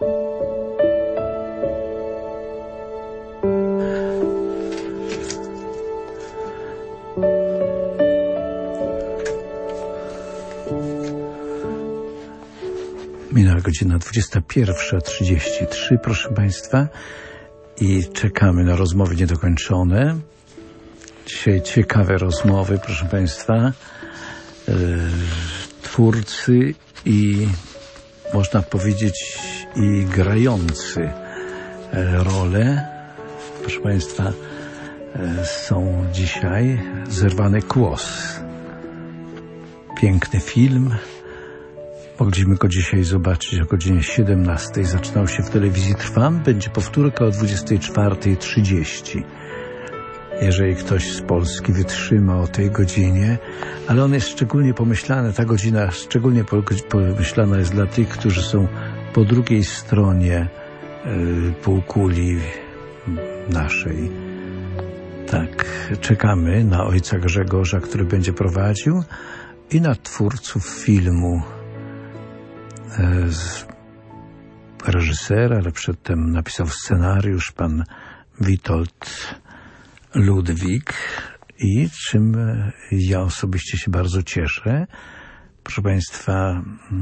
Minęła godzina 21:33, proszę Państwa, i czekamy na rozmowy niedokończone. Dzisiaj ciekawe rozmowy, proszę Państwa. Twórcy i, można powiedzieć, i grający rolę, proszę Państwa, są dzisiaj. Zerwany Kłos. Piękny film. Mogliśmy go dzisiaj zobaczyć o godzinie 17:00. Zaczynał się w telewizji Trwam. Będzie powtórka o 24:30. Jeżeli ktoś z Polski wytrzyma o tej godzinie, ale on jest szczególnie pomyślany, ta godzina szczególnie pomyślana jest dla tych, którzy są po drugiej stronie półkuli naszej. Tak, czekamy na ojca Grzegorza, który będzie prowadził, i na twórców filmu, reżysera, ale przedtem napisał scenariusz pan Witold Ludwik, i czym ja osobiście się bardzo cieszę, proszę Państwa,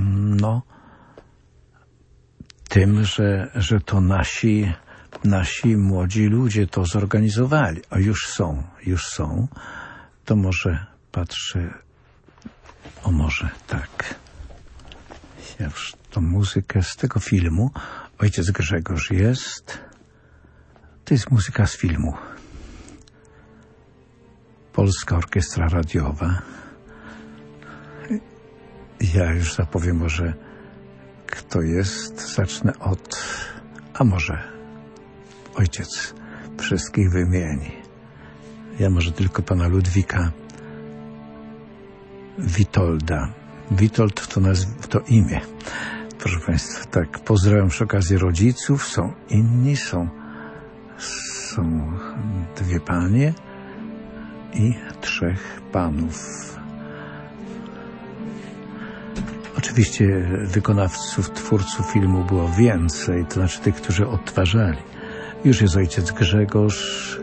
tym, że to nasi młodzi ludzie to zorganizowali. A już są. To może patrzę, może tak. Ja już tą muzykę z tego filmu, ojciec Grzegorz jest. To jest muzyka z filmu. Polska Orkiestra Radiowa. Ja już zapowiem może, kto jest. Zacznę od... A może ojciec wszystkich wymieni. Ja może tylko pana Ludwika Witolda. Witold to imię. Proszę Państwa, tak, pozdrawiam przy okazji rodziców. Są inni, są dwie panie i trzech panów. Oczywiście wykonawców, twórców filmu było więcej, to znaczy tych, którzy odtwarzali. Już jest ojciec Grzegorz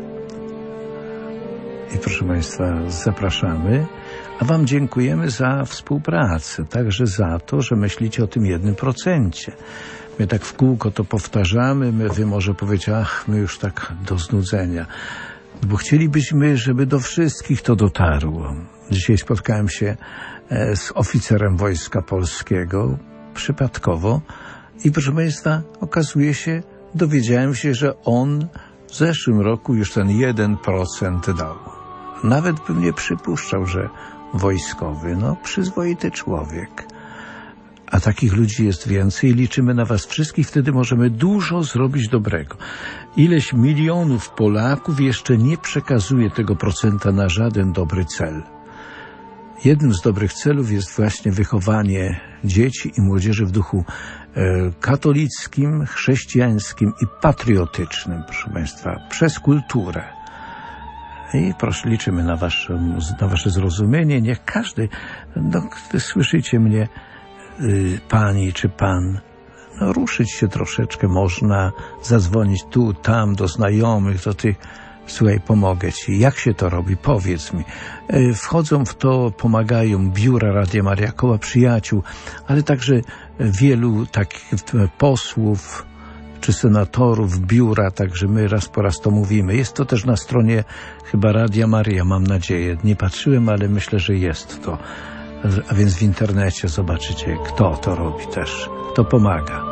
i proszę Państwa, zapraszamy. A Wam dziękujemy za współpracę, także za to, że myślicie o tym 1%. My tak w kółko to powtarzamy, wy może powiecie, my już tak do znudzenia. Bo chcielibyśmy, żeby do wszystkich to dotarło. Dzisiaj spotkałem się z oficerem Wojska Polskiego, przypadkowo, i proszę Państwa, okazuje się, dowiedziałem się, że on w zeszłym roku już ten 1% dał. Nawet bym nie przypuszczał, że wojskowy, przyzwoity człowiek. A takich ludzi jest więcej i liczymy na was wszystkich, wtedy możemy dużo zrobić dobrego. Ileś milionów Polaków jeszcze nie przekazuje tego procenta na żaden dobry cel. Jednym z dobrych celów jest właśnie wychowanie dzieci i młodzieży w duchu katolickim, chrześcijańskim i patriotycznym, proszę Państwa, przez kulturę. I proszę, liczymy na wasze zrozumienie. Niech każdy, słyszycie mnie, pani czy pan, ruszyć się troszeczkę można, zadzwonić tu, tam, do znajomych, do tych, słuchaj, pomogę ci. Jak się to robi? Powiedz mi. Wchodzą w to, pomagają biura Radia Maria, koła przyjaciół, ale także wielu takich posłów czy senatorów, biura, także my raz po raz to mówimy. Jest to też na stronie chyba Radia Maria, mam nadzieję. Nie patrzyłem, ale myślę, że jest to. A więc w internecie zobaczycie, kto to robi też, kto pomaga.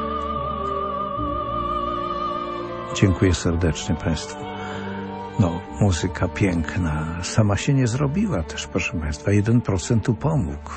Dziękuję serdecznie Państwu. Muzyka piękna. Sama się nie zrobiła też, proszę Państwa. 1% pomógł.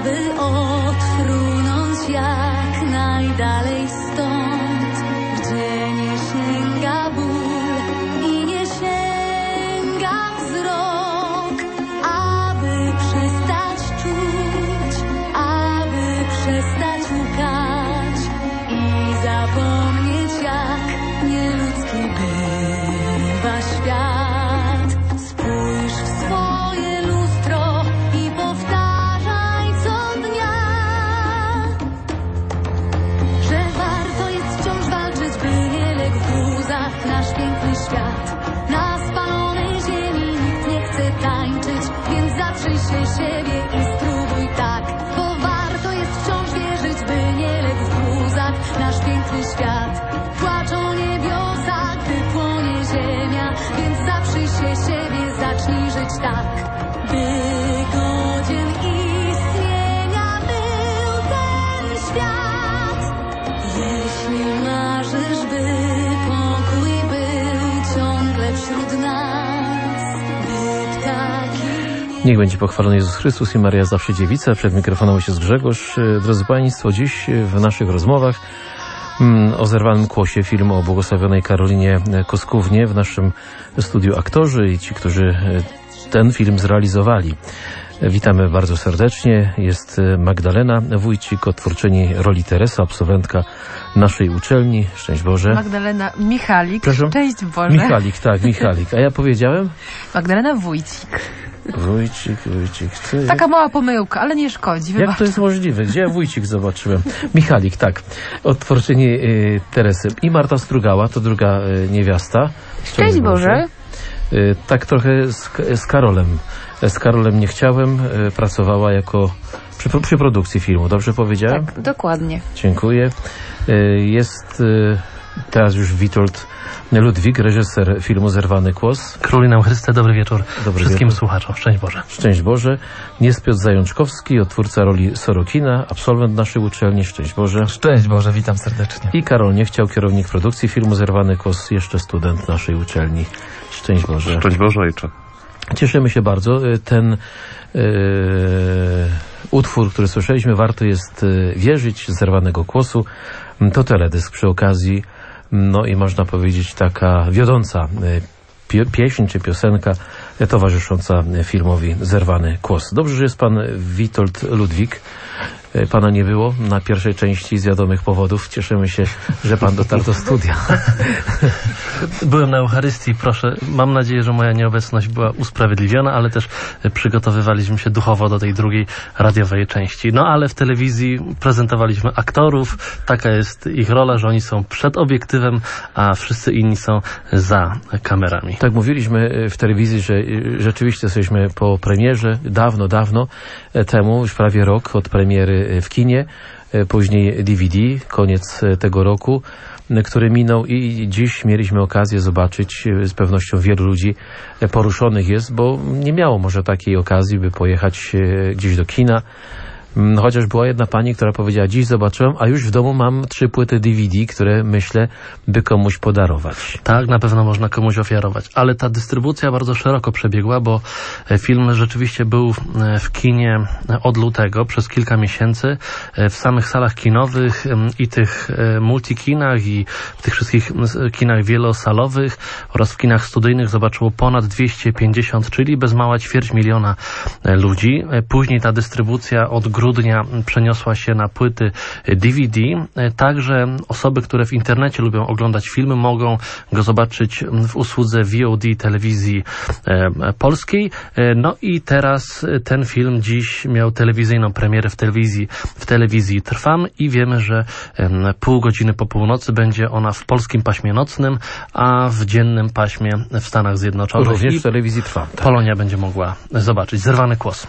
aby odfrunąć jak najdalej stąd, gdzie nie sięga ból i nie sięga wzrok, aby przestać czuć, aby przestać łkać i zapomnieć, jak nieludzki bywa świat. Spójrz w swoje lustro i powtarzaj co dnia, że warto jest wciąż walczyć, by nie legł w gruzach nasz piękny świat. Na spalonej ziemi nikt nie chce tańczyć, więc zatrzyj się siebie i spróbuj tak, bo warto jest wciąż wierzyć, by nie legł w gruzach nasz piękny świat. Płaczą niebiosa, gdy płonie ziemia, więc zaprzyj się siebie, zacznij żyć tak, by godzien istnienia był ten świat. Jeśli marzysz, by pokój był ciągle wśród nas, by ptaki... Niech będzie pochwalony Jezus Chrystus i Maria zawsze dziewica. Przed mikrofonem jest Grzegorz. Drodzy Państwo, dziś w naszych rozmowach o Zerwanym Kłosie, film o błogosławionej Karolinie Koskównie. W naszym studiu aktorzy i ci, którzy ten film zrealizowali. Witamy bardzo serdecznie. Jest Magdalena Wójcik, twórczyni roli Teresa, absolwentka naszej uczelni. Szczęść Boże. Magdalena Michalik. Proszę? Szczęść Boże. Michalik, tak, Michalik. A ja powiedziałem? Magdalena Wójcik. Wójcik. Taka mała pomyłka, ale nie szkodzi. Wybacz. Jak to jest możliwe? Gdzie ja Wójcik zobaczyłem? Michalik, tak. Odtwórczyni Teresy. I Marta Strugała, to druga niewiasta. Szczęść Boże. Tak trochę z Karolem. Z Karolem nie chciałem. Pracowała jako przy produkcji filmu. Dobrze powiedziałem? Tak, dokładnie. Dziękuję. Jest teraz już Witold Ludwik, reżyser filmu Zerwany Kłos. Króli nam Chryste, dobry wieczór wszystkim wieczór. słuchaczom. Szczęść Boże. Szczęść Boże. Jest Piotr Zajączkowski, odtwórca roli Sorokina, absolwent naszej uczelni. Szczęść Boże. Szczęść Boże, witam serdecznie. I Karol Niechciał, kierownik produkcji filmu Zerwany Kłos, jeszcze student naszej uczelni. Szczęść Boże. Szczęść Boże, ojcze. Cieszymy się bardzo. Ten utwór, który słyszeliśmy, Warto jest wierzyć, z Zerwanego Kłosu, to teledysk przy okazji, no i można powiedzieć taka wiodąca pieśń czy piosenka towarzysząca filmowi Zerwany Kłos. Dobrze, że jest pan Witold Ludwik. Pana nie było na pierwszej części z wiadomych powodów. Cieszymy się, że pan dotarł do studia. Byłem na Eucharystii, proszę. Mam nadzieję, że moja nieobecność była usprawiedliwiona, ale też przygotowywaliśmy się duchowo do tej drugiej radiowej części. No ale w telewizji prezentowaliśmy aktorów. Taka jest ich rola, że oni są przed obiektywem, a wszyscy inni są za kamerami. Tak mówiliśmy w telewizji, że rzeczywiście jesteśmy po premierze dawno temu, już prawie rok od premiery w kinie, później DVD, koniec tego roku, który minął i dziś mieliśmy okazję zobaczyć, z pewnością wielu ludzi poruszonych jest, bo nie miało może takiej okazji, by pojechać gdzieś do kina. Chociaż była jedna pani, która powiedziała, dziś zobaczyłem, a już w domu mam 3 płyty DVD, które myślę, by komuś podarować. Tak, na pewno można komuś ofiarować, ale ta dystrybucja bardzo szeroko przebiegła, bo film rzeczywiście był w kinie od lutego przez kilka miesięcy, w samych salach kinowych i tych multikinach i w tych wszystkich kinach wielosalowych oraz w kinach studyjnych zobaczyło ponad 250, czyli bez mała 250 000 ludzi. Później ta dystrybucja od grudnia przeniosła się na płyty DVD. Także osoby, które w internecie lubią oglądać filmy, mogą go zobaczyć w usłudze VOD telewizji polskiej. No i teraz ten film dziś miał telewizyjną premierę w telewizji Trwam i wiemy, że pół godziny po północy będzie ona w polskim paśmie nocnym, a w dziennym paśmie w Stanach Zjednoczonych. Również w telewizji Trwam. Tak. Polonia będzie mogła zobaczyć. Zerwany Kłos.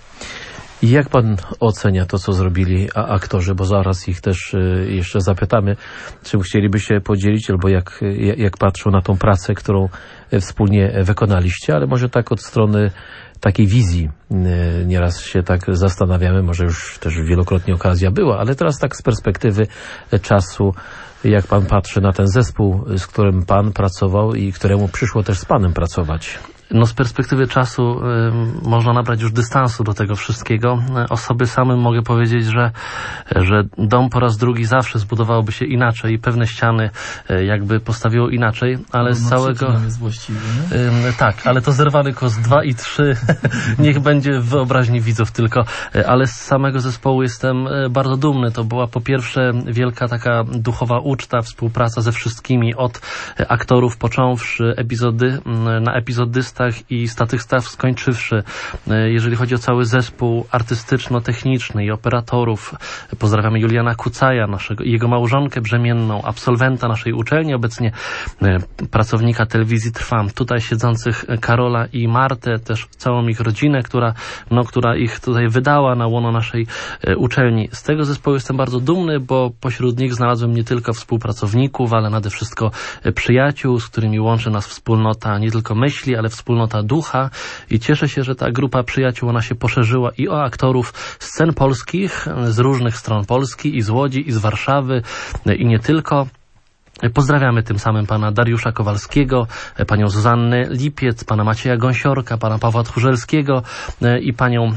I jak pan ocenia to, co zrobili aktorzy, bo zaraz ich też jeszcze zapytamy, czy chcieliby się podzielić, albo jak patrzą na tą pracę, którą wspólnie wykonaliście, ale może tak od strony takiej wizji Nieraz się tak zastanawiamy, może już też wielokrotnie okazja była, ale teraz tak z perspektywy czasu, jak pan patrzy na ten zespół, z którym pan pracował i któremu przyszło też z panem pracować? No z perspektywy czasu można nabrać już dystansu do tego wszystkiego. O sobie samym mogę powiedzieć, że dom po raz drugi zawsze zbudowałoby się inaczej i pewne ściany jakby postawiło inaczej, ale z całego... jest właściwy, tak, ale to zerwany kos 2 i 3 niech będzie w wyobraźni widzów tylko, ale z samego zespołu jestem bardzo dumny. To była po pierwsze wielka taka duchowa uczta, współpraca ze wszystkimi, od aktorów począwszy, na epizodystach i statystach skończywszy. Jeżeli chodzi o cały zespół artystyczno-techniczny i operatorów, pozdrawiamy Juliana Kucaja, jego małżonkę brzemienną, absolwenta naszej uczelni, obecnie pracownika telewizji Trwam, tutaj siedzących Karola i Martę, też całą ich rodzinę, która ich tutaj wydała na łono naszej uczelni. Z tego zespołu jestem bardzo dumny, bo pośród nich znalazłem nie tylko współpracowników, ale nade wszystko przyjaciół, z którymi łączy nas wspólnota nie tylko myśli, ale wspólnota ducha i cieszę się, że ta grupa przyjaciół, ona się poszerzyła i o aktorów scen polskich, z różnych stron Polski, i z Łodzi, i z Warszawy, i nie tylko. Pozdrawiamy tym samym pana Dariusza Kowalskiego, panią Zuzannę Lipiec, pana Macieja Gąsiorka, pana Pawła Tchórzewskiego i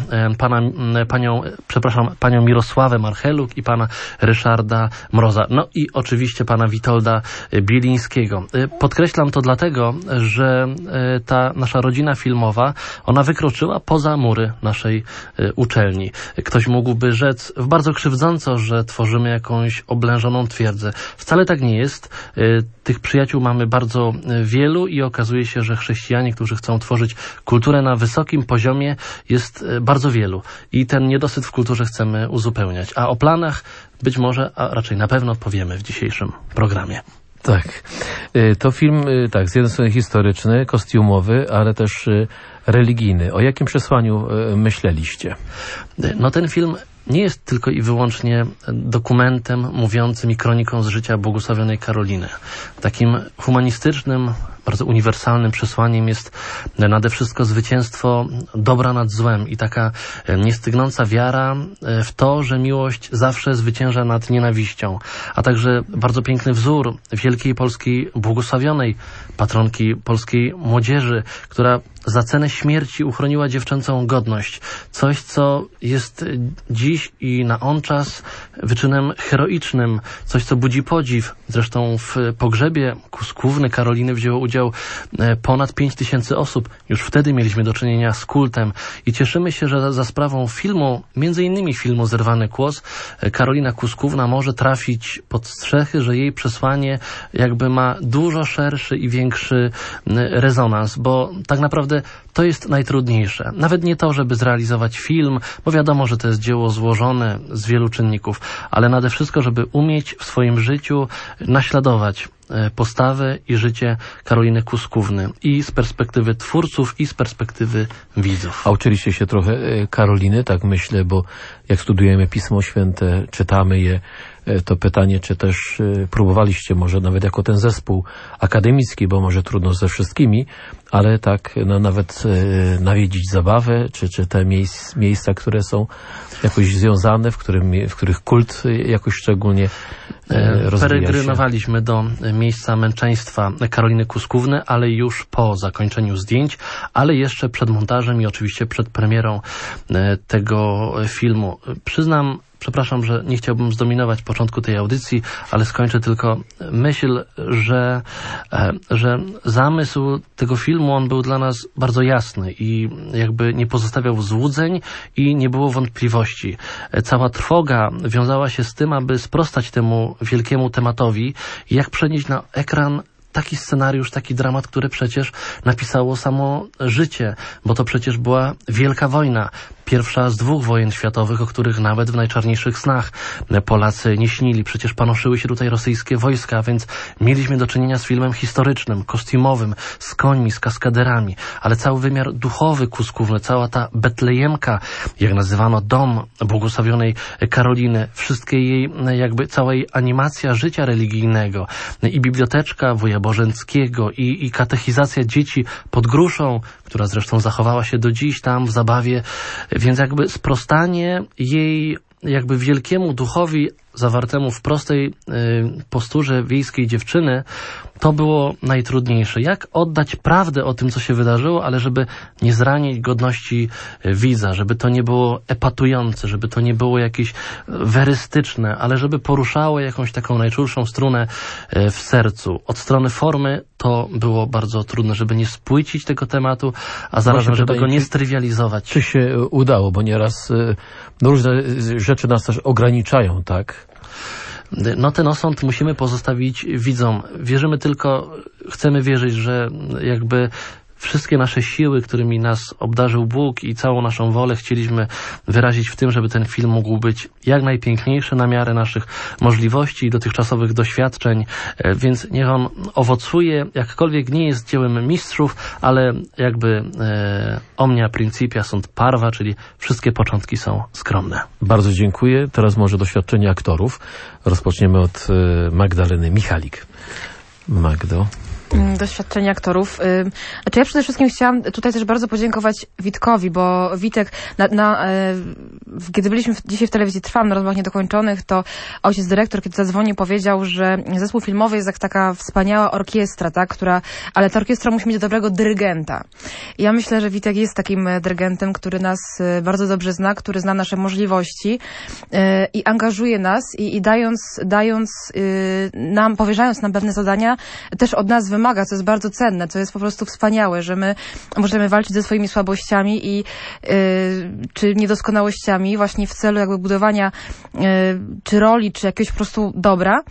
panią Mirosławę Marcheluk i pana Ryszarda Mroza. No i oczywiście pana Witolda Bielińskiego. Podkreślam to dlatego, że ta nasza rodzina filmowa, ona wykroczyła poza mury naszej uczelni. Ktoś mógłby rzec bardzo krzywdząco, że tworzymy jakąś oblężoną twierdzę. Wcale tak nie jest. Tych przyjaciół mamy bardzo wielu i okazuje się, że chrześcijanie, którzy chcą tworzyć kulturę na wysokim poziomie, jest bardzo wielu. I ten niedosyt w kulturze chcemy uzupełniać. A o planach być może, a raczej na pewno powiemy w dzisiejszym programie. Tak. To film, tak, z jednej strony historyczny, kostiumowy, ale też religijny. O jakim przesłaniu myśleliście? No ten film nie jest tylko i wyłącznie dokumentem mówiącym i kroniką z życia błogosławionej Karoliny. Takim humanistycznym, bardzo uniwersalnym przesłaniem jest nade wszystko zwycięstwo dobra nad złem i taka niestygnąca wiara w to, że miłość zawsze zwycięża nad nienawiścią, a także bardzo piękny wzór wielkiej polskiej błogosławionej patronki polskiej młodzieży, która za cenę śmierci uchroniła dziewczęcą godność. Coś, co jest dziś i na on czas wyczynem heroicznym. Coś, co budzi podziw. Zresztą w pogrzebie Kuskówny Karoliny wzięło udział ponad 5000 osób. Już wtedy mieliśmy do czynienia z kultem i cieszymy się, że za sprawą filmu, między innymi filmu Zerwany Kłos, Karolina Kuskówna może trafić pod strzechy, że jej przesłanie jakby ma dużo szerszy i większy rezonans, bo tak naprawdę to jest najtrudniejsze. Nawet nie to, żeby zrealizować film, bo wiadomo, że to jest dzieło złożone z wielu czynników, ale nade wszystko, żeby umieć w swoim życiu naśladować postawę i życie Karoliny Kuskówny i z perspektywy twórców, i z perspektywy widzów. A uczyliście się trochę Karoliny, tak myślę, bo jak studujemy Pismo Święte, czytamy je, to pytanie, czy też próbowaliście może nawet jako ten zespół akademicki, bo może trudno ze wszystkimi, ale tak no, nawet nawiedzić zabawę, czy te miejsca, które są jakoś związane, w których kult jakoś szczególnie rozwija się. Peregrynowaliśmy do miejsca męczeństwa Karoliny Kuskówny, ale już po zakończeniu zdjęć, ale jeszcze przed montażem i oczywiście przed premierą tego filmu. Przepraszam, że nie chciałbym zdominować początku tej audycji, ale skończę tylko myśl, że zamysł tego filmu, on był dla nas bardzo jasny i jakby nie pozostawiał złudzeń i nie było wątpliwości. Cała trwoga wiązała się z tym, aby sprostać temu wielkiemu tematowi i jak przenieść na ekran taki scenariusz, taki dramat, który przecież napisało samo życie, bo to przecież była wielka wojna. pierwsza z 2 wojen światowych, o których nawet w najczarniejszych snach Polacy nie śnili. Przecież panoszyły się tutaj rosyjskie wojska, więc mieliśmy do czynienia z filmem historycznym, kostiumowym, z końmi, z kaskaderami, ale cały wymiar duchowy Kuskówny, cała ta betlejemka, jak nazywano dom błogosławionej Karoliny, wszystkie jej, jakby cała jej animacja życia religijnego i biblioteczka wuja Bożenckiego i katechizacja dzieci pod Gruszą, która zresztą zachowała się do dziś tam w Zabawie, więc jakby sprostanie jej jakby wielkiemu duchowi zawartemu w prostej posturze wiejskiej dziewczyny, to było najtrudniejsze. Jak oddać prawdę o tym, co się wydarzyło, ale żeby nie zranić godności widza, żeby to nie było epatujące, żeby to nie było jakieś werystyczne, ale żeby poruszało jakąś taką najczulszą strunę w sercu. Od strony formy to było bardzo trudne, żeby nie spłycić tego tematu, a zarazem, żeby go nie strywializować. Czy się udało, bo nieraz różne rzeczy nas też ograniczają, tak? No ten osąd musimy pozostawić widzom. Wierzymy tylko, chcemy wierzyć, że jakby wszystkie nasze siły, którymi nas obdarzył Bóg i całą naszą wolę chcieliśmy wyrazić w tym, żeby ten film mógł być jak najpiękniejszy na miarę naszych możliwości i dotychczasowych doświadczeń, więc niech on owocuje, jakkolwiek nie jest dziełem mistrzów, ale jakby omnia principia sunt parva, czyli wszystkie początki są skromne. Bardzo dziękuję. Teraz może doświadczenie aktorów. Rozpoczniemy od Magdaleny Michalik. Magdo. Doświadczenie aktorów. Znaczy ja przede wszystkim chciałam tutaj też bardzo podziękować Witkowi, bo Witek, kiedy byliśmy dzisiaj w telewizji Trwam na rozmowach niedokończonych, to ojciec dyrektor, kiedy zadzwonił, powiedział, że zespół filmowy jest jak taka wspaniała orkiestra, tak, ale ta orkiestra musi mieć dobrego dyrygenta. I ja myślę, że Witek jest takim dyrygentem, który nas bardzo dobrze zna, który zna nasze możliwości i angażuje nas i dając nam, powierzając nam pewne zadania, też od nas wymaga, co jest bardzo cenne, co jest po prostu wspaniałe, że my możemy walczyć ze swoimi słabościami czy niedoskonałościami właśnie w celu jakby budowania czy roli, czy jakiegoś po prostu dobra.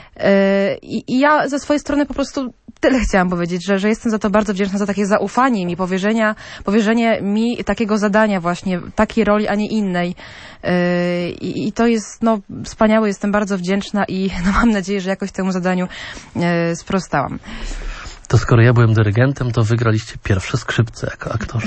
I ja ze swojej strony po prostu tyle chciałam powiedzieć, że jestem za to bardzo wdzięczna, za takie zaufanie mi, powierzenie mi takiego zadania właśnie, takiej roli, a nie innej. I to jest wspaniałe, jestem bardzo wdzięczna i mam nadzieję, że jakoś temu zadaniu sprostałam. To skoro ja byłem dyrygentem, to wygraliście pierwsze skrzypce jako aktorzy.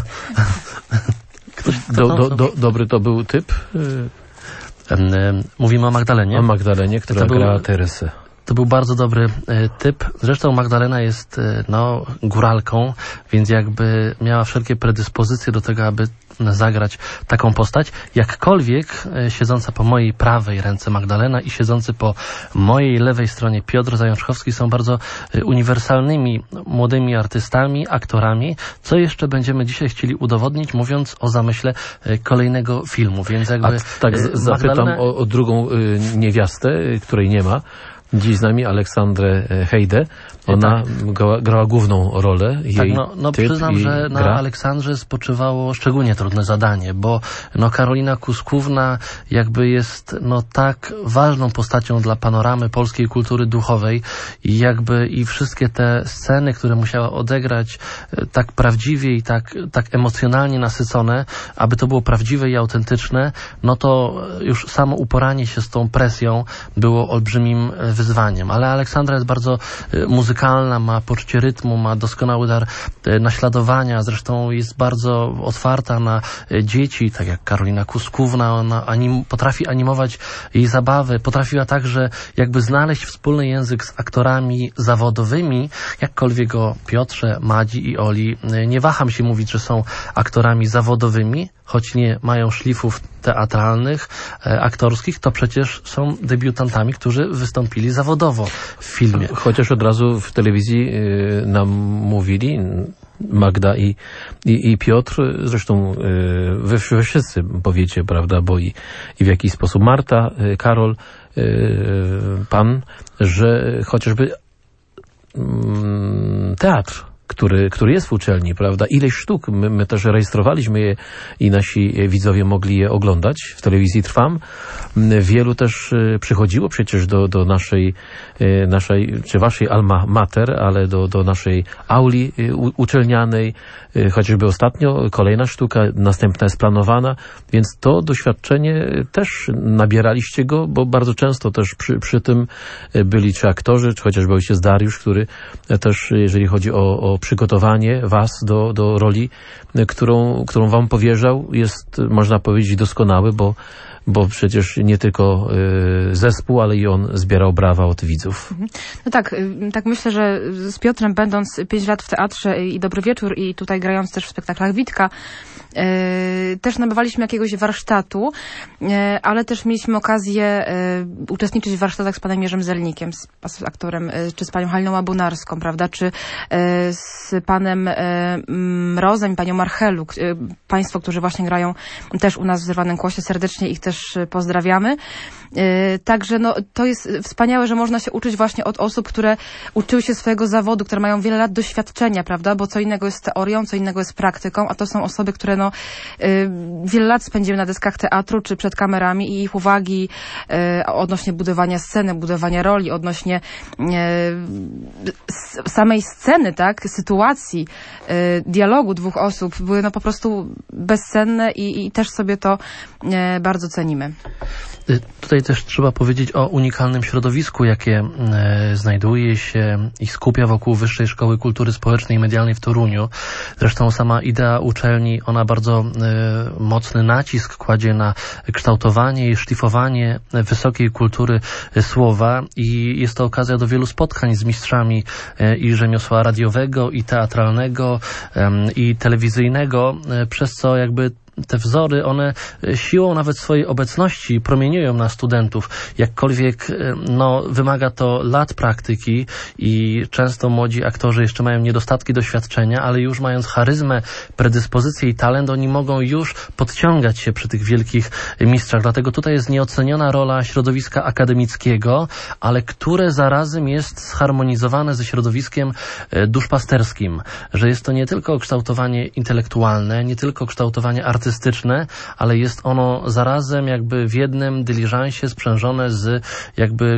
Dobry to był typ? Mówimy o Magdalenie. O Magdalenie, która grała Teresę. To był bardzo dobry typ. Zresztą Magdalena jest góralką, więc jakby miała wszelkie predyspozycje do tego, aby zagrać taką postać. Jakkolwiek siedząca po mojej prawej ręce Magdalena i siedzący po mojej lewej stronie Piotr Zajączkowski są bardzo uniwersalnymi, młodymi artystami, aktorami, co jeszcze będziemy dzisiaj chcieli udowodnić, mówiąc o zamyśle kolejnego filmu. Więc jakby zapytam o drugą niewiastę, której nie ma. Dziś z nami Aleksandrę Hejdę. Ona grała główną rolę. Przyznam, że na Aleksandrze spoczywało szczególnie trudne zadanie, bo Karolina Kuskówna jakby jest tak ważną postacią dla panoramy polskiej kultury duchowej i jakby i wszystkie te sceny, które musiała odegrać tak prawdziwie i tak emocjonalnie nasycone, aby to było prawdziwe i autentyczne, to już samo uporanie się z tą presją było olbrzymim wyzwaniem. Ale Aleksandra jest bardzo muzykalna, ma poczucie rytmu, ma doskonały dar naśladowania, zresztą jest bardzo otwarta na dzieci, tak jak Karolina Kuskówna, ona potrafi animować jej zabawy, potrafiła także jakby znaleźć wspólny język z aktorami zawodowymi, jakkolwiek o Piotrze, Madzi i Oli nie waham się mówić, że są aktorami zawodowymi, choć nie mają szlifów teatralnych, aktorskich, to przecież są debiutantami, którzy wystąpili zawodowo w filmie. Chociaż od razu w telewizji nam mówili, Magda i Piotr, zresztą wy wszyscy powiecie, prawda, bo i w jakiś sposób Marta, Karol, pan, że chociażby teatr który jest w uczelni, prawda? Ileś sztuk. My też rejestrowaliśmy je i nasi widzowie mogli je oglądać w telewizji Trwam. Wielu też przychodziło przecież do naszej, czy waszej alma mater, ale do naszej auli uczelnianej. Chociażby ostatnio kolejna sztuka, następna jest planowana, więc to doświadczenie też nabieraliście go, bo bardzo często też przy tym byli czy aktorzy, czy chociażby ojciec Dariusz, który też, jeżeli chodzi o przygotowanie was do roli, którą wam powierzał, jest, można powiedzieć, doskonały, bo przecież nie tylko zespół, ale i on zbierał brawa od widzów. No tak myślę, że z Piotrem, będąc 5 lat w teatrze i Dobry Wieczór i tutaj grając też w spektaklach Witka, też nabywaliśmy jakiegoś warsztatu, ale też mieliśmy okazję uczestniczyć w warsztatach z panem Jerzym Zelnikiem, z aktorem, czy z panią Haliną Łabunarską, prawda, czy z panem Mrozem i panią Marchelu, państwo, którzy właśnie grają też u nas w Zerwanym Kłosie, serdecznie ich też pozdrawiamy. Także no, to jest wspaniałe, że można się uczyć właśnie od osób, które uczyły się swojego zawodu, które mają wiele lat doświadczenia, prawda, bo co innego jest teorią, co innego jest praktyką, a to są osoby, które no, wiele lat spędziły na deskach teatru, czy przed kamerami i ich uwagi odnośnie budowania sceny, budowania roli, odnośnie samej sceny, tak, sytuacji, dialogu dwóch osób były no po prostu bezcenne i też sobie to bardzo cenimy. Tutaj też trzeba powiedzieć o unikalnym środowisku, jakie znajduje się i skupia wokół Wyższej Szkoły Kultury Społecznej i Medialnej w Toruniu. Zresztą sama idea uczelni, ona bardzo mocny nacisk kładzie na kształtowanie i szlifowanie wysokiej kultury słowa i jest to okazja do wielu spotkań z mistrzami i rzemiosła radiowego, i teatralnego, i telewizyjnego, przez co jakby te wzory, one siłą nawet swojej obecności promieniują na studentów. Jakkolwiek no, wymaga to lat praktyki i często młodzi aktorzy jeszcze mają niedostatki doświadczenia, ale już mając charyzmę, predyspozycję i talent, oni mogą już podciągać się przy tych wielkich mistrzach. Dlatego tutaj jest nieoceniona rola środowiska akademickiego, ale które zarazem jest zharmonizowane ze środowiskiem duszpasterskim. Że jest to nie tylko kształtowanie intelektualne, nie tylko kształtowanie artystyczne, ale jest ono zarazem jakby w jednym dyliżansie sprzężone z jakby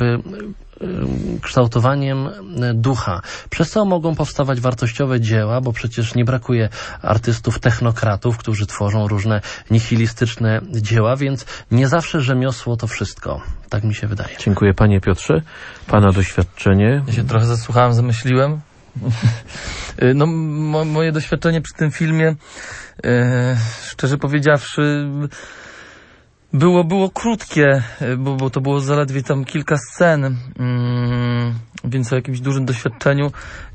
kształtowaniem ducha. Przez co mogą powstawać wartościowe dzieła, bo przecież nie brakuje artystów technokratów, którzy tworzą różne nihilistyczne dzieła, więc nie zawsze rzemiosło to wszystko. Tak mi się wydaje. Dziękuję panie Piotrze. Pana doświadczenie? Ja się trochę zasłuchałem, zamyśliłem. No, moje doświadczenie przy tym filmie, szczerze powiedziawszy, było krótkie, bo to było zaledwie tam kilka scen, więc o jakimś dużym doświadczeniu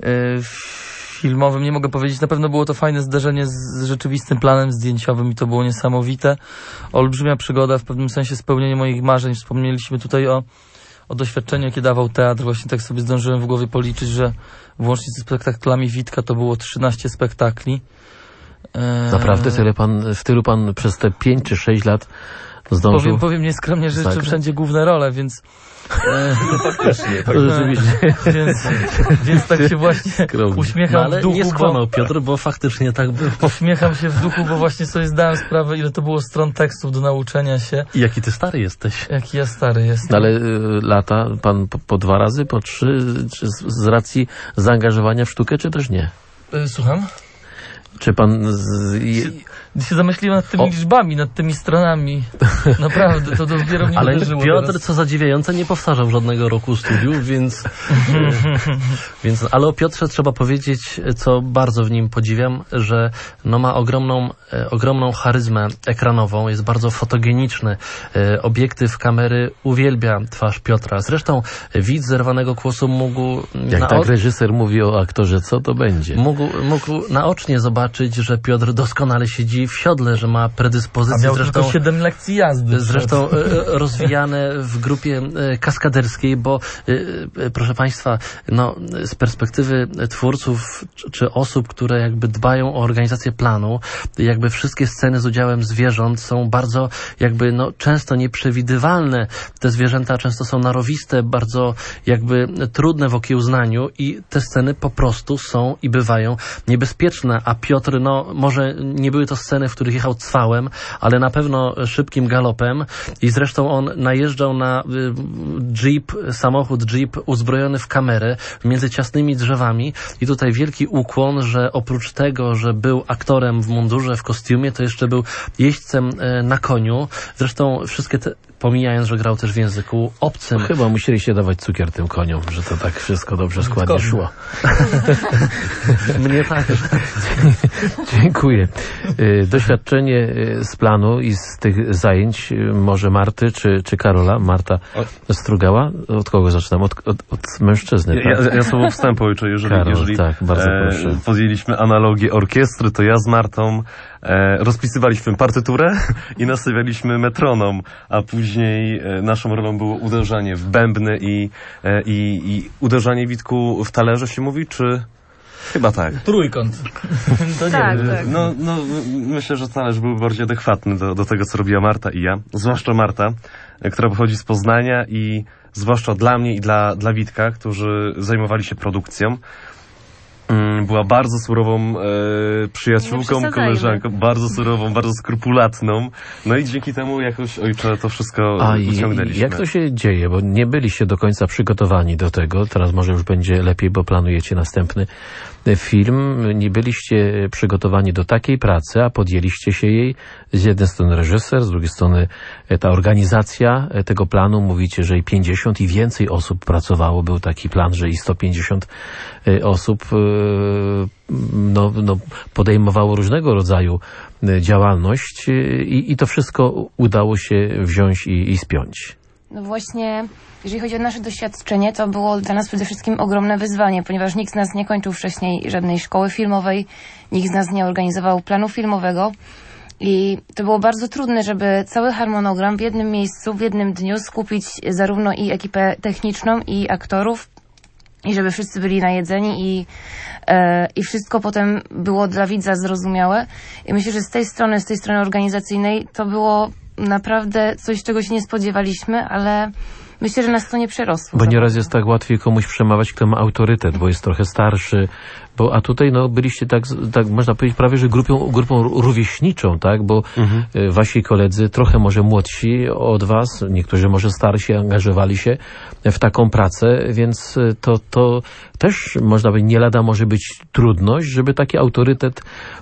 filmowym nie mogę powiedzieć. Na pewno było to fajne zdarzenie z rzeczywistym planem zdjęciowym i to było niesamowite. Olbrzymia przygoda, w pewnym sensie spełnienie moich marzeń. Wspomnieliśmy tutaj o doświadczeniu, jakie dawał teatr. Właśnie tak sobie zdążyłem w głowie policzyć, że włącznie ze spektaklami Witka to było 13 spektakli. Naprawdę w tylu pan przez te 5 czy 6 lat zdążył? Powiem nieskromnie, że jeszcze wszędzie główne role, więc... Faktycznie. Więc tak się właśnie uśmiecham w duchu. Nie skłamał Piotr, bo faktycznie tak było. Uśmiecham się w duchu, bo właśnie sobie zdałem sprawę, ile to było stron tekstów do nauczenia się. I jaki ty stary jesteś. Jaki ja stary jestem. Ale lata pan po 2 razy, po 3, czy z racji zaangażowania w sztukę, czy też nie? Słucham? Czy pan... się zamyśliłem nad tymi liczbami, nad tymi stronami. Naprawdę, to dopiero mnie ale uderzyło. Piotr, teraz. Co zadziwiające, nie powtarzał żadnego roku studiów, więc ale o Piotrze trzeba powiedzieć, co bardzo w nim podziwiam, że no ma ogromną charyzmę ekranową, jest bardzo fotogeniczny. Obiektyw kamery uwielbia twarz Piotra. Zresztą widz Zerwanego Kłosu mógł... Jak tak reżyser mówi o aktorze, co to będzie? Mógł naocznie zobaczyć zobaczyć, że Piotr doskonale siedzi w siodle, że ma predyspozycję. A miał tylko 7 lekcji jazdy. Zresztą rozwijane w grupie kaskaderskiej, bo proszę Państwa, no, z perspektywy twórców czy osób, które jakby dbają o organizację planu, jakby wszystkie sceny z udziałem zwierząt są bardzo jakby no, często nieprzewidywalne. Te zwierzęta często są narowiste, bardzo jakby trudne w okiełznaniu i te sceny po prostu są i bywają niebezpieczne, a Piotr, no może nie były to sceny, w których jechał cwałem, ale na pewno szybkim galopem i zresztą on najeżdżał na samochód jeep uzbrojony w kamerę między ciasnymi drzewami i tutaj wielki ukłon, że oprócz tego, że był aktorem w mundurze, w kostiumie, to jeszcze był jeźdźcem na koniu. Zresztą wszystkie te, pomijając, że grał też w języku obcym. Chyba musieliście dawać cukier tym koniom, że to tak wszystko dobrze składnie szło. Mnie tak. Dziękuję. Doświadczenie z planu i z tych zajęć może Marty czy Karola? Marta Strugała? Od kogo zaczynam? Od mężczyzny. Tak? Ja słowo wstępu, ojcze, jeżeli tak, bardzo proszę. podjęliśmy analogię orkiestry, to ja z Martą rozpisywaliśmy partyturę i nastawialiśmy metronom, a później naszą rolą było uderzanie w bębny i uderzanie, Witku, w talerze się mówi, czy... Chyba tak. Trójkąt. To nie Tak, wiem. tak. No, myślę, że talerz był bardziej adekwatny do tego, co robiła Marta i ja. Zwłaszcza Marta, która pochodzi z Poznania i zwłaszcza dla mnie i dla Witka, którzy zajmowali się produkcją. Była bardzo surową przyjaciółką, koleżanką, bardzo surową, bardzo skrupulatną. No i dzięki temu jakoś, ojcze, to wszystko wyciągnęliśmy. Jak to się dzieje? Bo nie byliście do końca przygotowani do tego. Teraz może już będzie lepiej, bo planujecie następny film. Nie byliście przygotowani do takiej pracy, a podjęliście się jej. Z jednej strony reżyser, z drugiej strony ta organizacja tego planu. Mówicie, że i 50 i więcej osób pracowało. Był taki plan, że i 150 osób podejmowało różnego rodzaju działalność i to wszystko udało się wziąć i spiąć. No właśnie, jeżeli chodzi o nasze doświadczenie, to było dla nas przede wszystkim ogromne wyzwanie, ponieważ nikt z nas nie kończył wcześniej żadnej szkoły filmowej, nikt z nas nie organizował planu filmowego i to było bardzo trudne, żeby cały harmonogram w jednym miejscu, w jednym dniu skupić zarówno i ekipę techniczną, i aktorów, i żeby wszyscy byli najedzeni i wszystko potem było dla widza zrozumiałe. I myślę, że z tej strony organizacyjnej to było naprawdę coś, czego się nie spodziewaliśmy, ale myślę, że nas to nie przerosło. Bo nieraz jest tak łatwiej komuś przemawiać, kto ma autorytet, bo jest trochę starszy. A tutaj byliście tak można powiedzieć prawie, że grupą rówieśniczą, tak? Bo wasi koledzy trochę może młodsi od was, niektórzy może starsi, angażowali się w taką pracę, więc to też można powiedzieć, nie lada może być trudność, żeby taki autorytet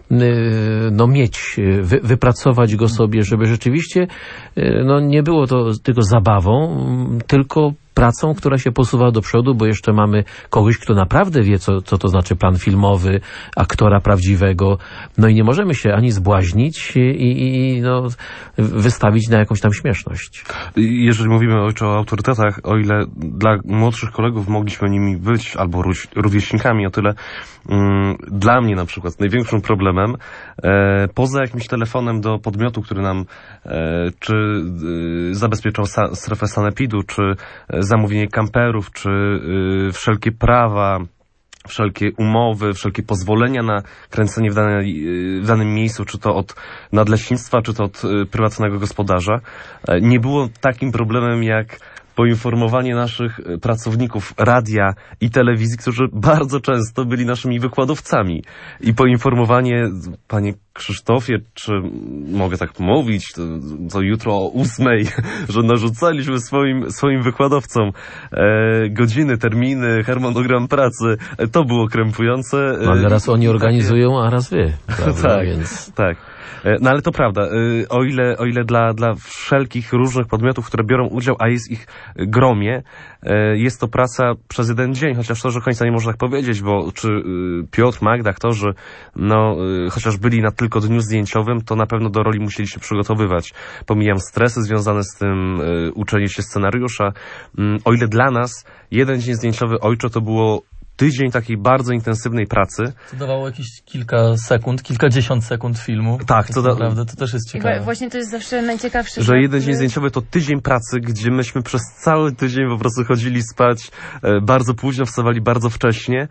mieć, wypracować go sobie, żeby rzeczywiście nie było to tylko zabawą, tylko pracą, która się posuwa do przodu, bo jeszcze mamy kogoś, kto naprawdę wie, co to znaczy plan filmowy, aktora prawdziwego. No i nie możemy się ani zbłaźnić i wystawić na jakąś tam śmieszność. Jeżeli mówimy o autorytetach, o ile dla młodszych kolegów mogliśmy nimi być, albo rówieśnikami, o tyle dla mnie na przykład największym problemem, poza jakimś telefonem do podmiotu, który nam czy zabezpieczał strefę sanepidu, czy zamówienie kamperów, czy wszelkie prawa, wszelkie umowy, wszelkie pozwolenia na kręcenie w danym miejscu, czy to od nadleśnictwa, czy to od prywatnego gospodarza, nie było takim problemem jak poinformowanie naszych pracowników radia i telewizji, którzy bardzo często byli naszymi wykładowcami. I poinformowanie, panie Krzysztofie, czy mogę tak mówić, to jutro o 8:00, że narzucaliśmy swoim wykładowcom godziny, terminy, harmonogram pracy. To było krępujące. Ale raz oni organizują, a raz wy. Prawda? Tak, więc... tak. No ale to prawda, o ile dla wszelkich różnych podmiotów, które biorą udział, a jest ich gromie, jest to praca przez jeden dzień, chociaż to, że końca nie można tak powiedzieć, bo czy Piotr, Magda, aktorzy, chociaż byli na tylko dniu zdjęciowym, to na pewno do roli musieli się przygotowywać. Pomijam stresy związane z tym, uczenie się scenariusza. O ile dla nas jeden dzień zdjęciowy, ojcze, to było tydzień takiej bardzo intensywnej pracy. To dawało jakieś kilka sekund, kilkadziesiąt sekund filmu. Tak, to naprawdę to też jest ciekawe. Właśnie to jest zawsze najciekawsze. Że jeden dzień zdjęciowy to tydzień pracy, gdzie myśmy przez cały tydzień po prostu chodzili spać bardzo późno, wstawali bardzo wcześnie,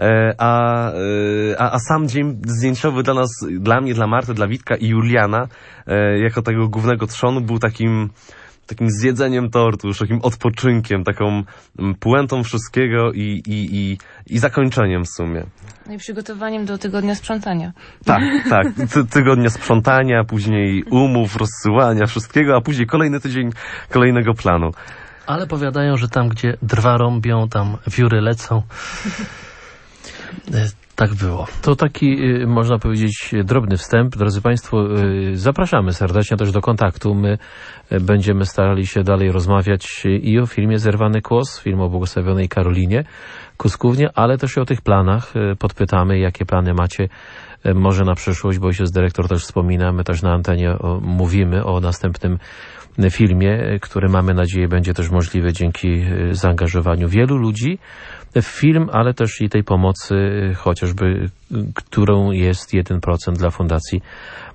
a sam dzień zdjęciowy dla nas, dla mnie, dla Marty, dla Witka i Juliana, jako tego głównego trzonu, był takim zjedzeniem tortu, już takim odpoczynkiem, taką puentą wszystkiego i zakończeniem w sumie. No i przygotowaniem do tygodnia sprzątania. Tak. Tygodnia sprzątania, później umów, rozsyłania, wszystkiego, a później kolejny tydzień kolejnego planu. Ale powiadają, że tam, gdzie drwa rąbią, tam wióry lecą. Tak było. To taki, można powiedzieć, drobny wstęp. Drodzy Państwo, zapraszamy serdecznie też do kontaktu. My będziemy starali się dalej rozmawiać i o filmie Zerwany Kłos, film o błogosławionej Karolinie Kuskównie, ale też i o tych planach. Podpytamy, jakie plany macie może na przyszłość, bo ojciec dyrektor też wspomina, my też na antenie mówimy o następnym filmie, który mamy nadzieję będzie też możliwy dzięki zaangażowaniu wielu ludzi w film, ale też i tej pomocy chociażby, którą jest 1% dla Fundacji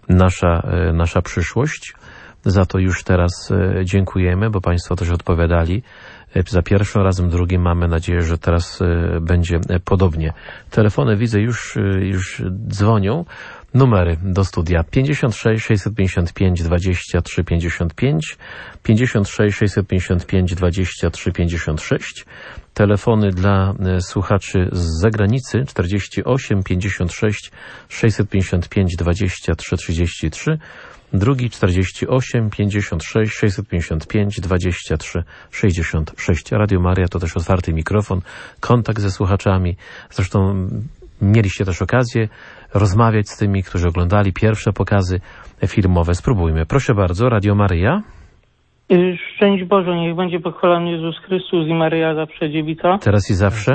Nasza Przyszłość. Za to już teraz dziękujemy, bo Państwo też odpowiadali za pierwszym razem, drugim. Mamy nadzieję, że teraz będzie podobnie. Telefony widzę już dzwonią. Numery do studia 56 655 23 55, 56 655 23 56. Telefony dla słuchaczy z zagranicy 48 56 655 23 33. Drugi 48 56 655 23 66. Radio Maria to też otwarty mikrofon, kontakt ze słuchaczami. Zresztą mieliście też okazję rozmawiać z tymi, którzy oglądali pierwsze pokazy filmowe. Spróbujmy. Proszę bardzo, Radio Maryja. Szczęść Boże, niech będzie pochwalony Jezus Chrystus i Maryja zawsze dziewica. Teraz i zawsze.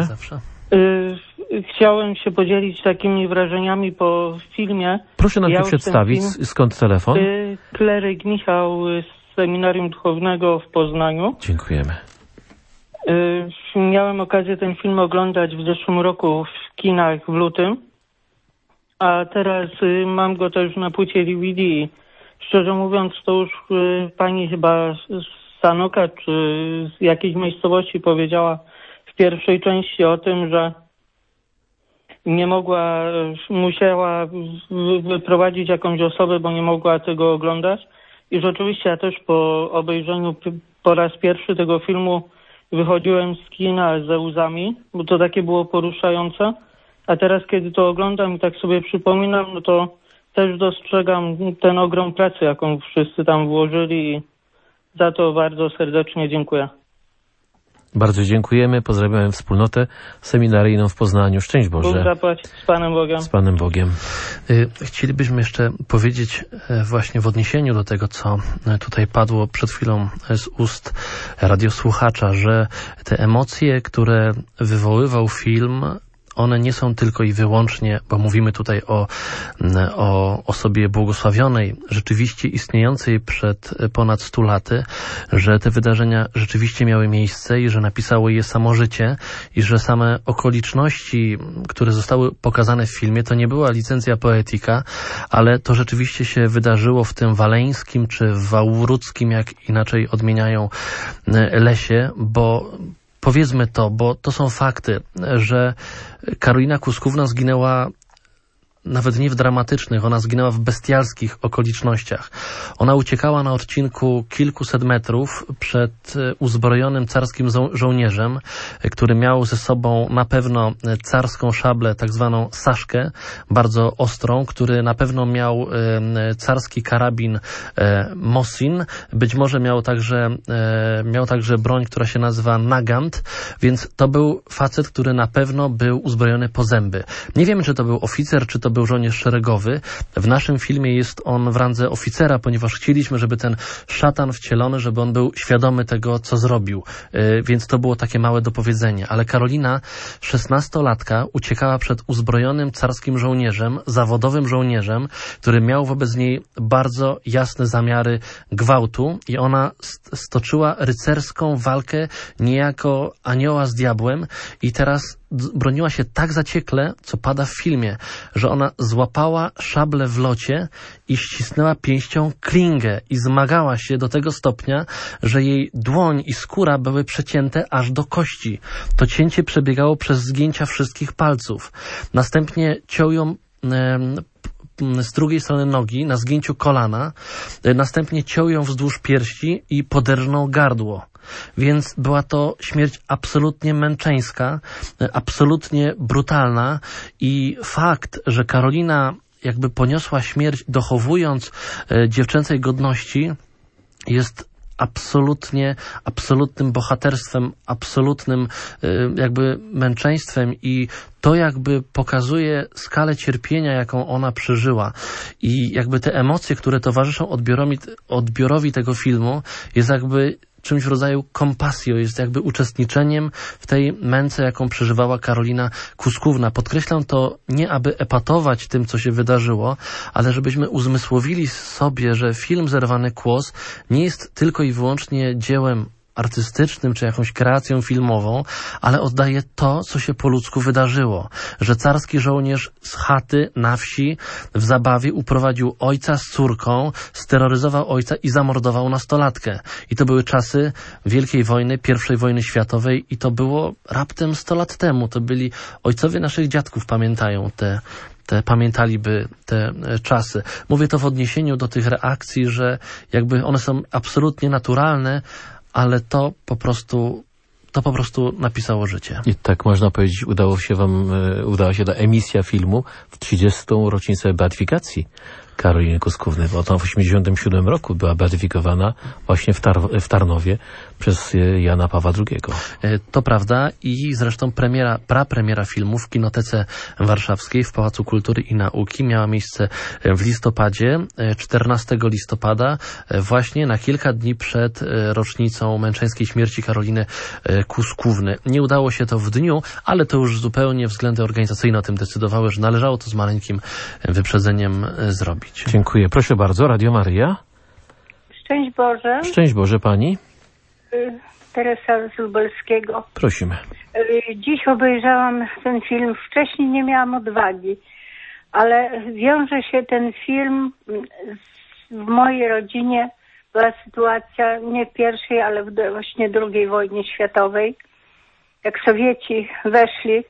Chciałem się podzielić takimi wrażeniami po filmie. Proszę nam się przedstawić. Skąd telefon? Kleryk Michał z Seminarium Duchownego w Poznaniu. Dziękujemy. Miałem okazję ten film oglądać w zeszłym roku w kinach w lutym, a teraz mam go też na płycie DVD. Szczerze mówiąc, to już pani chyba z Sanoka czy z jakiejś miejscowości powiedziała w pierwszej części o tym, że musiała wyprowadzić jakąś osobę, bo nie mogła tego oglądać. I rzeczywiście ja też po obejrzeniu po raz pierwszy tego filmu wychodziłem z kina ze łzami, bo to takie było poruszające. A teraz, kiedy to oglądam i tak sobie przypominam, no to też dostrzegam ten ogrom pracy, jaką wszyscy tam włożyli i za to bardzo serdecznie dziękuję. Bardzo dziękujemy, pozdrawiamy wspólnotę seminaryjną w Poznaniu. Szczęść Boże. Bóg zapłać. Z Panem Bogiem. Z Panem Bogiem. Chcielibyśmy jeszcze powiedzieć właśnie w odniesieniu do tego, co tutaj padło przed chwilą z ust radiosłuchacza, że te emocje, które wywoływał film, one nie są tylko i wyłącznie, bo mówimy tutaj o osobie błogosławionej, rzeczywiście istniejącej przed ponad 100 laty, że te wydarzenia rzeczywiście miały miejsce i że napisało je samo życie i że same okoliczności, które zostały pokazane w filmie, to nie była licencja poetyka, ale to rzeczywiście się wydarzyło w tym waleńskim czy wałbrzyskim, jak inaczej odmieniają, lesie, bo powiedzmy to, bo to są fakty, że Karolina Kuskówna zginęła nawet nie w dramatycznych, ona zginęła w bestialskich okolicznościach. Ona uciekała na odcinku kilkuset metrów przed uzbrojonym carskim żołnierzem, który miał ze sobą na pewno carską szablę, tak zwaną saszkę, bardzo ostrą, który na pewno miał carski karabin Mosin, być może miał także broń, która się nazywa Nagant, więc to był facet, który na pewno był uzbrojony po zęby. Nie wiemy, czy to był oficer, czy to był żołnierz szeregowy. W naszym filmie jest on w randze oficera, ponieważ chcieliśmy, żeby ten szatan wcielony, żeby on był świadomy tego, co zrobił. Więc to było takie małe dopowiedzenie. Ale Karolina, 16-latka, uciekała przed uzbrojonym carskim żołnierzem, zawodowym żołnierzem, który miał wobec niej bardzo jasne zamiary gwałtu i ona stoczyła rycerską walkę niejako anioła z diabłem i teraz broniła się tak zaciekle, co pada w filmie, że ona złapała szablę w locie i ścisnęła pięścią klingę i zmagała się do tego stopnia, że jej dłoń i skóra były przecięte aż do kości. To cięcie przebiegało przez zgięcia wszystkich palców. Następnie ciął ją z drugiej strony nogi, na zgięciu kolana, następnie ciął ją wzdłuż piersi i poderżnął gardło. Więc była to śmierć absolutnie męczeńska, absolutnie brutalna i fakt, że Karolina jakby poniosła śmierć dochowując dziewczęcej godności, jest absolutnym bohaterstwem, absolutnym jakby męczeństwem i to jakby pokazuje skalę cierpienia, jaką ona przeżyła. I jakby te emocje, które towarzyszą odbiorowi tego filmu, jest jakby czymś w rodzaju compasio, jest jakby uczestniczeniem w tej męce, jaką przeżywała Karolina Kuskówna. Podkreślam to nie aby epatować tym, co się wydarzyło, ale żebyśmy uzmysłowili sobie, że film Zerwany Kłos nie jest tylko i wyłącznie dziełem artystycznym czy jakąś kreacją filmową, ale oddaje to, co się po ludzku wydarzyło. Że carski żołnierz z chaty na wsi w zabawie uprowadził ojca z córką, steroryzował ojca i zamordował nastolatkę. I to były czasy Wielkiej Wojny, I wojny światowej i to było raptem 100 lat temu. To byli ojcowie naszych dziadków, pamiętają pamiętaliby te czasy. Mówię to w odniesieniu do tych reakcji, że jakby one są absolutnie naturalne, ale to po prostu napisało życie. I tak można powiedzieć, udała się ta emisja filmu w 30. rocznicę beatyfikacji Karoliny Kuskówny, bo ona w 1987 roku była beatyfikowana właśnie w Tarnowie przez Jana Pawła II. To prawda i zresztą prapremiera filmu w Kinotece Warszawskiej w Pałacu Kultury i Nauki miała miejsce w listopadzie, 14 listopada, właśnie na kilka dni przed rocznicą męczeńskiej śmierci Karoliny Kuskówny. Nie udało się to w dniu, ale to już zupełnie względy organizacyjne o tym decydowały, że należało to z maleńkim wyprzedzeniem zrobić. Dziękuję. Proszę bardzo, Radio Maryja. Szczęść Boże. Szczęść Boże Pani. Teresa z Lubelskiego. Prosimy. Dziś obejrzałam ten film. Wcześniej nie miałam odwagi, ale wiąże się ten film w mojej rodzinie. Była sytuacja nie w pierwszej, ale właśnie II wojnie światowej. Jak Sowieci weszli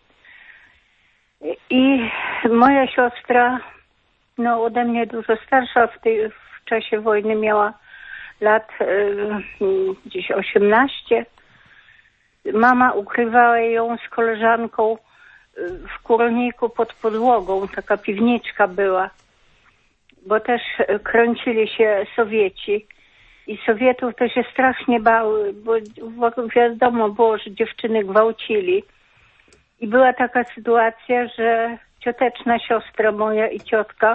i moja siostra, ode mnie dużo starsza, w czasie wojny miała lat gdzieś 18. Mama ukrywała ją z koleżanką w kurniku pod podłogą. Taka piwniczka była, bo też kręcili się Sowieci. I Sowietów to się strasznie bały, bo wiadomo było, że dziewczyny gwałcili. I była taka sytuacja, że cioteczna siostra moja i ciotka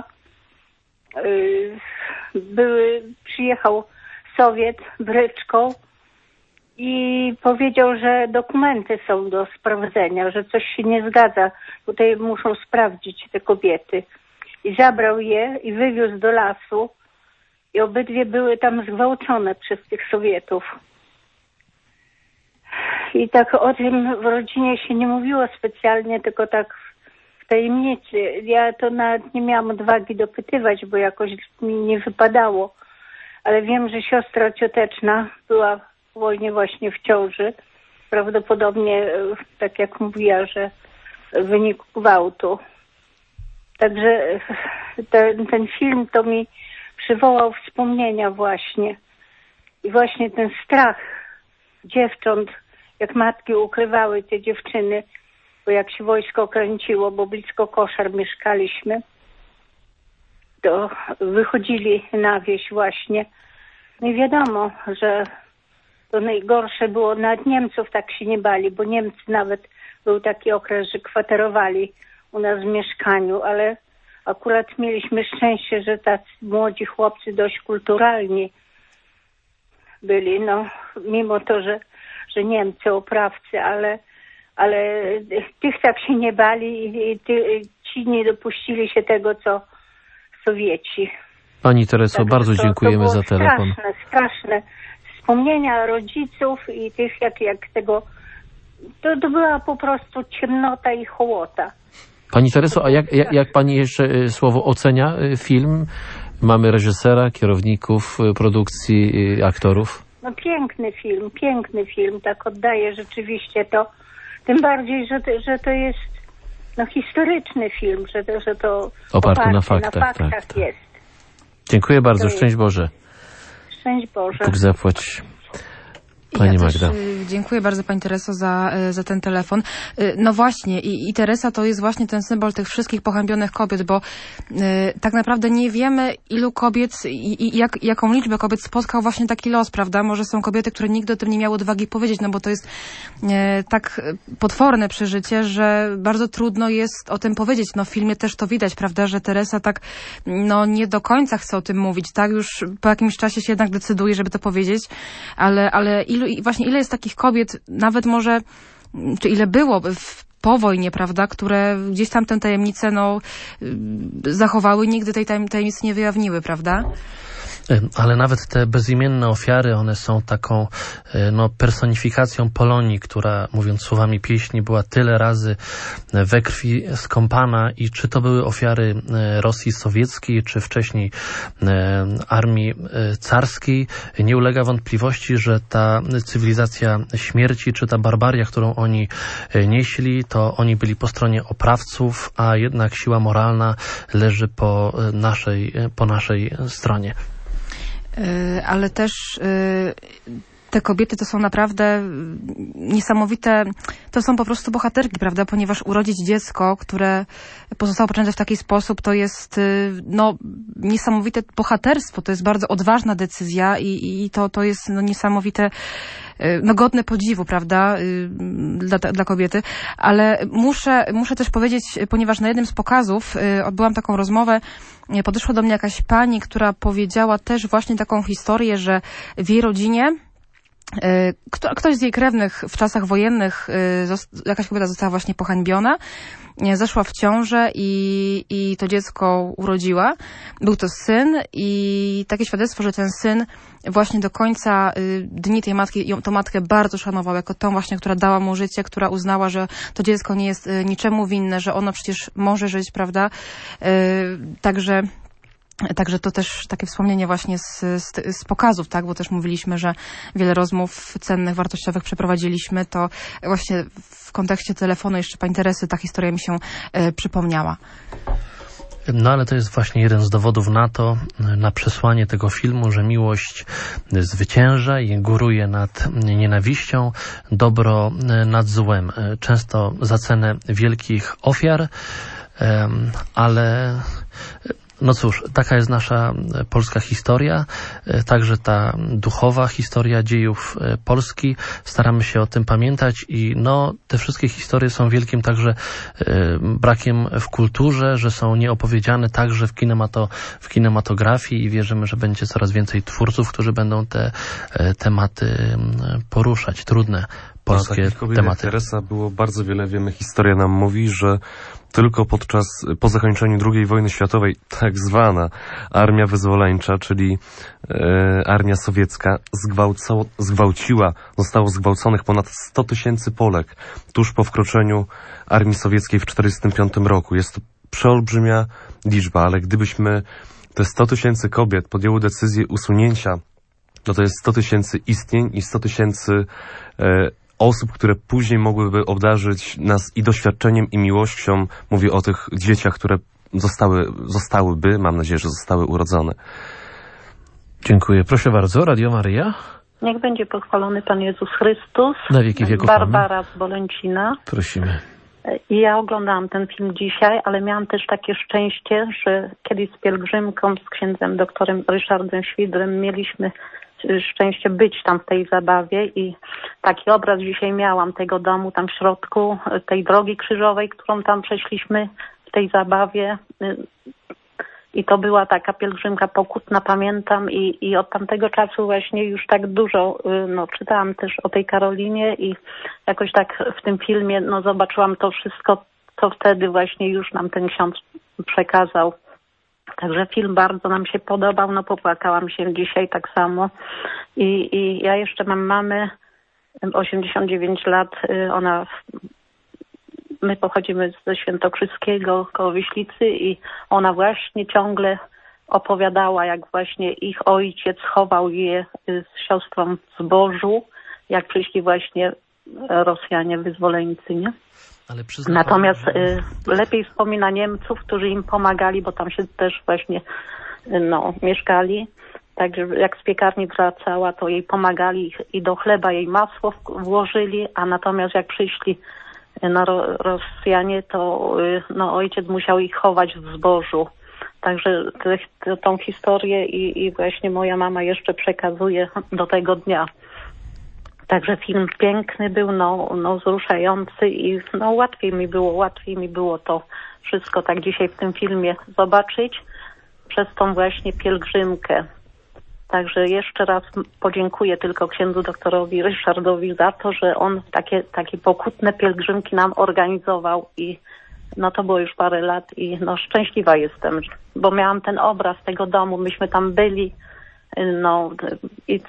przyjechał Sowiet bryczką i powiedział, że dokumenty są do sprawdzenia, że coś się nie zgadza. Tutaj muszą sprawdzić te kobiety. I zabrał je i wywiózł do lasu i obydwie były tam zgwałcone przez tych Sowietów. I tak o tym w rodzinie się nie mówiło specjalnie, tylko tak w tajemnicy. Ja to nawet nie miałam odwagi dopytywać, bo jakoś mi nie wypadało. Ale wiem, że siostra cioteczna była w wojnie właśnie w ciąży. Prawdopodobnie, tak jak mówiła, że w wyniku gwałtu. Także ten film to mi przywołał wspomnienia właśnie. I właśnie ten strach dziewcząt, jak matki ukrywały te dziewczyny, bo jak się wojsko kręciło, bo blisko Koszar mieszkaliśmy, to wychodzili na wieś właśnie. No i wiadomo, że to najgorsze było, nawet Niemców tak się nie bali, bo Niemcy nawet był taki okres, że kwaterowali u nas w mieszkaniu, ale akurat mieliśmy szczęście, że tacy młodzi chłopcy dość kulturalni byli, mimo to, że Niemcy oprawcy, ale tych tak się nie bali i ci nie dopuścili się tego, co Sowieci. Pani Tereso, tak, bardzo dziękujemy za telefon. Straszne wspomnienia rodziców i tych, jak tego to była po prostu ciemnota i hołota. Pani Tereso, a jak pani jeszcze słowo ocenia film? Mamy reżysera, kierowników produkcji, aktorów. No piękny film, tak oddaję rzeczywiście to. Tym bardziej, że to jest historyczny film, że to oparty na faktach tak. jest. Dziękuję bardzo, szczęść Boże. Szczęść Boże. Bóg zapłać. Pani Magda. Dziękuję bardzo Pani Tereso za ten telefon. No właśnie i Teresa to jest właśnie ten symbol tych wszystkich pohańbionych kobiet, bo tak naprawdę nie wiemy ilu kobiet i jaką liczbę kobiet spotkał właśnie taki los, prawda? Może są kobiety, które nigdy o tym nie miały odwagi powiedzieć, no bo to jest tak potworne przeżycie, że bardzo trudno jest o tym powiedzieć. No w filmie też to widać, prawda, że Teresa tak nie do końca chce o tym mówić, tak? Już po jakimś czasie się jednak decyduje, żeby to powiedzieć, ale ile jest takich kobiet, nawet może, czy ile było po wojnie, prawda, które gdzieś tam tę tajemnicę zachowały, nigdy tej tajemnicy nie wyjawniły, prawda? Ale nawet te bezimienne ofiary, one są taką personifikacją Polonii, która, mówiąc słowami pieśni, była tyle razy we krwi skąpana i czy to były ofiary Rosji sowieckiej, czy wcześniej armii carskiej, nie ulega wątpliwości, że ta cywilizacja śmierci, czy ta barbaria, którą oni nieśli, to oni byli po stronie oprawców, a jednak siła moralna leży po naszej stronie. Ale też te kobiety to są naprawdę niesamowite, to są po prostu bohaterki, prawda, ponieważ urodzić dziecko, które pozostało poczęte w taki sposób, to jest niesamowite bohaterstwo, to jest bardzo odważna decyzja i to jest niesamowite, godne podziwu, prawda, dla kobiety, ale muszę też powiedzieć, ponieważ na jednym z pokazów odbyłam taką rozmowę, podeszła do mnie jakaś pani, która powiedziała też właśnie taką historię, że w jej rodzinie ktoś z jej krewnych w czasach wojennych, jakaś kobieta została właśnie pohańbiona, zaszła w ciążę i to dziecko urodziła. Był to syn i takie świadectwo, że ten syn właśnie do końca dni tej matki, tą matkę bardzo szanował, jako tą właśnie, która dała mu życie, która uznała, że to dziecko nie jest niczemu winne, że ono przecież może żyć, Także to też takie wspomnienie właśnie z pokazów, tak, bo też mówiliśmy, że wiele rozmów cennych, wartościowych przeprowadziliśmy, to właśnie w kontekście telefonu jeszcze pani Teresy ta historia mi się przypomniała. No ale to jest właśnie jeden z dowodów na przesłanie tego filmu, że miłość zwycięża i góruje nad nienawiścią, dobro nad złem. Często za cenę wielkich ofiar, ale no cóż, taka jest nasza polska historia, także ta duchowa historia dziejów Polski. Staramy się o tym pamiętać i te wszystkie historie są wielkim także brakiem w kulturze, że są nieopowiedziane także w kinematografii i wierzymy, że będzie coraz więcej twórców, którzy będą te tematy poruszać, trudne polskie tematy. Teresa było bardzo wiele, wiemy, historia nam mówi, że tylko po zakończeniu II wojny światowej tak zwana armia wyzwoleńcza, czyli armia sowiecka, zostało zgwałconych ponad 100 000 Polek tuż po wkroczeniu armii sowieckiej w 1945 roku. Jest to przeolbrzymia liczba, ale gdybyśmy te 100 000 kobiet podjęły decyzję usunięcia, to jest 100 000 istnień i 100 000 osób, które później mogłyby obdarzyć nas i doświadczeniem, i miłością. Mówię o tych dzieciach, które zostałyby, mam nadzieję, że zostały urodzone. Dziękuję. Proszę bardzo, Radio Maryja. Niech będzie pochwalony Pan Jezus Chrystus. Na wieki wieków. Barbara z Bolęcina. Prosimy. Ja oglądałam ten film dzisiaj, ale miałam też takie szczęście, że kiedyś z pielgrzymką, z księdzem doktorem Ryszardem Świdrem mieliśmy szczęście być tam w tej zabawie i taki obraz dzisiaj miałam tego domu tam w środku, tej drogi krzyżowej, którą tam przeszliśmy w tej zabawie i to była taka pielgrzymka pokutna, pamiętam i od tamtego czasu właśnie już tak dużo czytałam też o tej Karolinie i jakoś tak w tym filmie zobaczyłam to wszystko, co wtedy właśnie już nam ten ksiądz przekazał. Także film bardzo nam się podobał, popłakałam się dzisiaj tak samo i ja jeszcze mam mamę, 89 lat. My pochodzimy ze Świętokrzyskiego koło Wiślicy i ona właśnie ciągle opowiadała, jak właśnie ich ojciec chował je z siostrą w zbożu, jak przyszli właśnie Rosjanie wyzwoleńcy, nie? Ale natomiast lepiej wspomina Niemców, którzy im pomagali, bo tam się też właśnie mieszkali. Także jak z piekarni wracała, to jej pomagali i do chleba jej masło włożyli, a natomiast jak przyszli Rosjanie, to ojciec musiał ich chować w zbożu. Także tą historię i właśnie moja mama jeszcze przekazuje do tego dnia. Także film piękny był, wzruszający i łatwiej mi było to wszystko tak dzisiaj w tym filmie zobaczyć przez tą właśnie pielgrzymkę. Także jeszcze raz podziękuję tylko księdzu doktorowi Ryszardowi za to, że on takie pokutne pielgrzymki nam organizował i to było już parę lat i szczęśliwa jestem, bo miałam ten obraz tego domu, myśmy tam byli, i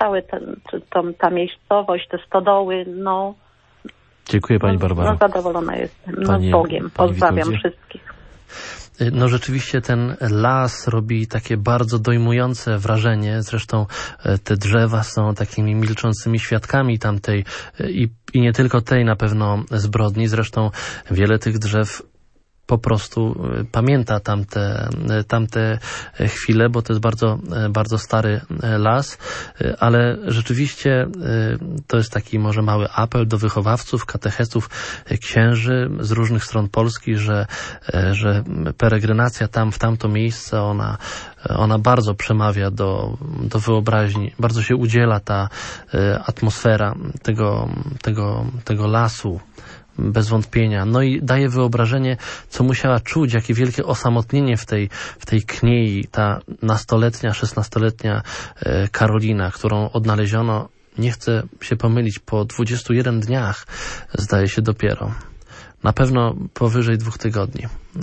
ta miejscowość, te stodoły, Dziękuję pani Barbaro. Zadowolona jestem. Z Bogiem. Pozdrawiam wszystkich. Rzeczywiście ten las robi takie bardzo dojmujące wrażenie. Zresztą te drzewa są takimi milczącymi świadkami tamtej i nie tylko tej na pewno zbrodni. Zresztą wiele tych drzew po prostu pamięta tamte chwile, bo to jest bardzo, bardzo stary las, ale rzeczywiście to jest taki może mały apel do wychowawców, katechestów, księży z różnych stron Polski, że peregrinacja w tamto miejsce, ona bardzo przemawia do wyobraźni, bardzo się udziela ta atmosfera tego lasu, bez wątpienia. I daje wyobrażenie, co musiała czuć, jakie wielkie osamotnienie w tej kniei, ta nastoletnia, 16-letnia Karolina, którą odnaleziono, nie chcę się pomylić, po 21 dniach, zdaje się dopiero. Na pewno powyżej 2 tygodni.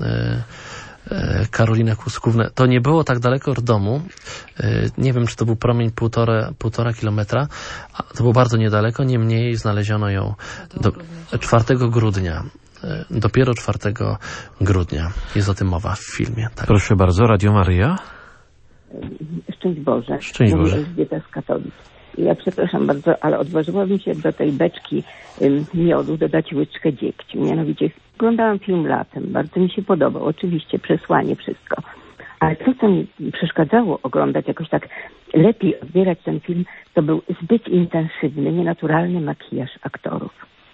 Karolinę Kłuskównę. To nie było tak daleko od domu. Nie wiem, czy to był promień 1,5 kilometra. To było bardzo niedaleko. Niemniej znaleziono ją 4 grudnia. Dopiero 4 grudnia. Jest o tym mowa w filmie. Tak. Proszę bardzo, Radio Maryja. Szczęść Boże. Szczęść Boże. Elżbieta z Katowic. Ja przepraszam bardzo, ale odważyłabym się do tej beczki miodu dodać łyczkę dziegciu. Mianowicie oglądałam film latem, bardzo mi się podobał, oczywiście przesłanie, wszystko. Ale to, co mi przeszkadzało oglądać, jakoś tak lepiej odbierać ten film, to był zbyt intensywny, nienaturalny makijaż aktorów.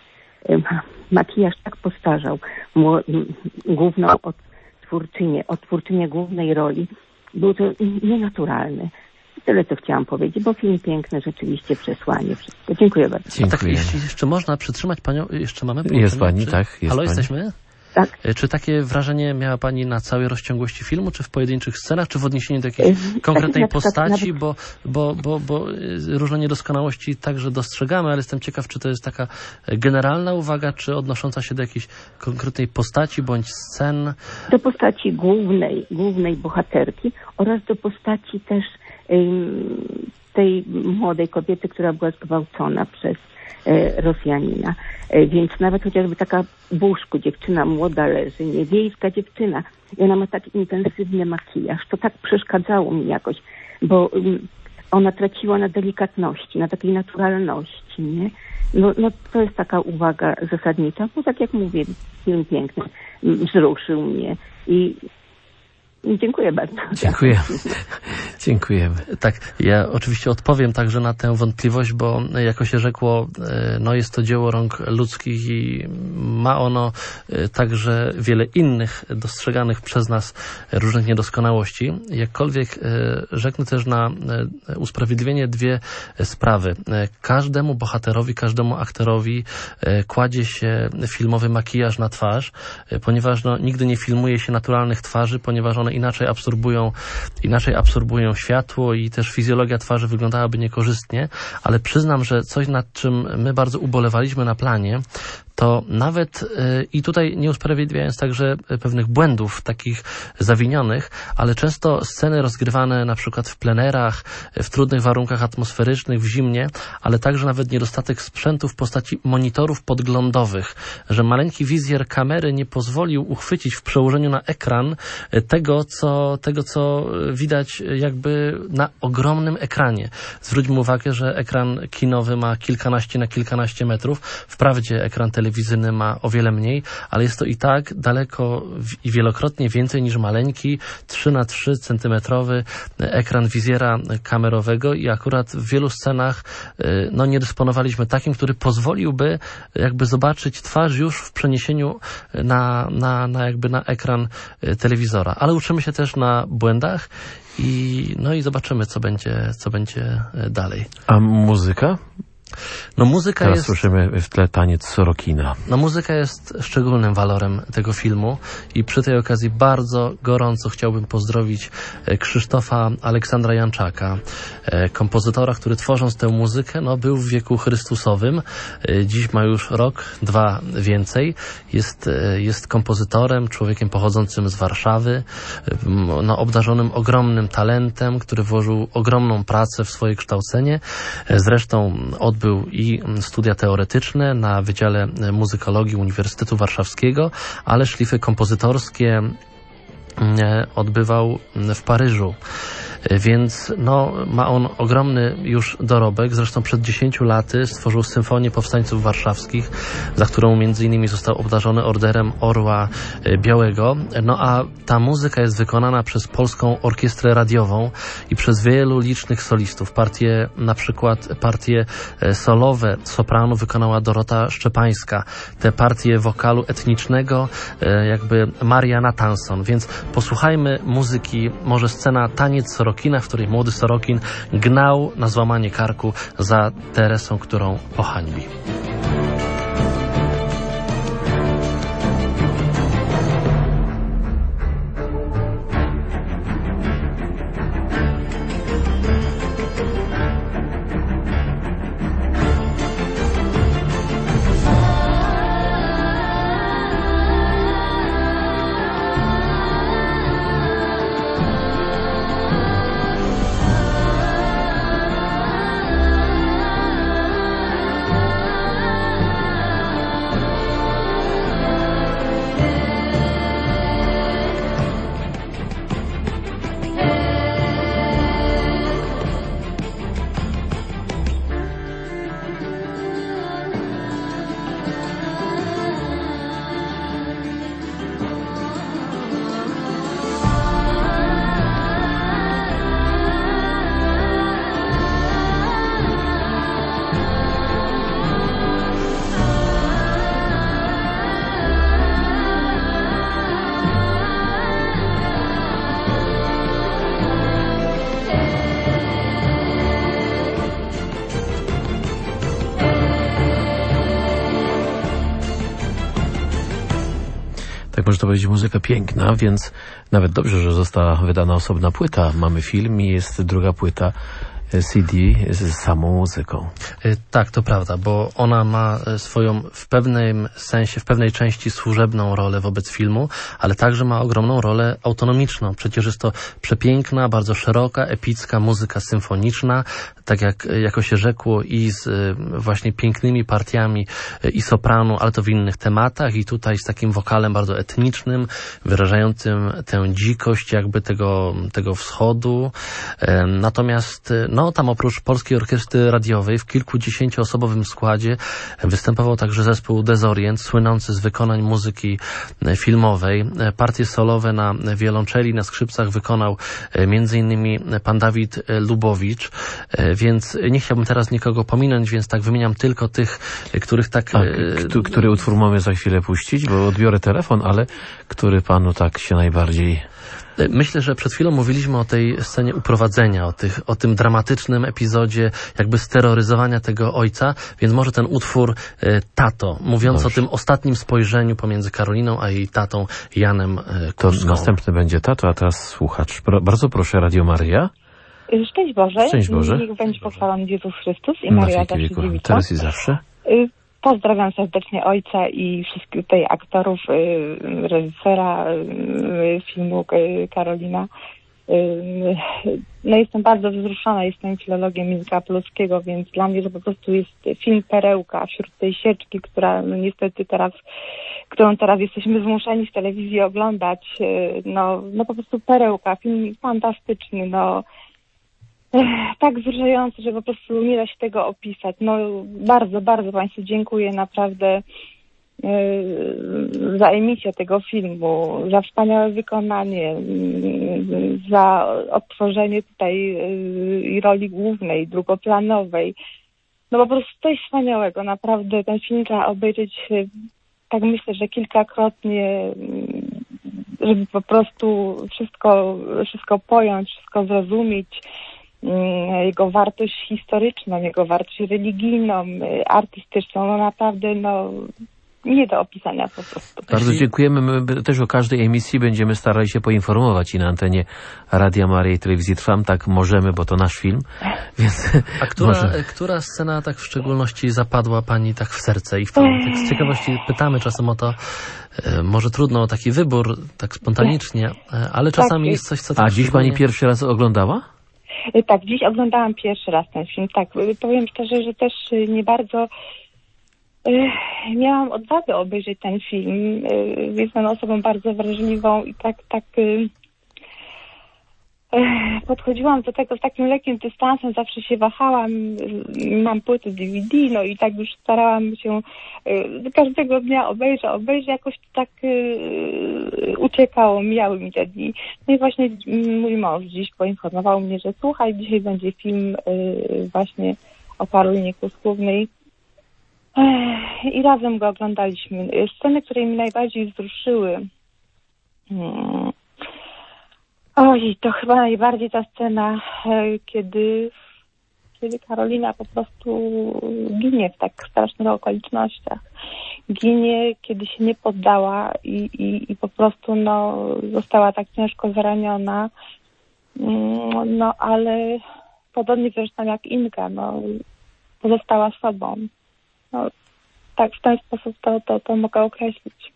Makijaż tak postarzał główną odtwórczynię głównej roli. Był to nienaturalny. Tyle, co chciałam powiedzieć, bo film piękny, rzeczywiście przesłanie. Wszystko. Dziękuję bardzo. Dziękuję. Tak, jeśli jeszcze można przytrzymać panią, jeszcze mamy połączenie? Jest pani, tak. Jest Halo, pani. Jesteśmy? Tak. Czy takie wrażenie miała pani na całej rozciągłości filmu, czy w pojedynczych scenach, czy w odniesieniu do jakiejś konkretnej postaci, bo różne niedoskonałości także dostrzegamy, ale jestem ciekaw, czy to jest taka generalna uwaga, czy odnosząca się do jakiejś konkretnej postaci bądź scen? Do postaci głównej bohaterki oraz do postaci też tej młodej kobiety, która była zgwałcona przez Rosjanina. Więc nawet chociażby taka w łóżku dziewczyna młoda leży, niewiejska dziewczyna i ona ma tak intensywny makijaż. To tak przeszkadzało mi jakoś, bo ona traciła na delikatności, na takiej naturalności, nie? No to jest taka uwaga zasadnicza, bo tak jak mówię, film piękny, wzruszył mnie i dziękuję bardzo. Dziękuję. Dziękujemy. Tak, ja oczywiście odpowiem także na tę wątpliwość, bo jako się rzekło, jest to dzieło rąk ludzkich i ma ono także wiele innych dostrzeganych przez nas różnych niedoskonałości. Jakkolwiek rzeknę też na usprawiedliwienie 2 sprawy. Każdemu bohaterowi, każdemu aktorowi kładzie się filmowy makijaż na twarz, ponieważ nigdy nie filmuje się naturalnych twarzy, ponieważ one inaczej absorbują światło i też fizjologia twarzy wyglądałaby niekorzystnie, ale przyznam, że coś, nad czym my bardzo ubolewaliśmy na planie, to nawet i tutaj nie usprawiedliwiając także pewnych błędów takich zawinionych, ale często sceny rozgrywane na przykład w plenerach, w trudnych warunkach atmosferycznych, w zimnie, ale także nawet niedostatek sprzętu w postaci monitorów podglądowych, że maleńki wizjer kamery nie pozwolił uchwycić w przełożeniu na ekran tego, co widać jakby na ogromnym ekranie. Zwróćmy uwagę, że ekran kinowy ma kilkanaście na kilkanaście metrów. Wprawdzie ekran telewizyjny ma o wiele mniej, ale jest to i tak daleko i wielokrotnie więcej niż maleńki 3 na 3 centymetrowy ekran wizjera kamerowego i akurat w wielu scenach nie dysponowaliśmy takim, który pozwoliłby jakby zobaczyć twarz już w przeniesieniu na ekran telewizora. Ale uczymy się też na błędach i zobaczymy, co będzie dalej. A muzyka? Muzyka Teraz jest... słyszymy w tle taniec Sorokina. Muzyka jest szczególnym walorem tego filmu i przy tej okazji bardzo gorąco chciałbym pozdrowić Krzysztofa Aleksandra Janczaka, kompozytora, który tworząc tę muzykę, był w wieku chrystusowym. Dziś ma już rok, 2 więcej. Jest kompozytorem, człowiekiem pochodzącym z Warszawy, obdarzonym ogromnym talentem, który włożył ogromną pracę w swoje kształcenie. Zresztą odbył i studia teoretyczne na Wydziale Muzykologii Uniwersytetu Warszawskiego, ale szlify kompozytorskie odbywał w Paryżu. Więc ma on ogromny już dorobek. Zresztą przed 10 laty stworzył Symfonię Powstańców Warszawskich, za którą między innymi został obdarzony Orderem Orła Białego. A ta muzyka jest wykonana przez Polską Orkiestrę Radiową i przez wielu licznych solistów. Na przykład partie solowe sopranu wykonała Dorota Szczepańska. Te partie wokalu etnicznego jakby Maria Natanson. Więc posłuchajmy muzyki, może scena Taniec Sorokina, w której młody Sorokin gnał na złamanie karku za Teresą, którą pohańbi. Można powiedzieć, muzyka piękna, więc nawet dobrze, że została wydana osobna płyta. Mamy film i jest druga płyta CD z samą muzyką. Tak, to prawda, bo ona ma swoją w pewnym sensie, w pewnej części służebną rolę wobec filmu, ale także ma ogromną rolę autonomiczną. Przecież jest to przepiękna, bardzo szeroka, epicka muzyka symfoniczna, tak jak jako się rzekło, i z właśnie pięknymi partiami i sopranu, ale to w innych tematach, i tutaj z takim wokalem bardzo etnicznym, wyrażającym tę dzikość jakby tego wschodu. Natomiast tam oprócz Polskiej Orkiestry Radiowej w kilkudziesięcioosobowym składzie występował także zespół Dezorient, słynący z wykonań muzyki filmowej. Partie solowe na wiolonczeli, na skrzypcach wykonał m.in. pan Dawid Lubowicz, więc nie chciałbym teraz nikogo pominąć, więc tak wymieniam tylko tych, których tak... Który utwór mamy za chwilę puścić, bo odbiorę telefon, ale który panu tak się najbardziej... Myślę, że przed chwilą mówiliśmy o tej scenie uprowadzenia, o tym dramatycznym epizodzie jakby steroryzowania tego ojca, więc może ten utwór Tato, mówiąc o tym ostatnim spojrzeniu pomiędzy Karoliną a jej tatą Janem Kurską. To następny będzie Tato, a teraz słuchacz. Bardzo proszę, Radio Maryja. Szczęść Boże. Szczęść Boże. Niech będzie pochwalony Jezus Chrystus i Maria zawsze dziewica. Teraz i zawsze. Pozdrawiam serdecznie ojca i wszystkich tutaj aktorów, reżysera filmu Karolina. No jestem bardzo wzruszona, jestem filologiem języka polskiego, więc dla mnie to po prostu jest film perełka wśród tej sieczki, która no niestety którą teraz jesteśmy zmuszeni w telewizji oglądać. No po prostu perełka, film fantastyczny, no tak wzruszający, że po prostu nie da się tego opisać. No bardzo, bardzo Państwu dziękuję naprawdę za emisję tego filmu, za wspaniałe wykonanie, za odtworzenie tutaj roli głównej, drugoplanowej. No po prostu coś wspaniałego, naprawdę ten film trzeba obejrzeć, tak myślę, że kilkakrotnie, żeby po prostu wszystko pojąć, wszystko zrozumieć, jego wartość historyczną, jego wartość religijną, artystyczną, no naprawdę, no nie do opisania po prostu. Bardzo dziękujemy. My też o każdej emisji będziemy starali się poinformować i na antenie Radia Maryja i Telewizji Trwam, tak możemy, bo to nasz film. Więc a która scena tak w szczególności zapadła Pani tak w serce i w pamięć? Tak z ciekawości pytamy czasem o to, może trudno o taki wybór, tak spontanicznie, ale czasami jest coś, co tak. A dziś Pani pierwszy raz oglądała? Tak, dziś oglądałam pierwszy raz ten film. Tak, powiem szczerze, że też nie bardzo miałam odwagę obejrzeć ten film. Jestem osobą bardzo wrażliwą i tak podchodziłam do tego z takim lekkim dystansem, zawsze się wahałam, mam płyty DVD, no i tak już starałam się każdego dnia obejrzę, jakoś tak uciekało, mijały mi te dni. No i właśnie mój mąż dziś poinformował mnie, że słuchaj, dzisiaj będzie film właśnie o Karolinie Kluskovnej. I razem go oglądaliśmy. Sceny, które mi najbardziej wzruszyły. Oj, to chyba najbardziej ta scena, kiedy Karolina po prostu ginie w tak strasznych okolicznościach. Ginie, kiedy się nie poddała i po prostu została tak ciężko zraniona. No ale podobnie zresztą jak Inga, pozostała sobą. No, tak, w ten sposób to mogę określić.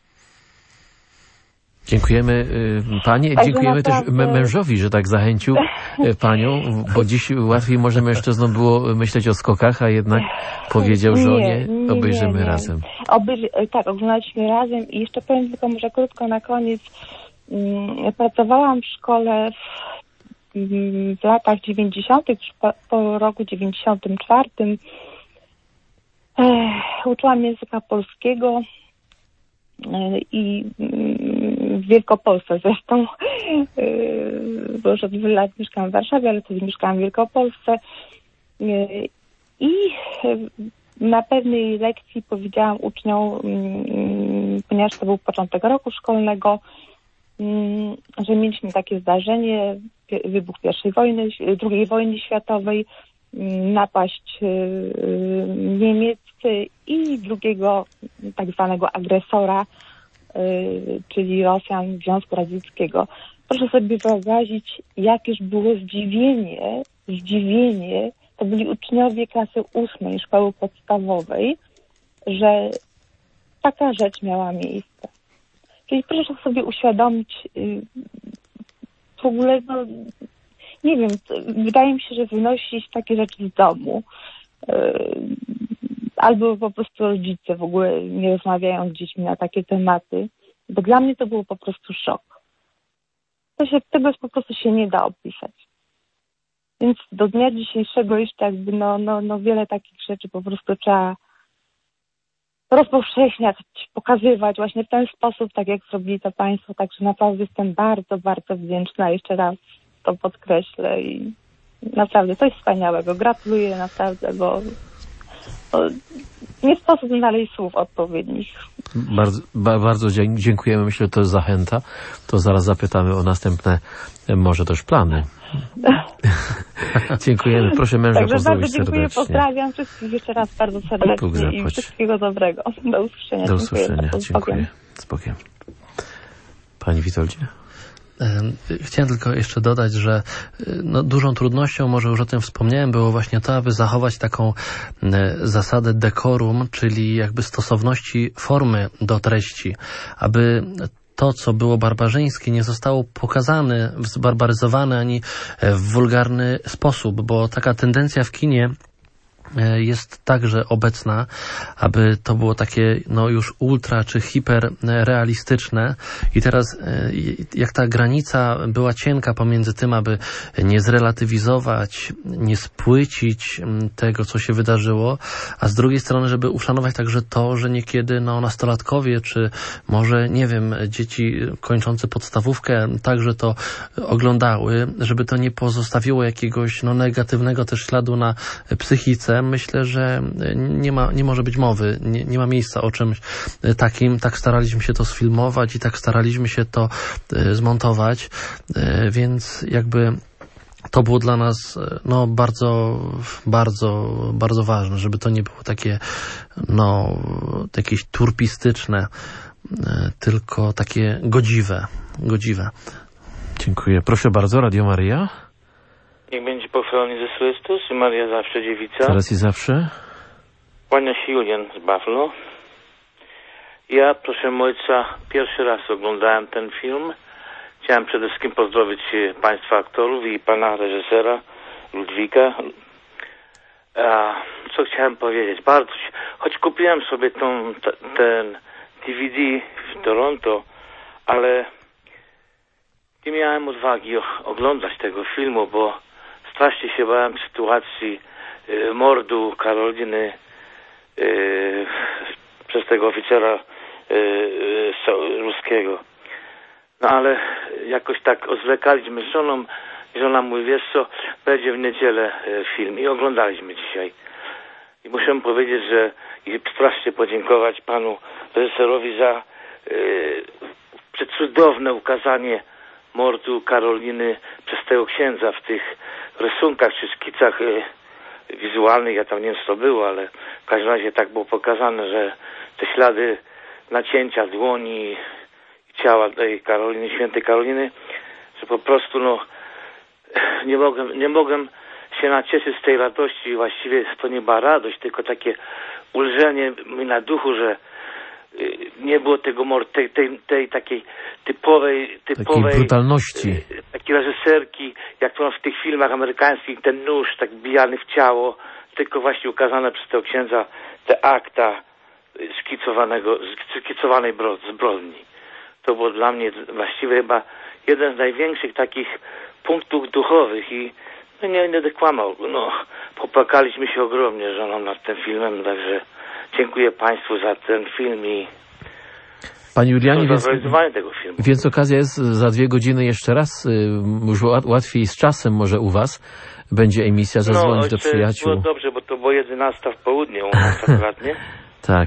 Dziękujemy Pani, dziękujemy też mężowi, że tak zachęcił Panią, bo dziś łatwiej może mężczyznom było myśleć o skokach, a jednak powiedział żonie, obejrzymy razem. Tak, oglądaliśmy razem i jeszcze powiem tylko może krótko na koniec. Pracowałam w szkole w latach 90., po roku 94. Uczyłam języka polskiego i w Wielkopolsce zresztą, bo już od wielu lat mieszkam w Warszawie, ale wtedy mieszkałam w Wielkopolsce i na pewnej lekcji powiedziałam uczniom, ponieważ to był początek roku szkolnego, że mieliśmy takie zdarzenie, wybuch II wojny światowej, napaść niemieccy i drugiego tak zwanego agresora, czyli Rosjan Związku Radzieckiego. Proszę sobie wyobrazić, jakież było zdziwienie, to byli uczniowie klasy 8 szkoły podstawowej, że taka rzecz miała miejsce. Czyli proszę sobie uświadomić, w ogóle, nie wiem, wydaje mi się, że wynosić takie rzeczy z domu, albo po prostu rodzice w ogóle nie rozmawiają z dziećmi na takie tematy, bo dla mnie to było po prostu szok. Tego po prostu się nie da opisać. Więc do dnia dzisiejszego jeszcze jakby wiele takich rzeczy po prostu trzeba rozpowszechniać, pokazywać właśnie w ten sposób, tak jak zrobili to Państwo. Także naprawdę jestem bardzo, bardzo wdzięczna. Jeszcze raz to podkreślę i naprawdę coś wspaniałego. Gratuluję naprawdę, bo nie sposób znaleźć słów odpowiednich. Bardzo dziękujemy. Myślę, że to jest zachęta. To zaraz zapytamy o następne, może też plany. Dziękujemy. Proszę męża pozdrowić serdecznie. Dziękuję, pozdrawiam wszystkich jeszcze raz bardzo serdecznie i wszystkiego dobrego. Do usłyszenia. Do usłyszenia. Dziękuję. Z Bogiem. Pani Witoldzie? Chciałem tylko jeszcze dodać, że dużą trudnością, może już o tym wspomniałem, było właśnie to, aby zachować taką zasadę decorum, czyli jakby stosowności formy do treści, aby to, co było barbarzyńskie, nie zostało pokazane, zbarbaryzowane ani w wulgarny sposób, bo taka tendencja w kinie jest także obecna, aby to było takie już ultra czy hiperrealistyczne i teraz jak ta granica była cienka pomiędzy tym, aby nie zrelatywizować, nie spłycić tego, co się wydarzyło, a z drugiej strony, żeby uszanować także to, że niekiedy nastolatkowie, czy może, nie wiem, dzieci kończące podstawówkę także to oglądały, żeby to nie pozostawiło jakiegoś negatywnego też śladu na psychice. Myślę, że nie może być mowy, nie ma miejsca o czymś takim. Tak staraliśmy się to sfilmować i tak staraliśmy się to zmontować, więc jakby to było dla nas bardzo, bardzo, bardzo ważne, żeby to nie było takie jakieś turpistyczne, tylko takie godziwe. Dziękuję. Proszę bardzo, Radio Maryja. Niech będzie pochwalony Jezus Chrystus i Maria zawsze dziewica. Teraz i zawsze. Kłania się Julian z Buffalo. Ja, proszę ojca, pierwszy raz oglądałem ten film. Chciałem przede wszystkim pozdrowić państwa aktorów i pana reżysera Ludwika. Co chciałem powiedzieć? Choć kupiłem sobie ten DVD w Toronto, ale nie miałem odwagi oglądać tego filmu, bo strasznie się bałem sytuacji mordu Karoliny przez tego oficera ruskiego. Ale jakoś tak zwlekaliśmy z żoną i żona mówi, wiesz co, będzie w niedzielę film i oglądaliśmy dzisiaj. I muszę powiedzieć, że i strasznie podziękować panu reżyserowi za przecudowne ukazanie mordu Karoliny przez tego księdza w tych rysunkach czy szkicach wizualnych. Ja tam nie wiem, co to było, ale w każdym razie tak było pokazane, że te ślady nacięcia dłoni i ciała tej Karoliny, świętej Karoliny, że po prostu nie mogłem się nacieszyć z tej radości. Właściwie to nie była radość, tylko takie ulżenie mi na duchu, że nie było tego tej takiej typowej brutalności, takiej reżyserki, jak to w tych filmach amerykańskich, ten nóż tak bijany w ciało, tylko właśnie ukazane przez tego księdza te akta szkicowanej zbrodni. To było dla mnie właściwie chyba jeden z największych takich punktów duchowych i nie będę kłamał, popłakaliśmy się ogromnie żoną nad tym filmem, także dziękuję państwu za ten film i Panie Julianie, tego filmu. Więc okazja jest za 2 godziny jeszcze raz, już łatwiej z czasem może u was będzie emisja, zadzwonić do przyjaciół. Było dobrze, bo to było 11 w południe u nas akurat, nie? Tak.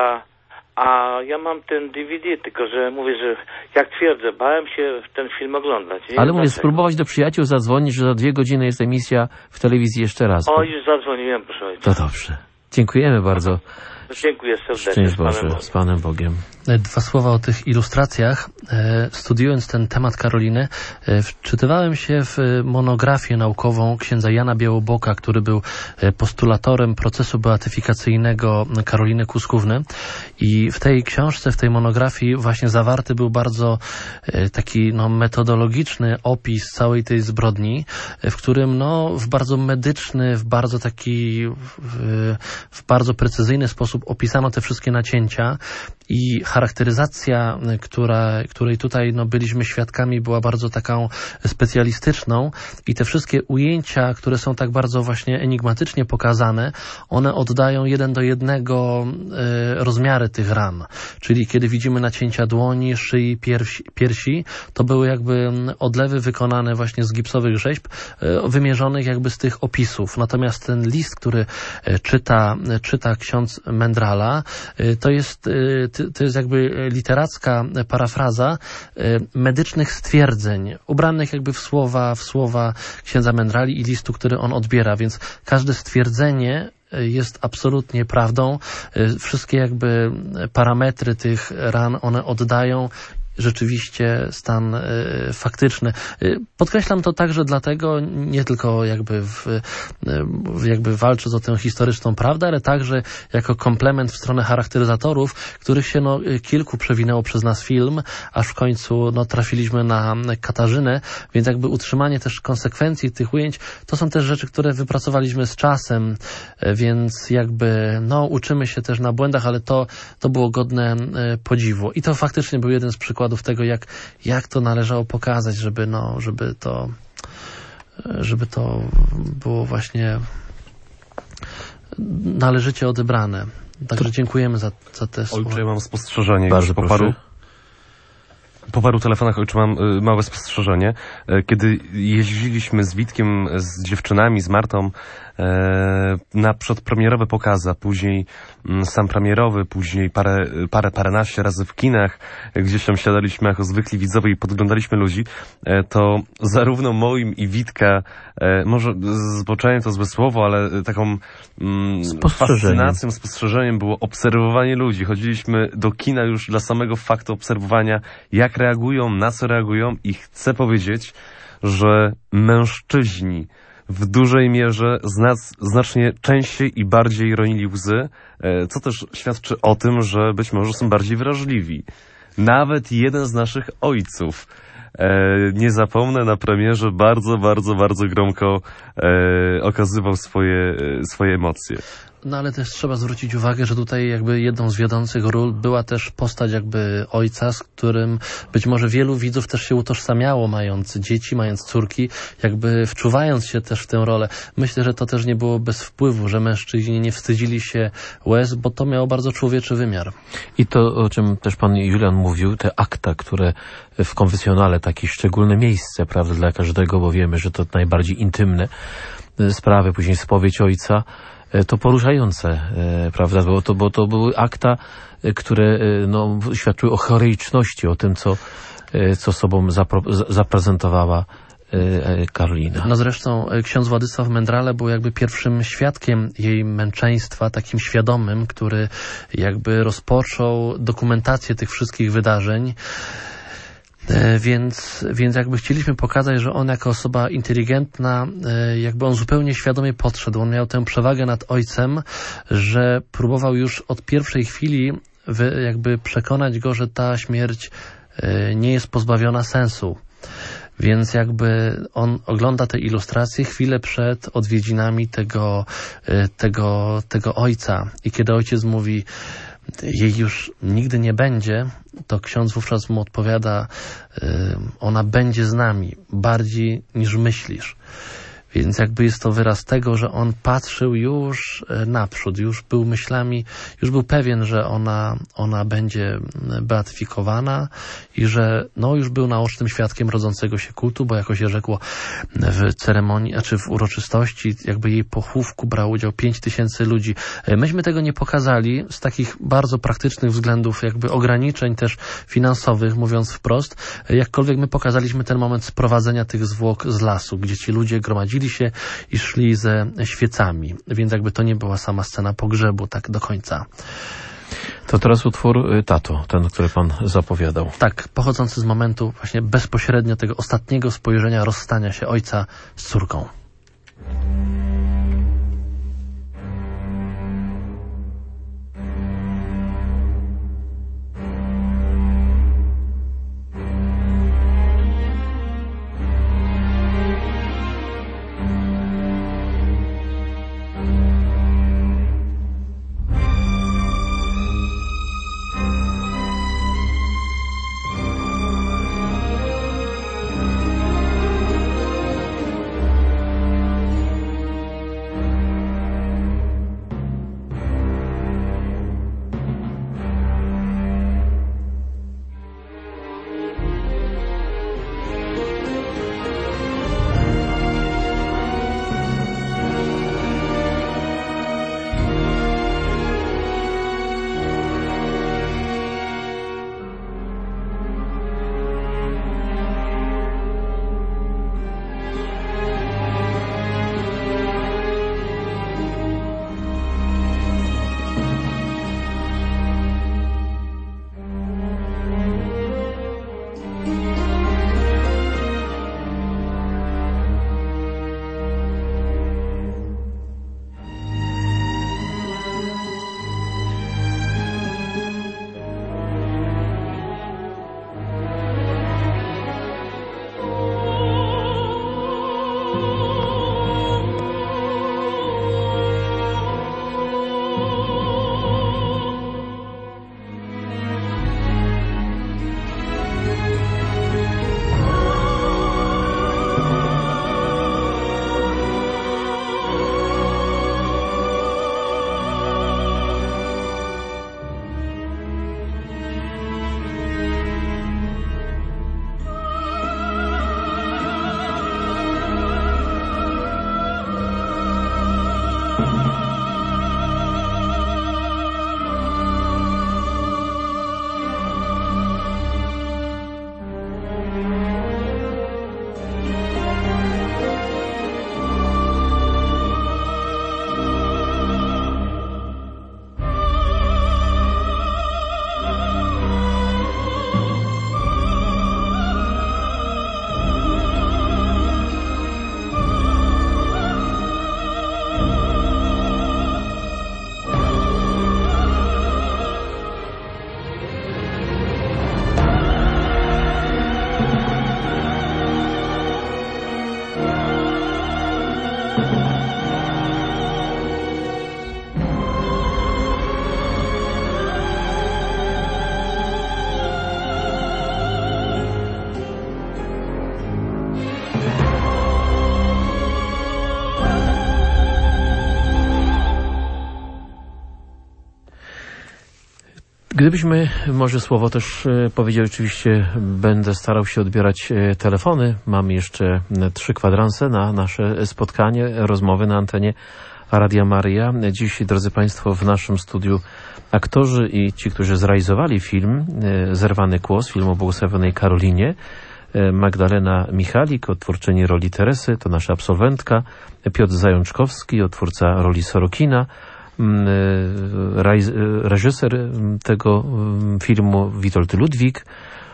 A ja mam ten DVD, tylko że mówię, że jak twierdzę, bałem się ten film oglądać. Ale mówię, spróbować do przyjaciół zadzwonić, że za 2 godziny jest emisja w telewizji jeszcze raz. Już zadzwoniłem, proszę ojca. To dobrze. Dziękujemy bardzo. Dziękuję serdecznie. Szczęść Boże, z Panem Bogiem. 2 słowa o tych ilustracjach. Studiując ten temat Karoliny, wczytywałem się w monografię naukową księdza Jana Białoboka, który był postulatorem procesu beatyfikacyjnego Karoliny Kuskówny. I w tej książce, w tej monografii właśnie zawarty był bardzo taki metodologiczny opis całej tej zbrodni, w którym w bardzo medyczny, w bardzo taki w bardzo precyzyjny sposób opisano te wszystkie nacięcia i charakteryzacja, której tutaj byliśmy świadkami, była bardzo taką specjalistyczną i te wszystkie ujęcia, które są tak bardzo właśnie enigmatycznie pokazane, one oddają 1 do 1 rozmiary tych ran. Czyli kiedy widzimy nacięcia dłoni, szyi, piersi, to były jakby odlewy wykonane właśnie z gipsowych rzeźb, wymierzonych jakby z tych opisów. Natomiast ten list, który czyta ksiądz Mendrala, to jest jakby literacka parafraza medycznych stwierdzeń, ubranych jakby w słowa księdza Mendrali i listu, który on odbiera, więc każde stwierdzenie jest absolutnie prawdą. Wszystkie jakby parametry tych ran, one oddają rzeczywiście stan faktyczny. Podkreślam to także dlatego, nie tylko jakby walcząc o tę historyczną prawdę, ale także jako komplement w stronę charakteryzatorów, których się kilku przewinęło przez nas film, aż w końcu trafiliśmy na Katarzynę, więc jakby utrzymanie też konsekwencji tych ujęć, to są też rzeczy, które wypracowaliśmy z czasem, więc jakby uczymy się też na błędach, ale to było godne podziwu. I to faktycznie był jeden z przykładów tego, jak to należało pokazać, żeby to było właśnie należycie odebrane. Także dziękujemy za te słowa. Ojcze, ja mam spostrzeżenie. Bardzo proszę. Po paru telefonach, ojcze, mam małe spostrzeżenie. Kiedy jeździliśmy z Witkiem, z dziewczynami, z Martą na przedpremierowe pokazy, a później sam premierowy, później paręnaście razy w kinach, gdzieś tam siadaliśmy jako zwykli widzowie i podglądaliśmy ludzi, to zarówno moim i Witka, może zboczenie to złe słowo, ale taką fascynacją, spostrzeżeniem było obserwowanie ludzi. Chodziliśmy do kina już dla samego faktu obserwowania, jak reagują, na co reagują, i chcę powiedzieć, że mężczyźni w dużej mierze znacznie częściej i bardziej ronili łzy, co też świadczy o tym, że być może są bardziej wrażliwi. Nawet jeden z naszych ojców, nie zapomnę, na premierze bardzo, bardzo, bardzo gromko okazywał swoje emocje. Ale też trzeba zwrócić uwagę, że tutaj jakby jedną z wiodących ról była też postać jakby ojca, z którym być może wielu widzów też się utożsamiało, mając dzieci, mając córki, jakby wczuwając się też w tę rolę. Myślę, że to też nie było bez wpływu, że mężczyźni nie wstydzili się łez, bo to miało bardzo człowieczy wymiar. I to, o czym też pan Julian mówił, te akta, które w konfesjonale, takie szczególne miejsce, prawda, dla każdego, bo wiemy, że to najbardziej intymne sprawy, później spowiedź ojca, to poruszające, prawda, bo to były akta, które świadczyły o heroiczności, o tym, co sobą zaprezentowała Karolina. Zresztą ksiądz Władysław Mędrale był jakby pierwszym świadkiem jej męczeństwa, takim świadomym, który jakby rozpoczął dokumentację tych wszystkich wydarzeń. Więc jakby chcieliśmy pokazać, że on jako osoba inteligentna, jakby on zupełnie świadomie podszedł. On miał tę przewagę nad ojcem, że próbował już od pierwszej chwili jakby przekonać go, że ta śmierć nie jest pozbawiona sensu. Więc jakby on ogląda te ilustracje chwilę przed odwiedzinami tego ojca. I kiedy ojciec mówi, jej już nigdy nie będzie, to ksiądz wówczas mu odpowiada, ona będzie z nami bardziej niż myślisz. Więc jakby jest to wyraz tego, że on patrzył już naprzód, już był myślami, już był pewien, że ona będzie beatyfikowana i że już był naocznym świadkiem rodzącego się kultu, bo jako się rzekło w ceremonii, w uroczystości jakby jej pochówku brało udział 5000 ludzi. Myśmy tego nie pokazali z takich bardzo praktycznych względów, jakby ograniczeń też finansowych, mówiąc wprost. Jakkolwiek my pokazaliśmy ten moment sprowadzenia tych zwłok z lasu, gdzie ci ludzie gromadzili się i szli ze świecami, więc jakby to nie była sama scena pogrzebu tak do końca. To teraz utwór Tato, ten, który pan zapowiadał. Tak, pochodzący z momentu właśnie bezpośrednio tego ostatniego spojrzenia rozstania się ojca z córką. Gdybyśmy może słowo też powiedzieli, oczywiście będę starał się odbierać telefony. Mam jeszcze 3 kwadranse na nasze spotkanie, rozmowy na antenie Radia Maryja. Dziś, drodzy Państwo, w naszym studiu aktorzy i ci, którzy zrealizowali film Zerwany Kłos, film o błogosławionej Karolinie. Magdalena Michalik, odtwórczyni roli Teresy, to nasza absolwentka. Piotr Zajączkowski, odtwórca roli Sorokina. Reżyser tego filmu Witold Ludwik.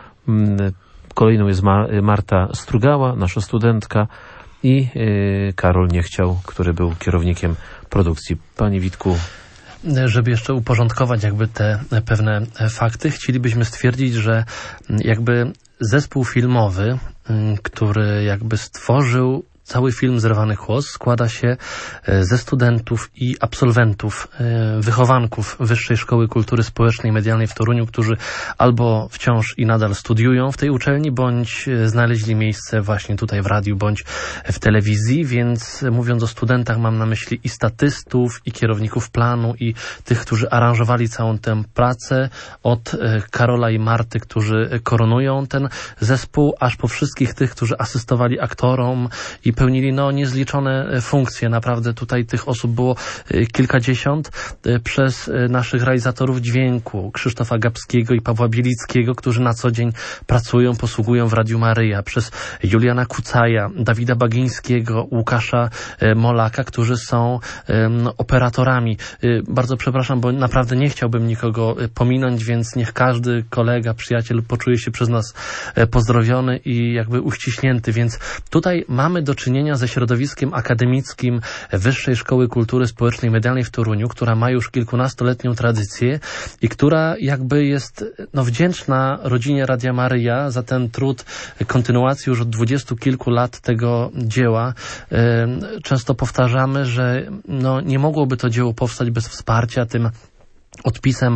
Kolejną jest Marta Strugała, nasza studentka, i Karol Niechciał, który był kierownikiem produkcji. Panie Witku. Żeby jeszcze uporządkować jakby te pewne fakty, chcielibyśmy stwierdzić, że jakby zespół filmowy, który jakby stworzył cały film Zerwany Kłos, składa się ze studentów i absolwentów, wychowanków Wyższej Szkoły Kultury Społecznej i Medialnej w Toruniu, którzy albo wciąż i nadal studiują w tej uczelni, bądź znaleźli miejsce właśnie tutaj w radiu, bądź w telewizji, więc mówiąc o studentach mam na myśli i statystów, i kierowników planu, i tych, którzy aranżowali całą tę pracę, od Karola i Marty, którzy koronują ten zespół, aż po wszystkich tych, którzy asystowali aktorom i pełnili niezliczone funkcje. Naprawdę tutaj tych osób było kilkadziesiąt, przez naszych realizatorów dźwięku, Krzysztofa Gabskiego i Pawła Bielickiego, którzy na co dzień pracują, posługują w Radiu Maryja, przez Juliana Kucaja, Dawida Bagińskiego, Łukasza Molaka, którzy są operatorami. Bardzo przepraszam, bo naprawdę nie chciałbym nikogo pominąć, więc niech każdy kolega, przyjaciel poczuje się przez nas pozdrowiony i jakby uściśnięty, więc tutaj mamy do czynienia ze środowiskiem akademickim Wyższej Szkoły Kultury Społecznej i Medialnej w Toruniu, która ma już kilkunastoletnią tradycję i która jakby jest wdzięczna rodzinie Radia Maryja za ten trud kontynuacji już od 20 kilku lat tego dzieła. Często powtarzamy, że nie mogłoby to dzieło powstać bez wsparcia. Tym odpisem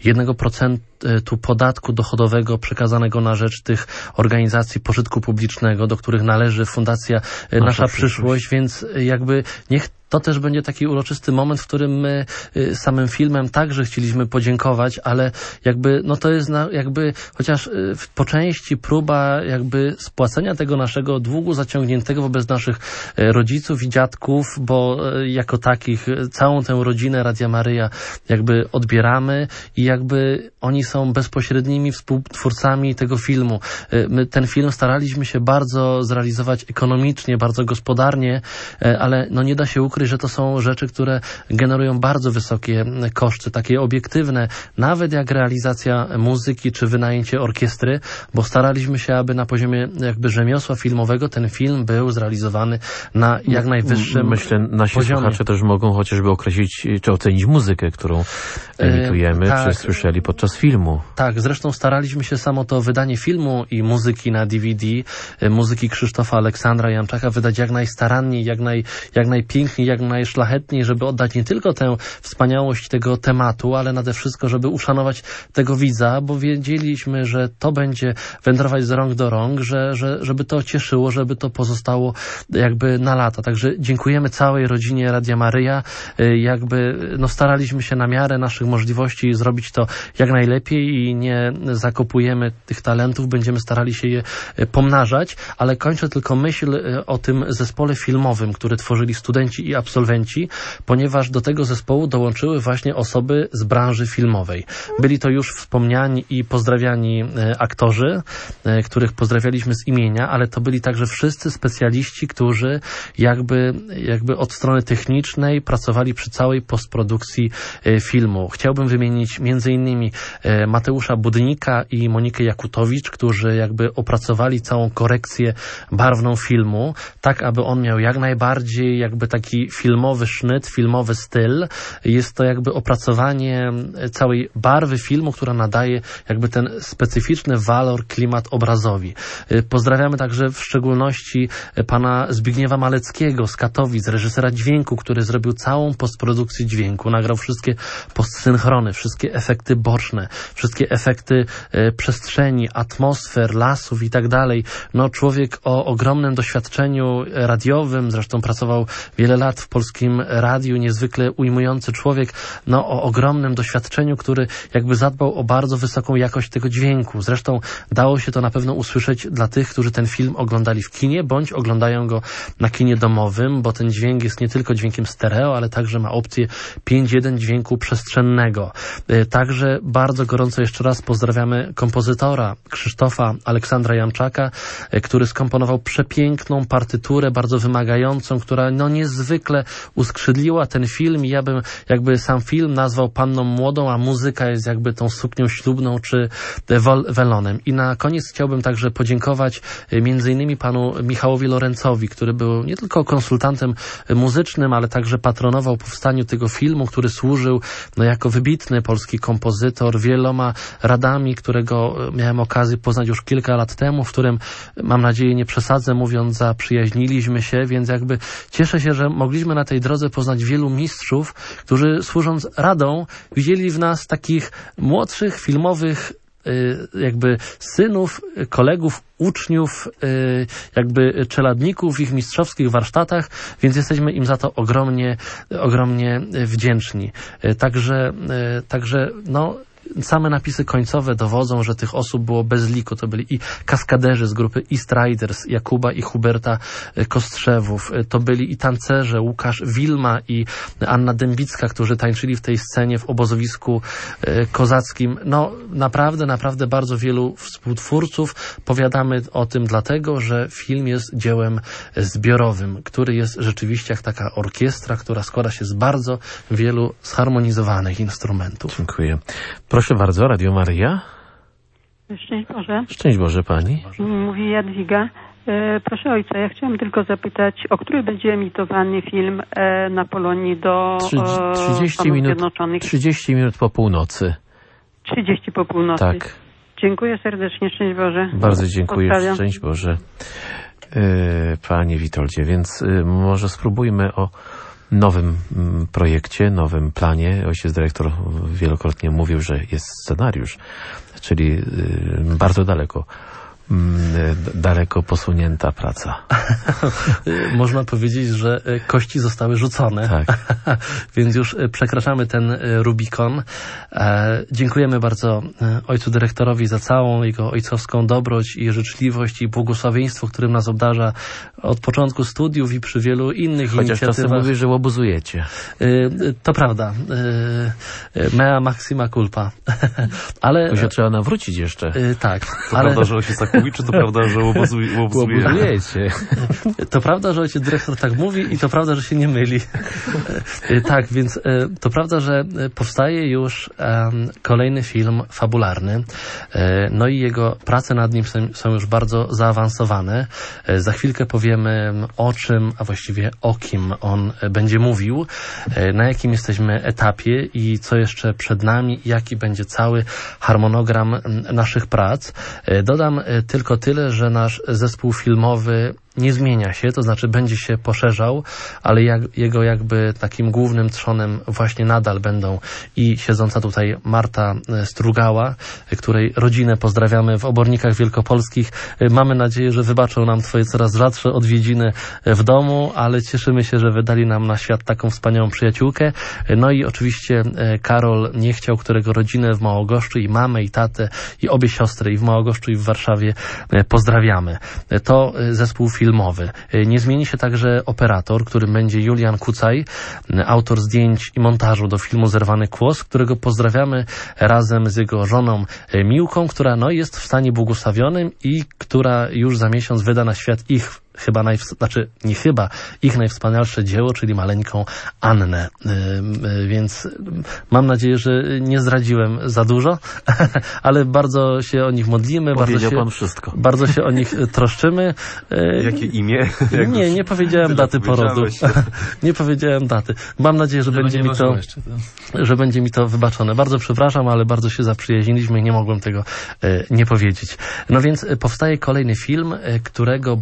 1% podatku dochodowego przekazanego na rzecz tych organizacji pożytku publicznego, do których należy Fundacja Nasza Przyszłość, więc jakby niech to też będzie taki uroczysty moment, w którym my samym filmem także chcieliśmy podziękować, ale jakby to jest jakby chociaż po części próba jakby spłacenia tego naszego długu zaciągniętego wobec naszych rodziców i dziadków, bo jako takich całą tę rodzinę Radia Maryja jakby odbieramy i jakby oni są bezpośrednimi współtwórcami tego filmu. My ten film staraliśmy się bardzo zrealizować ekonomicznie, bardzo gospodarnie, ale nie da się ukryć, że to są rzeczy, które generują bardzo wysokie koszty, takie obiektywne, nawet jak realizacja muzyki czy wynajęcie orkiestry, bo staraliśmy się, aby na poziomie jakby rzemiosła filmowego ten film był zrealizowany na jak najwyższym Myślę, nasi poziomie. Słuchacze też mogą chociażby określić czy ocenić muzykę, którą emitujemy, czy słyszeli podczas filmu. Tak, zresztą staraliśmy się samo to wydanie filmu i muzyki na DVD, muzyki Krzysztofa Aleksandra Janczaka wydać jak najstaranniej, jak najpiękniej, jak najszlachetniej, żeby oddać nie tylko tę wspaniałość tego tematu, ale nade wszystko, żeby uszanować tego widza, bo wiedzieliśmy, że to będzie wędrować z rąk do rąk, żeby to cieszyło, żeby to pozostało jakby na lata. Także dziękujemy całej rodzinie Radia Maryja. Jakby staraliśmy się na miarę naszych możliwości zrobić to jak najlepiej i nie zakopujemy tych talentów, będziemy starali się je pomnażać, ale kończę tylko myśl o tym zespole filmowym, który tworzyli studenci i absolwenci, ponieważ do tego zespołu dołączyły właśnie osoby z branży filmowej. Byli to już wspomniani i pozdrawiani aktorzy, których pozdrawialiśmy z imienia, ale to byli także wszyscy specjaliści, którzy jakby od strony technicznej pracowali przy całej postprodukcji filmu. Chciałbym wymienić m.in. Mateusza Budnika i Monikę Jakutowicz, którzy jakby opracowali całą korekcję barwną filmu, tak aby on miał jak najbardziej jakby taki filmowy sznyt, filmowy styl. Jest to jakby opracowanie całej barwy filmu, która nadaje jakby ten specyficzny walor, klimat obrazowi. Pozdrawiamy także w szczególności pana Zbigniewa Maleckiego z Katowic, reżysera dźwięku, który zrobił całą postprodukcję dźwięku, nagrał wszystkie postsynchrony, wszystkie efekty boczne, wszystkie efekty przestrzeni, atmosfer, lasów i tak dalej. Człowiek o ogromnym doświadczeniu radiowym, zresztą pracował wiele lat w polskim radiu, niezwykle ujmujący człowiek, no o ogromnym doświadczeniu, który jakby zadbał o bardzo wysoką jakość tego dźwięku. Zresztą dało się to na pewno usłyszeć dla tych, którzy ten film oglądali w kinie, bądź oglądają go na kinie domowym, bo ten dźwięk jest nie tylko dźwiękiem stereo, ale także ma opcję 5.1 dźwięku przestrzennego. Także bardzo gorąco jeszcze raz pozdrawiamy kompozytora Krzysztofa Aleksandra Janczaka, który skomponował przepiękną partyturę, bardzo wymagającą, która no niezwykle uskrzydliła ten film i ja bym jakby sam film nazwał Panną Młodą, a muzyka jest jakby tą suknią ślubną czy welonem. I na koniec chciałbym także podziękować między innymi panu Michałowi Lorencowi, który był nie tylko konsultantem muzycznym, ale także patronował powstaniu tego filmu, który służył no, jako wybitny polski kompozytor wieloma radami, którego miałem okazję poznać już kilka lat temu, w którym, mam nadzieję, nie przesadzę mówiąc, zaprzyjaźniliśmy się, więc jakby cieszę się, że mogliśmy na tej drodze poznać wielu mistrzów, którzy służąc radą widzieli w nas takich młodszych filmowych jakby synów, kolegów, uczniów, jakby czeladników w ich mistrzowskich warsztatach, więc jesteśmy im za to ogromnie wdzięczni. Także no same napisy końcowe dowodzą, że tych osób było bez liku. To byli i kaskaderzy z grupy East Riders, Jakuba i Huberta Kostrzewów. To byli i tancerze Łukasz Wilma i Anna Dębicka, którzy tańczyli w tej scenie w obozowisku kozackim. No naprawdę bardzo wielu współtwórców. Powiadamy o tym dlatego, że film jest dziełem zbiorowym, który jest rzeczywiście jak taka orkiestra, która składa się z bardzo wielu zharmonizowanych instrumentów. Dziękuję. Proszę bardzo, Radio Maryja. Szczęść Boże. Szczęść Boże pani. Mówi Jadwiga. Proszę ojca, ja chciałam tylko zapytać, o który będzie emitowany film na Polonii do 30 minut, Zjednoczonych? 30 minut po północy. 30 po północy. Tak. Dziękuję serdecznie, szczęść Boże. Bardzo dziękuję, Pozdrawiam. szczęść Boże. Panie Witoldzie, więc może spróbujmy o nowym projekcie, nowym planie. Ojciec dyrektor wielokrotnie mówił, że jest scenariusz, czyli bardzo daleko posunięta praca. Można powiedzieć, że kości zostały rzucone. Tak. Więc już przekraczamy ten Rubikon. Dziękujemy bardzo ojcu dyrektorowi za całą jego ojcowską dobroć i życzliwość i błogosławieństwo, którym nas obdarza od początku studiów i przy wielu innych Chociaż inicjatywach. czasem mówię, że łobuzujecie. To prawda. Mea maxima culpa. Ale To się trzeba nawrócić jeszcze. Tak. To prawda, że ojciec tak mówi, czy to prawda, że łobuzujecie? To prawda, że ojciec dyrektor tak mówi i to prawda, że się nie myli. Tak, więc to prawda, że powstaje już kolejny film fabularny. No i jego prace nad nim są już bardzo zaawansowane. Za chwilkę powiemy o czym, a właściwie o kim on będzie mówił, na jakim jesteśmy etapie i co jeszcze przed nami, jaki będzie cały harmonogram naszych prac. Dodam tylko tyle, że nasz zespół filmowy nie zmienia się, to znaczy będzie się poszerzał, ale jego jakby takim głównym trzonem właśnie nadal będą i siedząca tutaj Marta Strugała, której rodzinę pozdrawiamy w Obornikach Wielkopolskich. Mamy nadzieję, że wybaczą nam twoje coraz rzadsze odwiedziny w domu, ale cieszymy się, że wydali nam na świat taką wspaniałą przyjaciółkę. No i oczywiście Karol Niechciał, którego rodzinę w Małogoszczu i mamę i tatę i obie siostry i w Małogoszczu i w Warszawie pozdrawiamy. To zespół filmowy. Nie zmieni się także operator, którym będzie Julian Kucaj, autor zdjęć i montażu do filmu Zerwany Kłos, którego pozdrawiamy razem z jego żoną Miłką, która no, jest w stanie błogosławionym i która już za miesiąc wyda na świat ich ich najwspanialsze dzieło, czyli maleńką Annę. Więc mam nadzieję, że nie zdradziłem za dużo, ale bardzo się o nich modlimy. Powiedział pan wszystko. Bardzo się o nich troszczymy. Jakie imię? Nie powiedziałem daty porodu. Nie powiedziałem daty. Mam nadzieję, że będzie mi to wybaczone. Bardzo przepraszam, ale bardzo się zaprzyjaźniliśmy i nie mogłem tego nie powiedzieć. No więc powstaje kolejny film, którego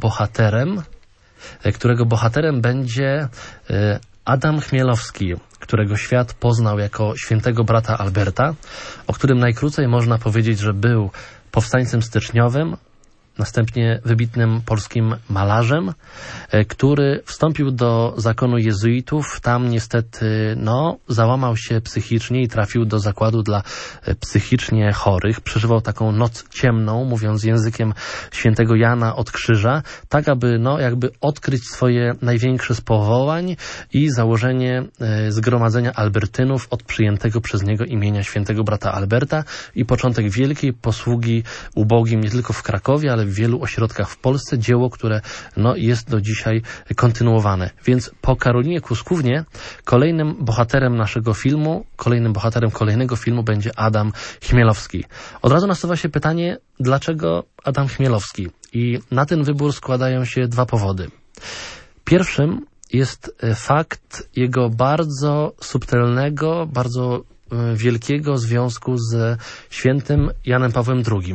bohaterem będzie Adam Chmielowski, którego świat poznał jako świętego brata Alberta, o którym najkrócej można powiedzieć, że był powstańcem styczniowym, następnie wybitnym polskim malarzem, który wstąpił do zakonu jezuitów. Tam niestety załamał się psychicznie i trafił do zakładu dla psychicznie chorych. Przeżywał taką noc ciemną, mówiąc językiem świętego Jana od Krzyża, tak aby jakby odkryć swoje największe z powołań i założenie zgromadzenia Albertynów od przyjętego przez niego imienia świętego brata Alberta i początek wielkiej posługi ubogim nie tylko w Krakowie, ale w wielu ośrodkach w Polsce, dzieło, które jest do dzisiaj kontynuowane. Więc po Karolinie Kłuskównie kolejnym bohaterem naszego filmu, kolejnym bohaterem kolejnego filmu będzie Adam Chmielowski. Od razu nasuwa się pytanie, dlaczego Adam Chmielowski? I na ten wybór składają się dwa powody. Pierwszym jest fakt jego bardzo subtelnego, bardzo wielkiego związku z świętym Janem Pawłem II.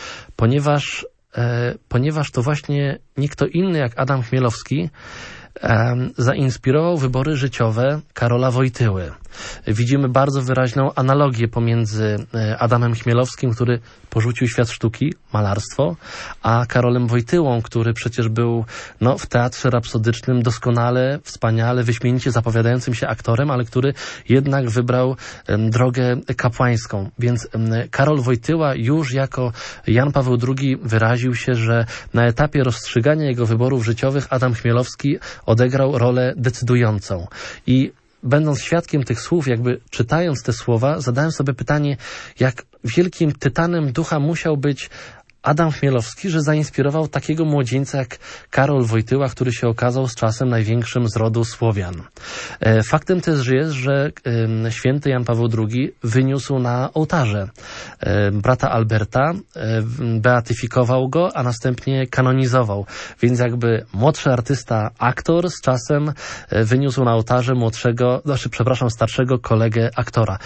Ponieważ to właśnie nie kto inny jak Adam Chmielowski zainspirował wybory życiowe Karola Wojtyły. Widzimy bardzo wyraźną analogię pomiędzy Adamem Chmielowskim, który porzucił świat sztuki, malarstwo, a Karolem Wojtyłą, który przecież był w teatrze rapsodycznym doskonale, wspaniale, wyśmienicie zapowiadającym się aktorem, ale który jednak wybrał drogę kapłańską. Więc Karol Wojtyła już jako Jan Paweł II wyraził się, że na etapie rozstrzygania jego wyborów życiowych Adam Chmielowski odegrał rolę decydującą. I będąc świadkiem tych słów, jakby czytając te słowa, zadałem sobie pytanie, jak wielkim tytanem ducha musiał być Adam Chmielowski, że zainspirował takiego młodzieńca jak Karol Wojtyła, który się okazał z czasem największym z rodu Słowian. Faktem też jest, że święty Jan Paweł II wyniósł na ołtarze brata Alberta, beatyfikował go, a następnie kanonizował. Więc jakby młodszy artysta, aktor z czasem wyniósł na ołtarze starszego kolegę aktora.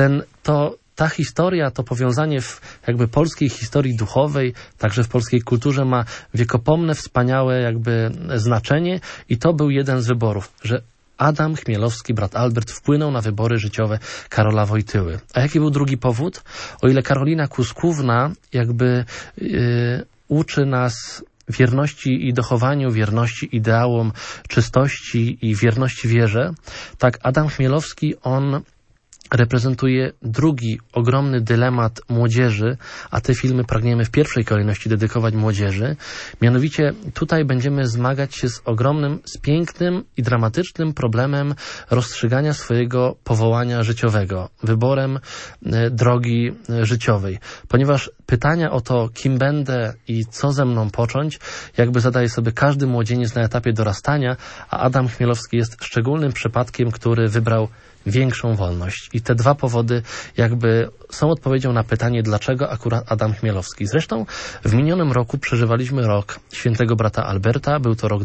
Ta historia, to powiązanie w jakby polskiej historii duchowej, także w polskiej kulturze ma wiekopomne, wspaniałe jakby znaczenie i to był jeden z wyborów, że Adam Chmielowski, brat Albert, wpłynął na wybory życiowe Karola Wojtyły. A jaki był drugi powód? O ile Karolina Kłuskówna jakby uczy nas wierności i dochowaniu, wierności ideałom, czystości i wierności wierze, tak Adam Chmielowski, on reprezentuje drugi ogromny dylemat młodzieży, a te filmy pragniemy w pierwszej kolejności dedykować młodzieży. Mianowicie tutaj będziemy zmagać się z pięknym i dramatycznym problemem rozstrzygania swojego powołania życiowego, wyborem drogi życiowej. Ponieważ pytania o to, kim będę i co ze mną począć, jakby zadaje sobie każdy młodzieniec na etapie dorastania, a Adam Chmielowski jest szczególnym przypadkiem, który wybrał większą wolność. I te dwa powody jakby są odpowiedzią na pytanie, dlaczego akurat Adam Chmielowski. Zresztą w minionym roku przeżywaliśmy rok świętego brata Alberta. Był to rok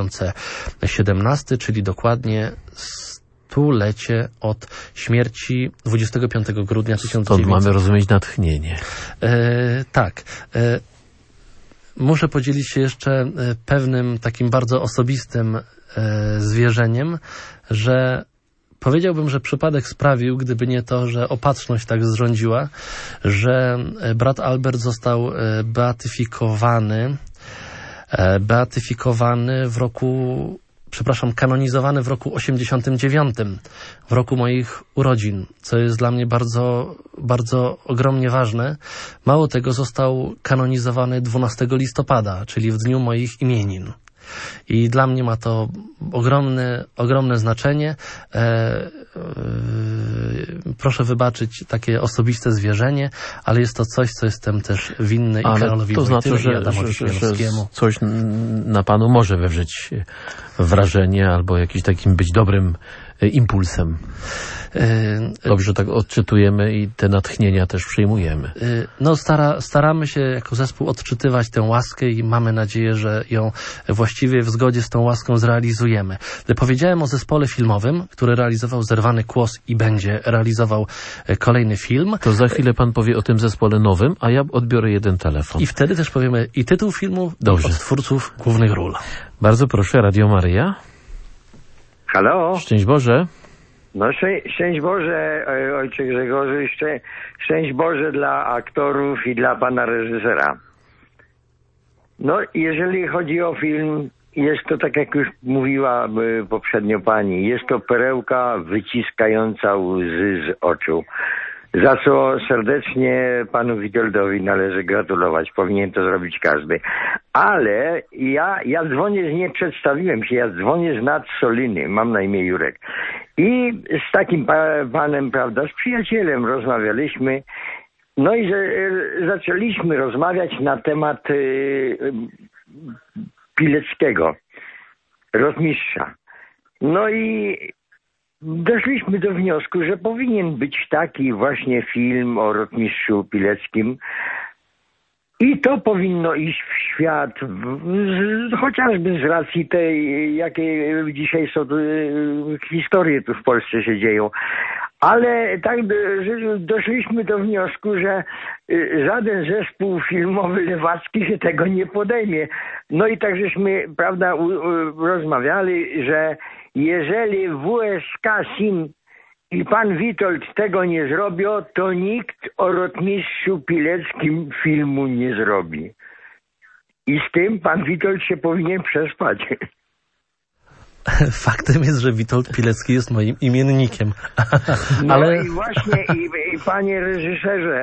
2017, czyli dokładnie stulecie od śmierci 25 grudnia 1900. Stąd mamy rozumieć natchnienie. Tak. Muszę podzielić się jeszcze pewnym takim bardzo osobistym zwierzeniem, że powiedziałbym, że przypadek sprawił, gdyby nie to, że opatrzność tak zrządziła, że brat Albert został kanonizowany w roku 89, w roku moich urodzin, co jest dla mnie bardzo, bardzo ogromnie ważne. Mało tego, został kanonizowany 12 listopada, czyli w dniu moich imienin. I dla mnie ma to ogromne znaczenie. Proszę wybaczyć takie osobiste zwierzenie, ale jest to coś, co jestem też winny i Karolowi Wojtyły, i Adamowi Chmielowskiemu. Coś na panu może wywrzeć wrażenie albo jakiś takim być dobrym impulsem. Dobrze tak odczytujemy i te natchnienia też przyjmujemy. Staramy się jako zespół odczytywać tę łaskę i mamy nadzieję, że ją właściwie w zgodzie z tą łaską zrealizujemy. Powiedziałem o zespole filmowym, który realizował Zerwany Kłos i będzie realizował kolejny film. To za chwilę pan powie o tym zespole nowym, a ja odbiorę jeden telefon. I wtedy też powiemy i tytuł filmu, Dobrze. I od twórców głównych ról. Bardzo proszę, Radio Maryja. Halo? Szczęść Boże. No szczęść Boże, ojcze Grzegorzu, szczęść Boże dla aktorów i dla pana reżysera. No, jeżeli chodzi o film, jest to, tak jak już mówiła poprzednio pani, jest to perełka wyciskająca łzy z oczu. Za co serdecznie panu Witoldowi należy gratulować. Powinien to zrobić każdy. Ale ja dzwonię, nie przedstawiłem się, ja dzwonię z Nadsoliny, mam na imię Jurek. I z takim panem, prawda, z przyjacielem rozmawialiśmy. No i zaczęliśmy rozmawiać na temat Pileckiego, rotmistrza. No i doszliśmy do wniosku, że powinien być taki właśnie film o rotmistrzu Pileckim i to powinno iść w świat, chociażby z racji tej, jakie dzisiaj są historie tu w Polsce się dzieją. Ale tak doszliśmy do wniosku, że żaden zespół filmowy lewacki się tego nie podejmie. No i tak żeśmy, prawda, rozmawiali, że jeżeli WSK SIM i pan Witold tego nie zrobią, to nikt o rotmistrzu Pileckim filmu nie zrobi. I z tym pan Witold się powinien przespać. Faktem jest, że Witold Pilecki jest moim imiennikiem. No ale... i właśnie, i panie reżyserze,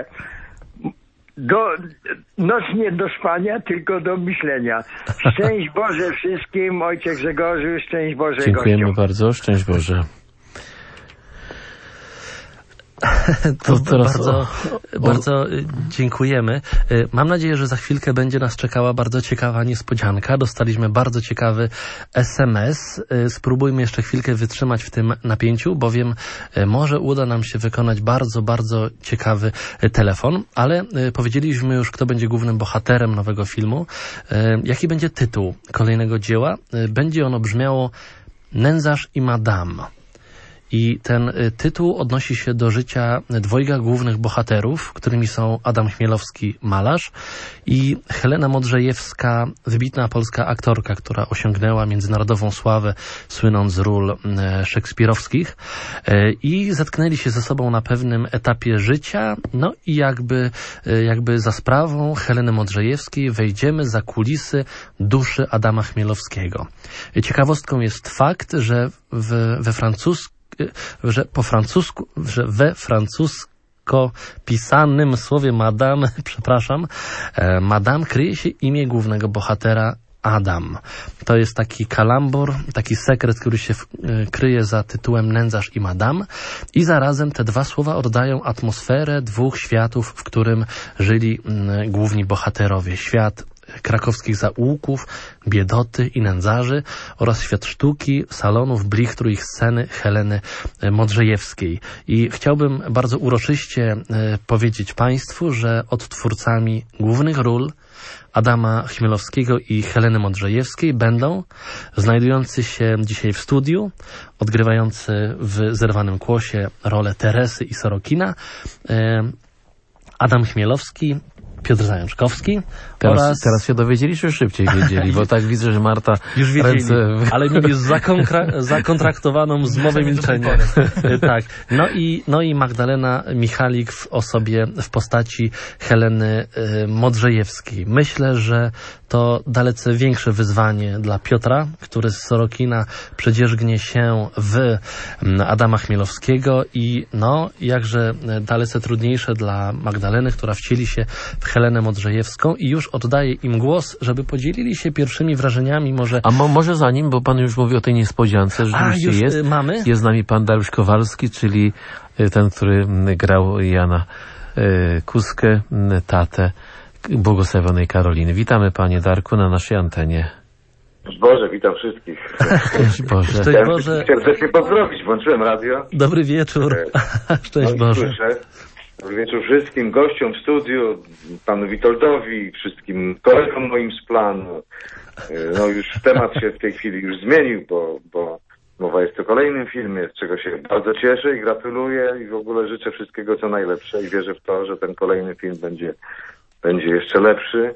noc nie do spania, tylko do myślenia. Szczęść Boże wszystkim, ojcze Grzegorzu, szczęść Boże Dziękujemy gościom. bardzo, szczęść Boże. To bardzo dziękujemy. Mam nadzieję, że za chwilkę będzie nas czekała bardzo ciekawa niespodzianka. Dostaliśmy bardzo ciekawy SMS. Spróbujmy jeszcze chwilkę wytrzymać w tym napięciu, bowiem może uda nam się wykonać bardzo, bardzo ciekawy telefon, ale powiedzieliśmy już, kto będzie głównym bohaterem nowego filmu. Jaki będzie tytuł kolejnego dzieła? Będzie ono brzmiało Nędzarz i Madame. I ten tytuł odnosi się do życia dwojga głównych bohaterów, którymi są Adam Chmielowski, malarz, i Helena Modrzejewska, wybitna polska aktorka, która osiągnęła międzynarodową sławę, słynąc z ról szekspirowskich, i zetknęli się ze sobą na pewnym etapie życia, no i jakby za sprawą Heleny Modrzejewskiej wejdziemy za kulisy duszy Adama Chmielowskiego. Ciekawostką jest fakt, że we francusko pisanym słowie madame, madame kryje się imię głównego bohatera Adam. To jest taki kalambor, taki sekret, który się kryje za tytułem Nędzarz i Madame, i zarazem te dwa słowa oddają atmosferę dwóch światów, w którym żyli główni bohaterowie. Świat krakowskich zaułków, biedoty i nędzarzy oraz świat sztuki, salonów, blichtru i sceny Heleny Modrzejewskiej. I chciałbym bardzo uroczyście powiedzieć Państwu, że odtwórcami głównych ról Adama Chmielowskiego i Heleny Modrzejewskiej będą znajdujący się dzisiaj w studiu, odgrywający w Zerwanym Kłosie rolę Teresy i Sorokina, Adam Chmielowski, Piotr Zajączkowski. Teraz się dowiedzieli, czy szybciej wiedzieli, bo tak widzę, że Marta już wiedzieli, ale mieli zakontraktowaną zmowę milczenia. Tak. No i Magdalena Michalik w postaci Heleny Modrzejewskiej. Myślę, że to dalece większe wyzwanie dla Piotra, który z Sorokina przedzierzgnie się w Adama Chmielowskiego, i jakże dalece trudniejsze dla Magdaleny, która wcieli się w Helenę Modrzejewską, i już oddaję im głos, żeby podzielili się pierwszymi wrażeniami. Może zanim, bo pan już mówi o tej niespodziance, rzeczywiście jest. Mamy? Jest z nami pan Dariusz Kowalski, czyli ten, który grał Jana Kuskę, tatę błogosławionej Karoliny. Witamy, panie Darku, na naszej antenie. Szczęść Boże, witam wszystkich. Szczęść Boże. Chciałem serdecznie pozdrowić, włączyłem radio. Dobry wieczór. Szczęść Boże. Dobry wieczór wszystkim gościom w studiu, panu Witoldowi, wszystkim kolegom moim z planu. Już temat się w tej chwili już zmienił, bo mowa jest o kolejnym filmie, z czego się bardzo cieszę i gratuluję, i w ogóle życzę wszystkiego co najlepsze i wierzę w to, że ten kolejny film będzie jeszcze lepszy.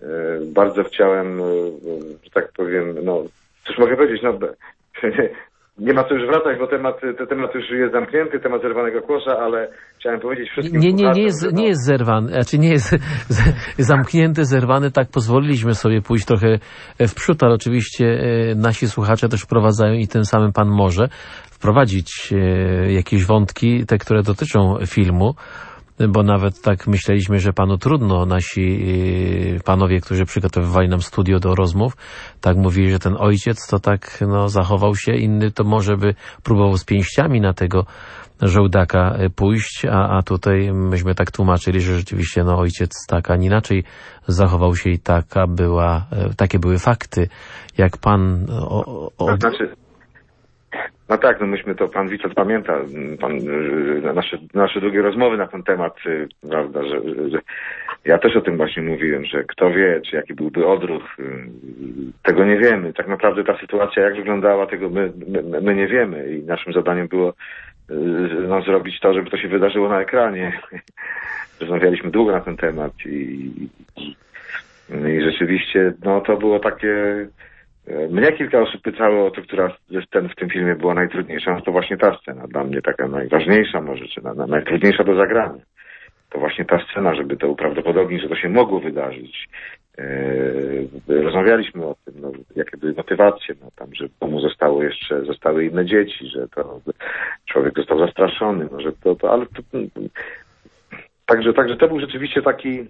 Bardzo chciałem, że tak powiem, cóż mogę powiedzieć, nie ma co już wracać, bo temat już jest zamknięty, temat zerwanego kłosa, ale chciałem powiedzieć wszystkim... Nie jest zerwany, znaczy nie jest zamknięty, zerwany, tak pozwoliliśmy sobie pójść trochę w przód, ale oczywiście nasi słuchacze też wprowadzają i tym samym pan może wprowadzić jakieś wątki, te, które dotyczą filmu, bo nawet tak myśleliśmy, że panu trudno, nasi panowie, którzy przygotowywali nam studio do rozmów, tak mówili, że ten ojciec to tak zachował się, inny to może by próbował z pięściami na tego żołdaka pójść, a tutaj myśmy tak tłumaczyli, że rzeczywiście ojciec tak, a nie inaczej zachował się i takie były fakty, jak pan... To znaczy... No tak, myśmy to, pan Witold pamięta, nasze długie rozmowy na ten temat, prawda, że ja też o tym właśnie mówiłem, że kto wie, czy jaki byłby odruch, tego nie wiemy. Tak naprawdę ta sytuacja, jak wyglądała, tego my nie wiemy i naszym zadaniem było zrobić to, żeby to się wydarzyło na ekranie. Rozmawialiśmy długo na ten temat i rzeczywiście, to było takie... Mnie kilka osób pytało o to, która ze scen w tym filmie była najtrudniejsza. To właśnie ta scena, dla mnie taka najważniejsza może, czy najtrudniejsza do zagrania. To właśnie ta scena, żeby to uprawdopodobnić, że to się mogło wydarzyć. Rozmawialiśmy o tym, jakie były motywacje, że w domu zostały inne dzieci, że to człowiek został zastraszony, ale także to był rzeczywiście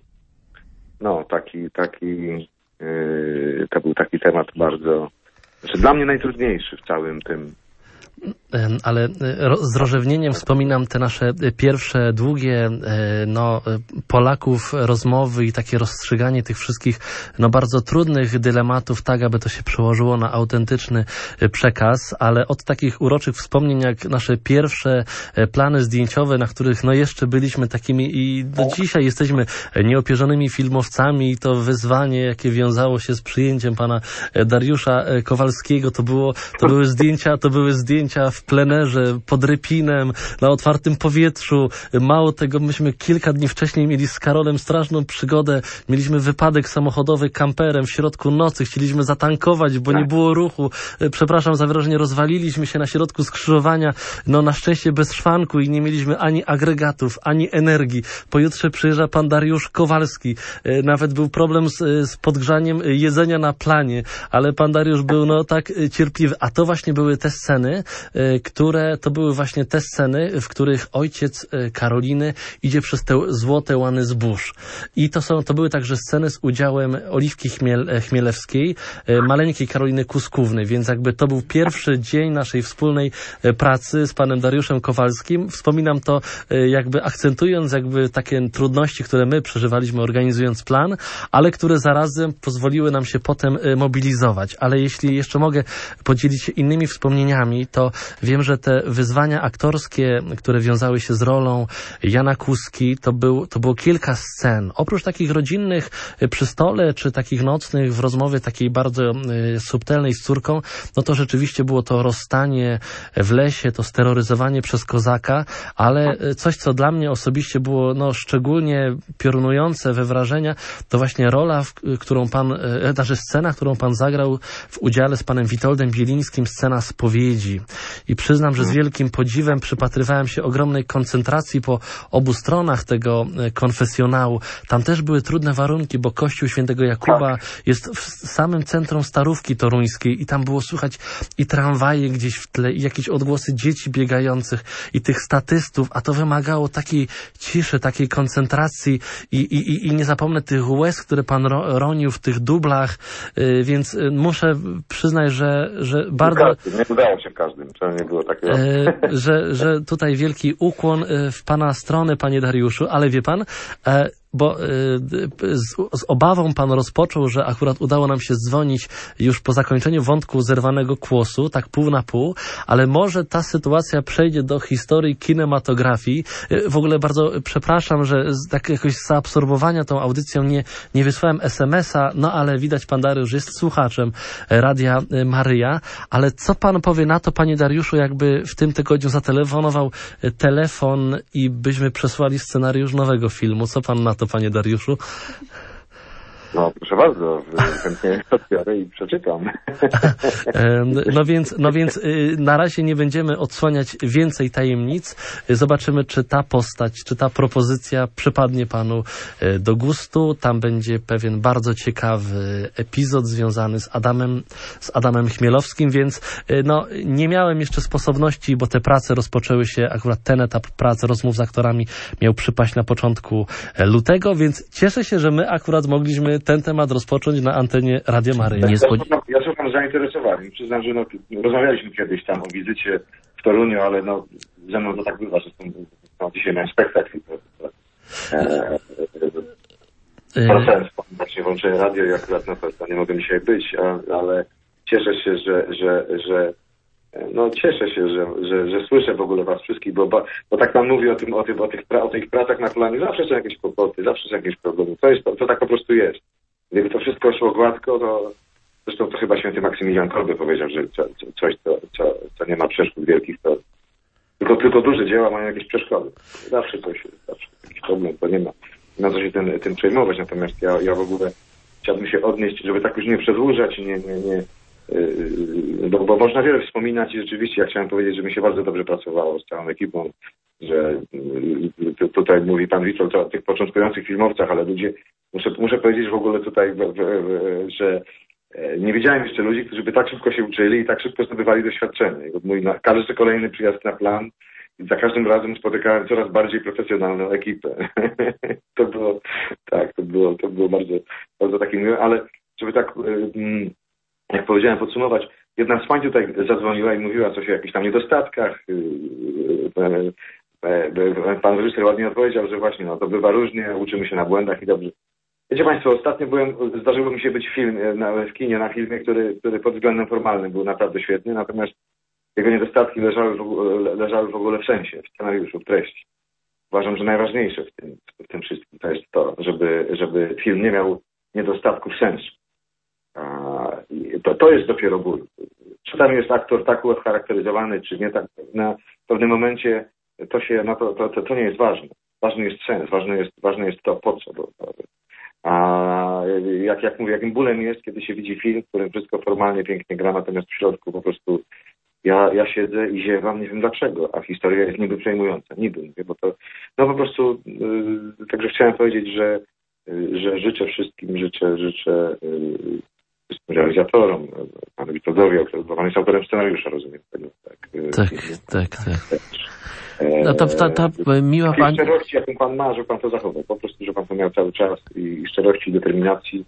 to był taki temat bardzo, dla mnie najtrudniejszy w całym tym. Ale z rozrzewnieniem wspominam te nasze pierwsze, długie, Polaków rozmowy i takie rozstrzyganie tych wszystkich, bardzo trudnych dylematów, tak aby to się przełożyło na autentyczny przekaz, ale od takich uroczych wspomnień, jak nasze pierwsze plany zdjęciowe, na których jeszcze byliśmy takimi i do dzisiaj jesteśmy nieopierzonymi filmowcami i to wyzwanie, jakie wiązało się z przyjęciem pana Dariusza Kowalskiego, to były zdjęcia w plenerze, pod Rypinem, na otwartym powietrzu. Mało tego, myśmy kilka dni wcześniej mieli z Karolem straszną przygodę. Mieliśmy wypadek samochodowy kamperem w środku nocy. Chcieliśmy zatankować, bo nie było ruchu. Przepraszam za wyrażenie, rozwaliliśmy się na środku skrzyżowania. Na szczęście bez szwanku i nie mieliśmy ani agregatów, ani energii. Pojutrze przyjeżdża pan Dariusz Kowalski. Nawet był problem z podgrzaniem jedzenia na planie, ale pan Dariusz był tak cierpliwy. A to właśnie były te sceny, w których ojciec Karoliny idzie przez te złote łany zbóż. I to były także sceny z udziałem Oliwki Chmielewskiej, maleńkiej Karoliny Kuskówny, więc jakby to był pierwszy dzień naszej wspólnej pracy z panem Dariuszem Kowalskim. Wspominam to jakby akcentując takie trudności, które my przeżywaliśmy organizując plan, ale które zarazem pozwoliły nam się potem mobilizować. Ale jeśli jeszcze mogę podzielić się innymi wspomnieniami, to wiem, że te wyzwania aktorskie, które wiązały się z rolą Jana Kuski, to było kilka scen. Oprócz takich rodzinnych przy stole, czy takich nocnych w rozmowie takiej bardzo subtelnej z córką, to rzeczywiście było to rozstanie w lesie, to steroryzowanie przez kozaka, ale coś, co dla mnie osobiście było szczególnie piorunujące we wrażenia, to właśnie rola, scena, którą pan zagrał w udziale z panem Witoldem Bielińskim, scena spowiedzi. I przyznam, że z wielkim podziwem przypatrywałem się ogromnej koncentracji po obu stronach tego konfesjonału. Tam też były trudne warunki, bo kościół świętego Jakuba jest w samym centrum Starówki Toruńskiej i tam było słychać i tramwaje gdzieś w tle, i jakieś odgłosy dzieci biegających i tych statystów, a to wymagało takiej ciszy, takiej koncentracji i nie zapomnę tych łez, które pan ronił w tych dublach, więc muszę przyznać, że bardzo... Nie udało się każdym, to nie było takie... że tutaj wielki ukłon w pana stronę, panie Dariuszu, ale wie pan, bo z obawą pan rozpoczął, że akurat udało nam się dzwonić już po zakończeniu wątku zerwanego kłosu, tak pół na pół, ale może ta sytuacja przejdzie do historii kinematografii. W ogóle bardzo przepraszam, że tak jakoś z zaabsorbowania tą audycją nie wysłałem SMS-a, ale widać, pan Dariusz jest słuchaczem Radia Maryja, ale co pan powie na to, panie Dariuszu, jakby w tym tygodniu zatelefonował telefon i byśmy przesłali scenariusz nowego filmu? Co pan na to, panie Dariuszu? No, proszę bardzo, chętnie odbiorę i przeczytam. No więc na razie nie będziemy odsłaniać więcej tajemnic. Zobaczymy, czy ta postać, czy ta propozycja przypadnie panu do gustu. Tam będzie pewien bardzo ciekawy epizod związany z Adamem Chmielowskim, więc no, nie miałem jeszcze sposobności, bo te prace rozpoczęły się, akurat ten etap pracy, rozmów z aktorami miał przypaść na początku lutego, więc cieszę się, że my akurat mogliśmy ten temat rozpocząć na antenie Radia Maryja. Ja słucham zainteresowany. Przyznam, że rozmawialiśmy kiedyś tam o wizycie w Toruniu, ale ze mną to tak bywa, że dzisiaj miałem spektakl. Wracałem właśnie włączenie radio i akurat na pewno nie mogę dzisiaj być, ale cieszę się, że słyszę w ogóle was wszystkich, bo tak pan mówi o tych pracach na planie, zawsze są jakieś kłopoty, zawsze są jakieś problemy. To tak po prostu jest. Gdyby to wszystko szło gładko, to zresztą to chyba święty Maksymilian Kolbe powiedział, że coś, co nie ma przeszkód wielkich, to tylko duże dzieła mają jakieś przeszkody. Zawsze jakiś problem, to nie ma co się tym przejmować. Natomiast ja w ogóle chciałbym się odnieść, żeby tak już nie przedłużać, bo można wiele wspominać i rzeczywiście ja chciałem powiedzieć, że mi się bardzo dobrze pracowało z całą ekipą, że tutaj mówi pan Witold o tych początkujących filmowcach, ale ludzie, muszę powiedzieć w ogóle tutaj, że nie widziałem jeszcze ludzi, którzy by tak szybko się uczyli i tak szybko zdobywali doświadczenie. Każdy kolejny przyjazd na plan i za każdym razem spotykałem coraz bardziej profesjonalną ekipę. To było bardzo, bardzo takie miłe, ale żeby tak, jak powiedziałem, podsumować, jedna z pań tutaj zadzwoniła i mówiła coś o jakichś tam niedostatkach. Pan reżyser ładnie odpowiedział, że właśnie to bywa różnie, uczymy się na błędach i dobrze. Wiecie państwo, ostatnio zdarzyło mi się być w kinie na filmie, który pod względem formalnym był naprawdę świetny, natomiast jego niedostatki leżały w ogóle w sensie, w scenariuszu, w treści. Uważam, że najważniejsze w tym wszystkim to jest to, żeby film nie miał niedostatków sensu. To jest dopiero ból. Czy tam jest aktor tak ucharakteryzowany, czy nie, tak na pewnym momencie to nie jest ważne. Ważny jest sens, ważne jest to, po co. A jak mówię, jakim bólem jest, kiedy się widzi film, w którym wszystko formalnie pięknie gra, natomiast w środku po prostu ja siedzę i ziewam, nie wiem dlaczego, a historia jest niby przejmująca. Niby, bo to po prostu także chciałem powiedzieć, że życzę wszystkim, życzę realizatorom, panu Witoldowi, bo pan jest autorem scenariusza, rozumiem. Tak. No to ta miła pani... szczerości, jaką pan ma, że pan to zachował. Po prostu, że pan to miał cały czas i szczerości, i determinacji.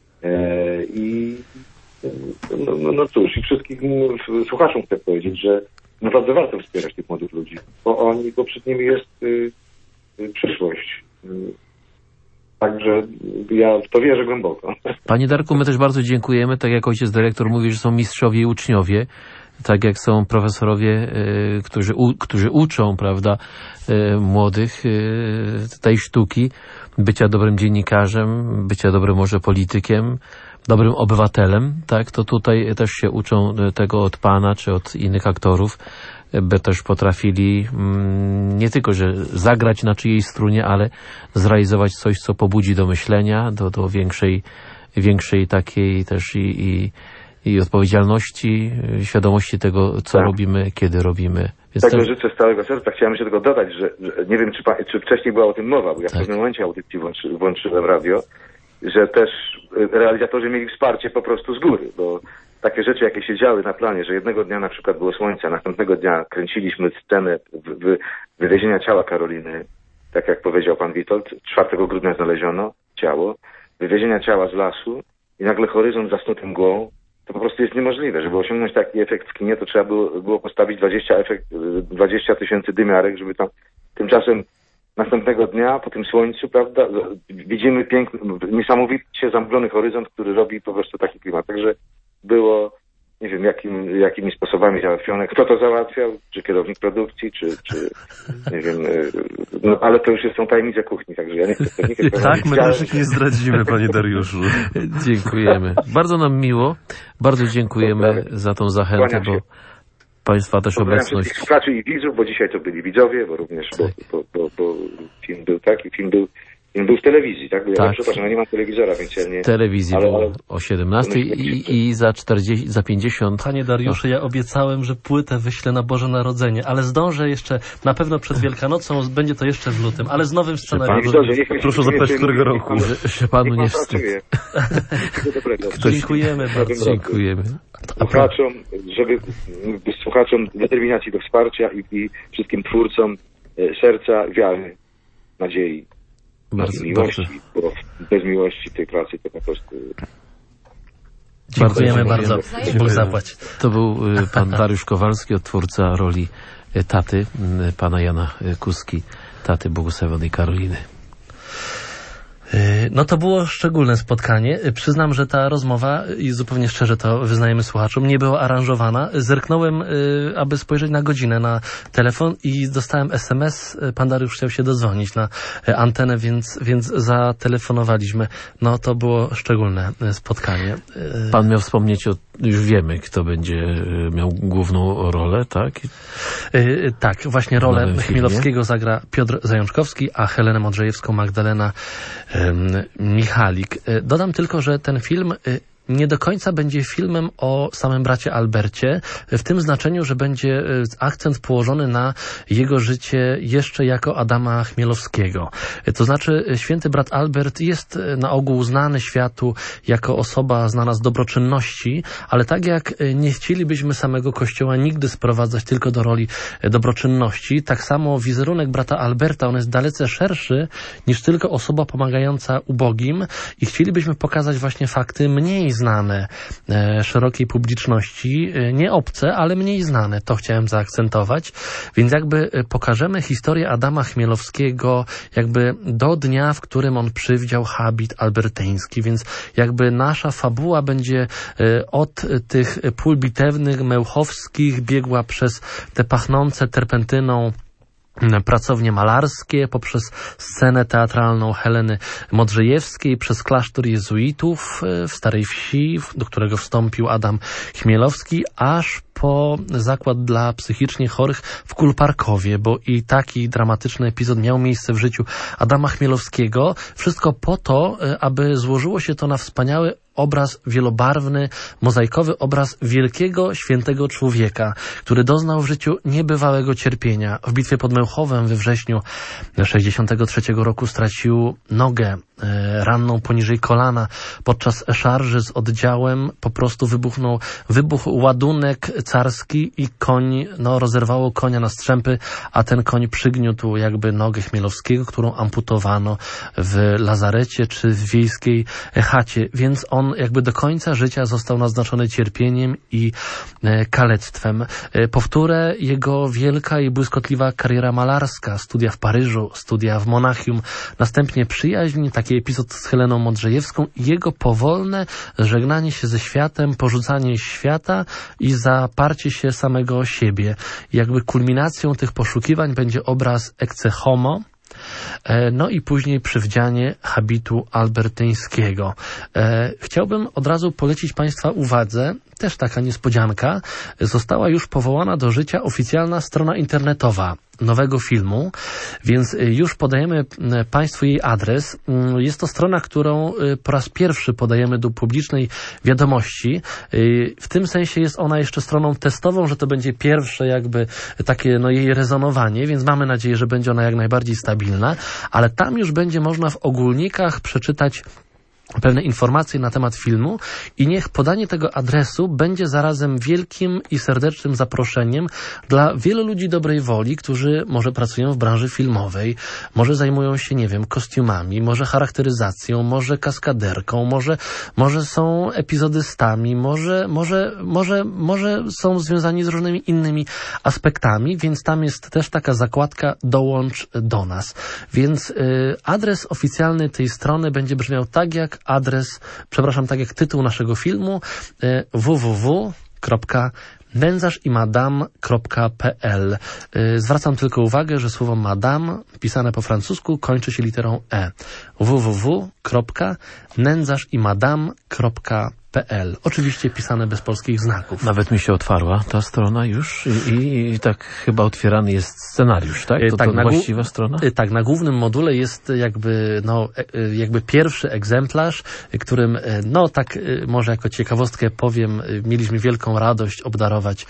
No cóż, i wszystkim słuchaczom chcę powiedzieć, że naprawdę warto wspierać tych młodych ludzi, bo przed nimi jest przyszłość. Także ja w to wierzę głęboko. Panie Darku, my też bardzo dziękujemy. Tak jak ojciec dyrektor mówi, że są mistrzowie i uczniowie, tak jak są profesorowie, którzy uczą, prawda, młodych tej sztuki, bycia dobrym dziennikarzem, bycia dobrym może politykiem, dobrym obywatelem, tak, to tutaj też się uczą tego od pana, czy od innych aktorów, by też potrafili nie tylko, że zagrać na czyjejś strunie, ale zrealizować coś, co pobudzi do myślenia, do większej takiej też i odpowiedzialności, świadomości tego, co robimy, kiedy robimy. Więc także życzę z całego serca. Chciałem jeszcze tylko dodać, że nie wiem, czy wcześniej była o tym mowa, bo ja w pewnym momencie audycji włączyłem radio, że też realizatorzy mieli wsparcie po prostu z góry, bo takie rzeczy, jakie się działy na planie, że jednego dnia na przykład było słońce, a następnego dnia kręciliśmy scenę wywiezienia ciała Karoliny, tak jak powiedział pan Witold, 4 grudnia znaleziono ciało, wywiezienia ciała z lasu i nagle horyzont zasnuty mgłą, to po prostu jest niemożliwe. Żeby osiągnąć taki efekt w kinie, to trzeba było postawić 20 tysięcy dymiarek, żeby tam... Tymczasem następnego dnia, po tym słońcu, prawda, widzimy piękny, niesamowicie zamglony horyzont, który robi po prostu taki klimat. Także było, nie wiem, jakimi sposobami załatwione, kto to załatwiał, czy kierownik produkcji, czy nie wiem, no, ale to już są tajemnice kuchni, także ja nie chcę technikę tak, my też ich nie zdradzimy, panie Dariuszu. Dziękujemy. Bardzo nam miło, bardzo dziękujemy za tą zachętę, bo państwa też obecność. Wszystkich słuchaczy i widzów, bo dzisiaj to byli widzowie, bo również, bo film był taki, film był Film był w telewizji, tak? Ja Tak. przepraszam, ja nie mam telewizora, więc ja nie... Telewizji było o 17 i za 50. Panie Dariuszu, ja obiecałem, że płytę wyślę na Boże Narodzenie, ale zdążę jeszcze, na pewno przed Wielkanocą, będzie to jeszcze w lutym, ale z nowym scenariuszem. Proszę zapytać, którego roku. Że panu nie wstyd. Dziękujemy bardzo. Dziękujemy. Słuchaczom determinacji do wsparcia i wszystkim twórcom serca, wiary, nadziei. Miłości, bo bez miłości tej pracy to po prostu... Dziękujemy bardzo. Bóg zapłać. To był pan Dariusz Kowalski, odtwórca roli taty, pana Jana Kuski, taty błogosławionej Karoliny. No to było szczególne spotkanie. Przyznam, że ta rozmowa, i zupełnie szczerze to wyznajemy słuchaczom, nie była aranżowana. Zerknąłem, aby spojrzeć na godzinę, na telefon i dostałem SMS. Pan Dariusz chciał się dodzwonić na antenę, więc zatelefonowaliśmy. No to było szczególne spotkanie. Pan miał wspomnieć już wiemy, kto będzie miał główną rolę, tak? Tak, właśnie rolę Chmielowskiego zagra Piotr Zajączkowski, a Helenę Modrzejewską Magdalena Michalik. Dodam tylko, że ten film nie do końca będzie filmem o samym bracie Albercie, w tym znaczeniu, że będzie akcent położony na jego życie jeszcze jako Adama Chmielowskiego. To znaczy, święty brat Albert jest na ogół znany światu jako osoba znana z dobroczynności, ale tak jak nie chcielibyśmy samego Kościoła nigdy sprowadzać tylko do roli dobroczynności, tak samo wizerunek brata Alberta, on jest dalece szerszy niż tylko osoba pomagająca ubogim i chcielibyśmy pokazać właśnie fakty mniej znane szerokiej publiczności, nie obce, ale mniej znane. To chciałem zaakcentować. Więc jakby pokażemy historię Adama Chmielowskiego jakby do dnia, w którym on przywdział habit albertyński. Więc jakby nasza fabuła będzie od tych pól bitewnych, mełchowskich, biegła przez te pachnące terpentyną pracownie malarskie, poprzez scenę teatralną Heleny Modrzejewskiej, przez klasztor jezuitów w Starej Wsi, do którego wstąpił Adam Chmielowski, aż po zakład dla psychicznie chorych w Kulparkowie, bo i taki dramatyczny epizod miał miejsce w życiu Adama Chmielowskiego. Wszystko po to, aby złożyło się to na wspaniały obraz wielobarwny, mozaikowy obraz wielkiego, świętego człowieka, który doznał w życiu niebywałego cierpienia. W bitwie pod Mełchowem we wrześniu 1963 roku stracił nogę ranną poniżej kolana. Podczas szarży z oddziałem po prostu wybuchł ładunek carski i koń, rozerwało konia na strzępy, a ten koń przygniótł jakby nogę Chmielowskiego, którą amputowano w lazarecie czy w wiejskiej chacie, więc on jakby do końca życia został naznaczony cierpieniem i kalectwem. Powtórę jego wielka i błyskotliwa kariera malarska, studia w Paryżu, studia w Monachium, następnie przyjaźń, taki epizod z Heleną Modrzejewską i jego powolne żegnanie się ze światem, porzucanie świata i zaparcie się samego siebie. Jakby kulminacją tych poszukiwań będzie obraz Ecce Homo, no i później przywdzianie habitu albertyńskiego. Chciałbym od razu polecić Państwa uwadze, też taka niespodzianka, została już powołana do życia oficjalna strona internetowa nowego filmu, więc już podajemy Państwu jej adres. Jest to strona, którą po raz pierwszy podajemy do publicznej wiadomości. W tym sensie jest ona jeszcze stroną testową, że to będzie pierwsze jakby takie jej rezonowanie, więc mamy nadzieję, że będzie ona jak najbardziej stabilna, ale tam już będzie można w ogólnikach przeczytać pewne informacje na temat filmu i niech podanie tego adresu będzie zarazem wielkim i serdecznym zaproszeniem dla wielu ludzi dobrej woli, którzy może pracują w branży filmowej, może zajmują się, kostiumami, może charakteryzacją, może kaskaderką, może są epizodystami, może są związani z różnymi innymi aspektami, więc tam jest też taka zakładka dołącz do nas. Więc adres oficjalny tej strony będzie brzmiał tak jak tytuł naszego filmu www.nędzarzymadam.pl. Zwracam tylko uwagę, że słowo madame pisane po francusku kończy się literą e. www.nędzarzymadam.pl. Oczywiście pisane bez polskich znaków. Nawet mi się otwarła ta strona już i tak chyba otwierany jest scenariusz, tak? To właściwa strona? Tak, na głównym module jest jakby pierwszy egzemplarz, którym, może jako ciekawostkę powiem, mieliśmy wielką radość obdarować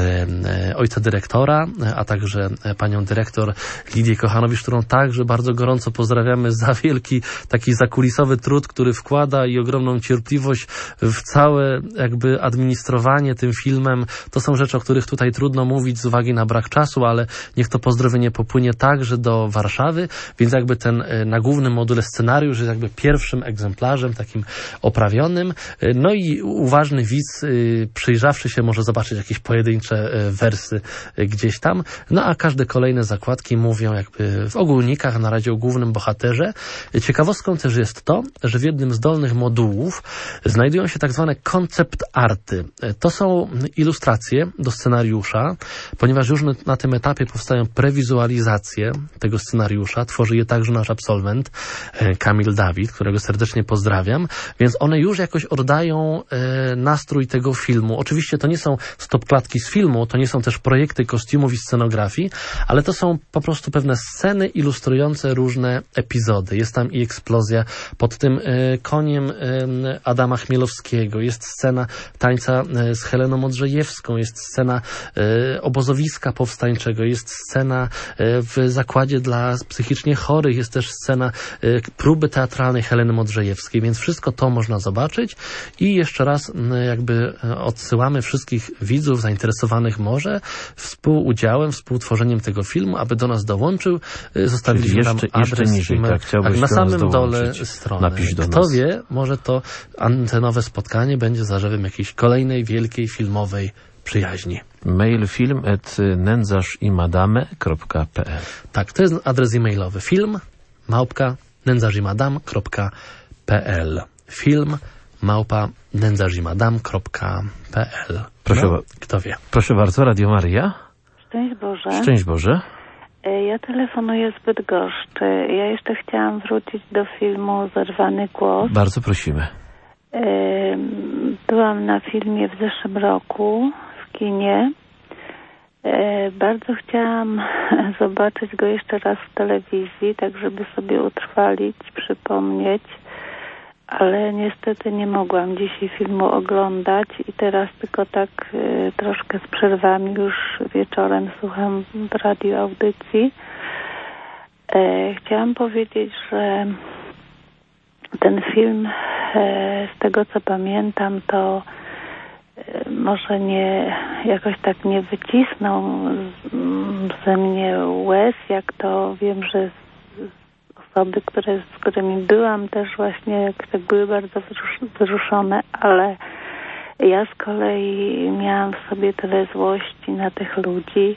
ojca dyrektora, a także panią dyrektor Lidię Kochanowicz, którą także bardzo gorąco pozdrawiamy za wielki taki zakulisowy trud, który wkłada i ogromną cierpliwość w całe jakby administrowanie tym filmem. To są rzeczy, o których tutaj trudno mówić z uwagi na brak czasu, ale niech to pozdrowienie popłynie także do Warszawy, więc jakby ten na głównym module scenariusz jest jakby pierwszym egzemplarzem, takim oprawionym. No i uważny widz, przyjrzawszy się, może zobaczyć jakieś pojedyncze wersy gdzieś tam. No a każde kolejne zakładki mówią jakby w ogólnikach na razie o głównym bohaterze. Ciekawostką też jest to, że w jednym z dolnych modułów znajdują się tak zwane koncept arty. To są ilustracje do scenariusza, ponieważ już na tym etapie powstają prewizualizacje tego scenariusza. Tworzy je także nasz absolwent Kamil Dawid, którego serdecznie pozdrawiam, więc one już jakoś oddają nastrój tego filmu. Oczywiście to nie są stopklatki z filmu, to nie są też projekty kostiumów i scenografii, ale to są po prostu pewne sceny ilustrujące różne epizody. Jest tam i eksplozja pod tym koniem Adama Chmielowskiego, jest scena tańca z Heleną Modrzejewską, jest scena obozowiska powstańczego, jest scena w zakładzie dla psychicznie chorych, jest też scena próby teatralnej Heleny Modrzejewskiej, więc wszystko to można zobaczyć i jeszcze raz jakby odsyłamy wszystkich widzów zainteresowanych może współudziałem, współtworzeniem tego filmu, aby do nas dołączył. Zostawiliśmy tam adres niżej, tak, na samym dole strony. Kto wie, może to antenowe spotkanie będzie zarzewem jakiejś kolejnej wielkiej filmowej przyjaźni. Mail film@nędzarzymadame.pl. Tak, to jest adres e-mailowy. film@nędzarzymadam.pl. film@nędzarzymadam.pl. Proszę, kto wie. Proszę bardzo, Radio Maryja. Szczęść Boże. Szczęść Boże. Ja telefonuję z Bydgoszczy. Ja jeszcze chciałam wrócić do filmu Zerwany głos. Bardzo prosimy. Byłam na filmie w zeszłym roku w kinie. Bardzo chciałam zobaczyć go jeszcze raz w telewizji, tak żeby sobie utrwalić, przypomnieć, ale niestety nie mogłam dzisiaj filmu oglądać i teraz tylko tak troszkę z przerwami już wieczorem słucham w radiu audycji. Chciałam powiedzieć, że ten film, z tego co pamiętam, to może nie jakoś tak nie wycisnął ze mnie łez, jak to wiem, że osoby, z którymi byłam też właśnie jak tak były bardzo wzruszone, ale ja z kolei miałam w sobie tyle złości na tych ludzi,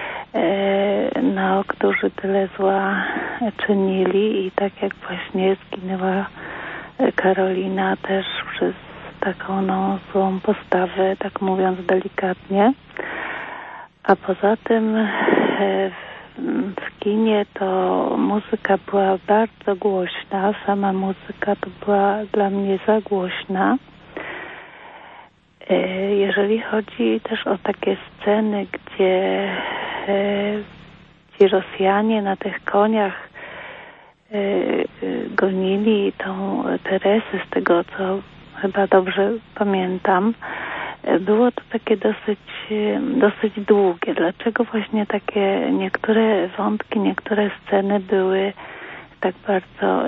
którzy tyle zła czynili i tak jak właśnie zginęła Karolina też przez taką złą postawę, tak mówiąc delikatnie. A poza tym w kinie to muzyka była bardzo głośna, sama muzyka to była dla mnie za głośna. Jeżeli chodzi też o takie sceny, gdzie ci Rosjanie na tych koniach gonili tą Teresę, z tego co chyba dobrze pamiętam, było to takie dosyć długie. Dlaczego właśnie takie niektóre wątki, niektóre sceny były tak bardzo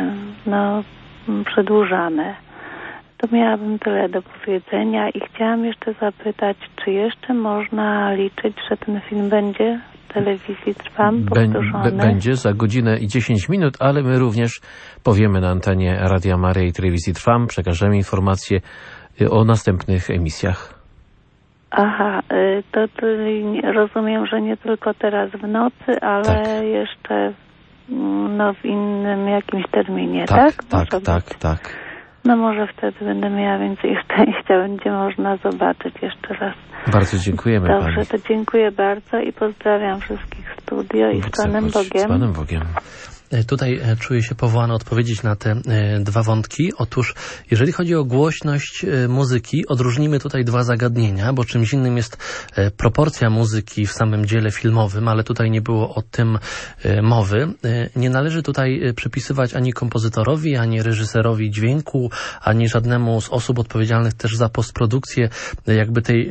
przedłużane? To miałabym tyle do powiedzenia i chciałam jeszcze zapytać, czy jeszcze można liczyć, że ten film będzie w telewizji Trwam powtórzony? Będzie za godzinę i 10 minut, ale my również powiemy na antenie Radia Maryja i Telewizji Trwam, przekażemy informacje o następnych emisjach. Aha, to rozumiem, że nie tylko teraz w nocy, ale tak. Jeszcze w innym jakimś terminie, tak? Tak. No może wtedy będę miała więcej szczęścia, będzie można zobaczyć jeszcze raz. Bardzo dziękujemy Dobrze, pani. to dziękuję bardzo i pozdrawiam wszystkich w studio i z Panem Bogiem. Z Panem Bogiem. tutaj czuję się powołany odpowiedzieć na te dwa wątki. Otóż, jeżeli chodzi o głośność muzyki, odróżnimy tutaj dwa zagadnienia, bo czymś innym jest proporcja muzyki w samym dziele filmowym, ale tutaj nie było o tym mowy. Nie należy tutaj przypisywać ani kompozytorowi, ani reżyserowi dźwięku, ani żadnemu z osób odpowiedzialnych też za postprodukcję jakby tej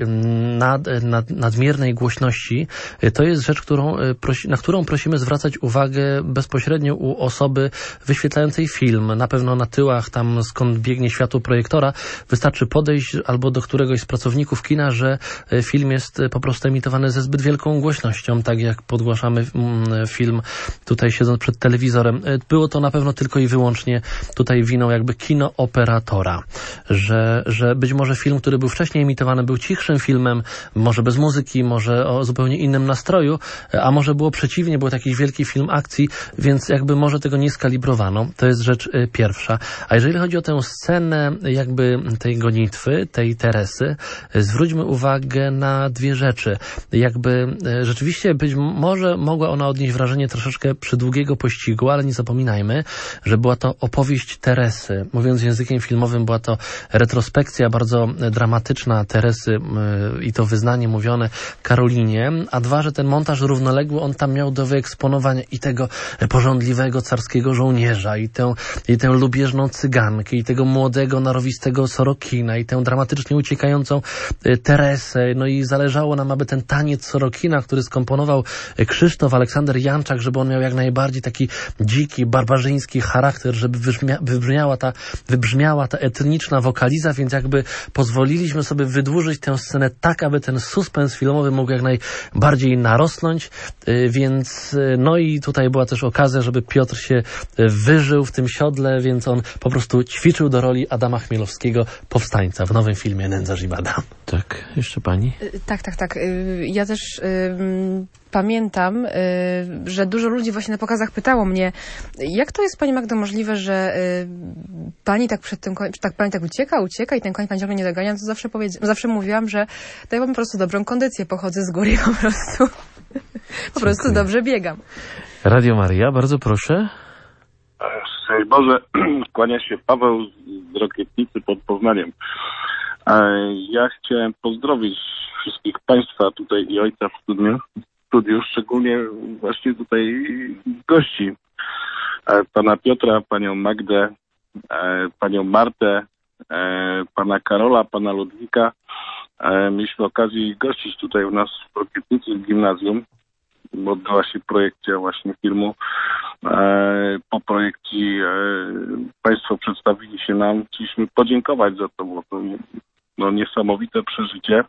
nadmiernej głośności. To jest rzecz, na którą prosimy zwracać uwagę bezpośrednio u osoby wyświetlającej film. Na pewno na tyłach, tam skąd biegnie światło projektora, wystarczy podejść albo do któregoś z pracowników kina, że film jest po prostu emitowany ze zbyt wielką głośnością, tak jak podgłaszamy film tutaj siedząc przed telewizorem. Było to na pewno tylko i wyłącznie tutaj winą jakby kinooperatora, że być może film, który był wcześniej emitowany, był cichszym filmem, może bez muzyki, może o zupełnie innym nastroju, a może było przeciwnie, był to jakiś wielki film akcji, więc jakby może tego nie skalibrowano. To jest rzecz pierwsza. A jeżeli chodzi o tę scenę jakby tej gonitwy, tej Teresy, zwróćmy uwagę na dwie rzeczy. Jakby rzeczywiście być może mogła ona odnieść wrażenie troszeczkę przydługiego pościgu, ale nie zapominajmy, że była to opowieść Teresy. Mówiąc językiem filmowym, była to retrospekcja bardzo dramatyczna Teresy i to wyznanie mówione Karolinie, a dwa, że ten montaż równoległy on tam miał do wyeksponowania i tego pożądliwego carskiego żołnierza, i tę lubieżną cygankę, i tego młodego, narowistego Sorokina, i tę dramatycznie uciekającą Teresę. No i zależało nam, aby ten taniec Sorokina, który skomponował Krzysztof Aleksander Janczak, żeby on miał jak najbardziej taki dziki, barbarzyński charakter, żeby wybrzmiała ta etniczna wokaliza, więc jakby pozwoliliśmy sobie wydłużyć tę scenę tak, aby ten suspens filmowy mógł jak najbardziej narosnąć, więc no i tutaj była też okazja, żeby Piotr się wyżył w tym siodle, więc on po prostu ćwiczył do roli Adama Chmielowskiego, powstańca w nowym filmie Nędzarz i Bada. Tak, jeszcze pani? Tak. Ja też pamiętam, że dużo ludzi właśnie na pokazach pytało mnie, jak to jest, pani Magdo, możliwe, że pani tak przed tym pani tak ucieka i ten koń pani ciągle nie dogania, to zawsze mówiłam, że ja mam po prostu dobrą kondycję, pochodzę z góry i po prostu dobrze biegam. Radio Maria, bardzo proszę. Szczęść Boże, kłania się Paweł z Rokietnicy pod Poznaniem. Ja chciałem pozdrowić wszystkich Państwa tutaj i ojca w studiu, szczególnie właśnie tutaj gości. Pana Piotra, panią Magdę, panią Martę, pana Karola, pana Ludwika. Mieliśmy okazję gościć tutaj u nas w Rokietnicy w gimnazjum, bo odbyła się projekcja właśnie filmu. Po projekcji Państwo przedstawili się nam. Chcieliśmy podziękować za to, bo to niesamowite przeżycie.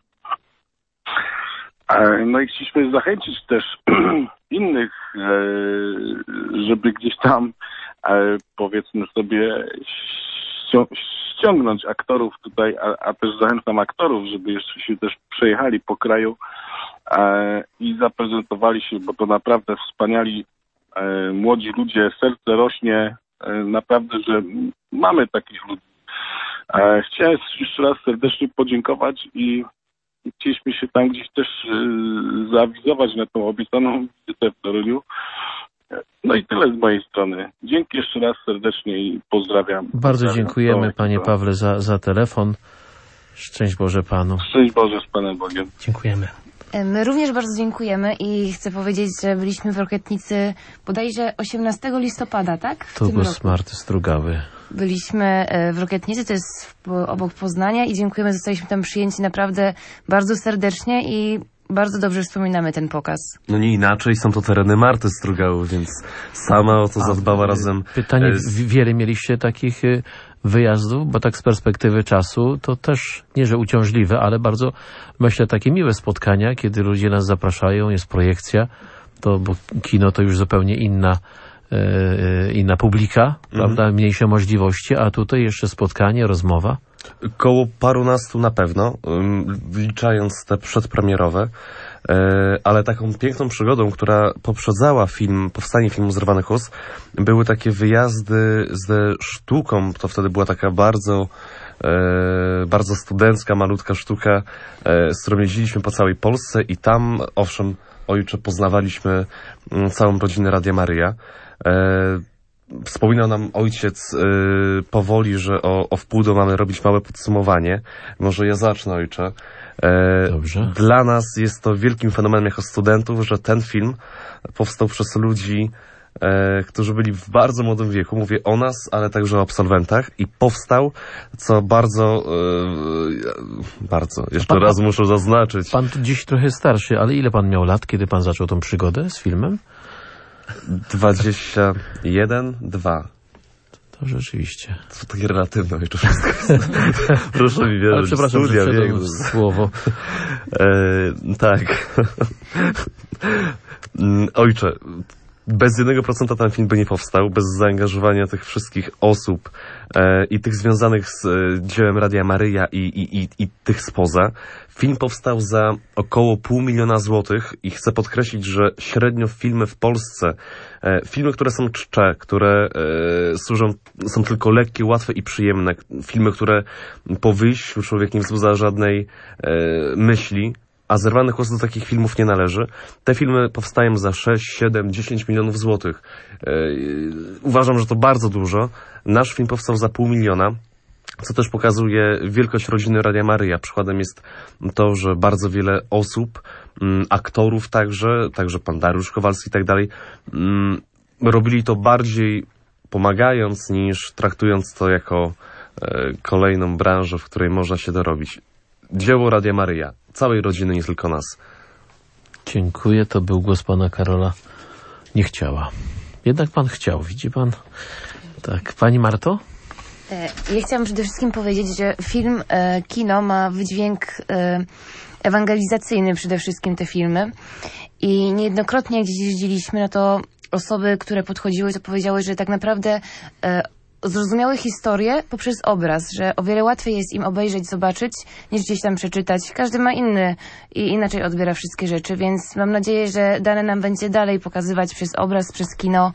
No i chcieliśmy zachęcić też innych, żeby gdzieś tam, powiedzmy sobie, ściągnąć aktorów tutaj, a też zachęcam aktorów, żeby jeszcze się też przejechali po kraju i zaprezentowali się, bo to naprawdę wspaniali młodzi ludzie, serce rośnie, naprawdę, że mamy takich ludzi. Chciałem jeszcze raz serdecznie podziękować i chcieliśmy się tam gdzieś też zaawizować na tą obiecaną wizytę w Toruniu. No i tyle z mojej strony. Dzięki jeszcze raz serdecznie i pozdrawiam. Bardzo dziękujemy, panie Pawle, za telefon. Szczęść Boże Panu. Szczęść Boże z Panem Bogiem. Dziękujemy. My również bardzo dziękujemy i chcę powiedzieć, że byliśmy w Rokietnicy bodajże 18 listopada, tak? Tu był Smarty Strugawy. Byliśmy w Rokietnicy, to jest obok Poznania i dziękujemy, zostaliśmy tam przyjęci naprawdę bardzo serdecznie i bardzo dobrze wspominamy ten pokaz. No nie inaczej, są to tereny Marty Strugały, więc sama o to zadbała razem. Pytanie, wiele mieliście takich wyjazdów, bo tak z perspektywy czasu to też nie, że uciążliwe, ale bardzo, myślę, takie miłe spotkania, kiedy ludzie nas zapraszają, jest projekcja, bo kino to już zupełnie inna publika, prawda, mniejsze możliwości, a tutaj jeszcze spotkanie, rozmowa. Koło parunastu na pewno, wliczając te przedpremierowe, ale taką piękną przygodą, która poprzedzała powstanie filmu Zerwanych Ust, były takie wyjazdy ze sztuką. To wtedy była taka bardzo studencka, malutka sztuka, z którą jeździliśmy po całej Polsce i tam, owszem, ojcze, poznawaliśmy całą rodzinę Radia Maryja. Wspominał nam ojciec powoli, że o wpół do mamy robić małe podsumowanie. Może ja zacznę, ojcze. Dobrze. Dla nas jest to wielkim fenomenem jako studentów, że ten film powstał przez ludzi, którzy byli w bardzo młodym wieku. Mówię o nas, ale także o absolwentach. I powstał, co bardzo, jeszcze raz muszę zaznaczyć. Pan tu dziś trochę starszy, ale ile pan miał lat, kiedy pan zaczął tą przygodę z filmem? 21, 2. To rzeczywiście. To takie relatywne jeszcze wszystko. Proszę mi wierzyć. Ale przepraszam, studia, że słowo. Tak. Ojcze, bez 1% ten film by nie powstał, bez zaangażowania tych wszystkich osób i tych związanych z dziełem Radia Maryja i tych spoza. Film powstał za około 500 000 złotych i chcę podkreślić, że średnio filmy w Polsce, filmy, które są czcze, które są tylko lekkie, łatwe i przyjemne, filmy, które po wyjściu człowiek nie wzbudza żadnej myśli, a Zerwany Kłos do takich filmów nie należy. Te filmy powstają za 6, 7, 10 milionów złotych. Uważam, że to bardzo dużo. Nasz film powstał za 500 000, co też pokazuje wielkość rodziny Radia Maryja. Przykładem jest to, że bardzo wiele osób, aktorów także pan Dariusz Kowalski i tak dalej, robili to bardziej pomagając niż traktując to jako kolejną branżę, w której można się dorobić. Dzieło Radia Maryja. Całej rodziny, nie tylko nas. Dziękuję. To był głos pana Karola. Nie chciała. Jednak pan chciał. Widzi pan? Tak. Pani Marto? Ja chciałam przede wszystkim powiedzieć, że film, kino ma wydźwięk ewangelizacyjny przede wszystkim te filmy. I niejednokrotnie, jak gdzieś jeździliśmy, no to osoby, które podchodziły, to powiedziały, że tak naprawdę zrozumiały historię poprzez obraz, że o wiele łatwiej jest im obejrzeć, zobaczyć, niż gdzieś tam przeczytać. Każdy ma inny i inaczej odbiera wszystkie rzeczy, więc mam nadzieję, że dane nam będzie dalej pokazywać przez obraz, przez kino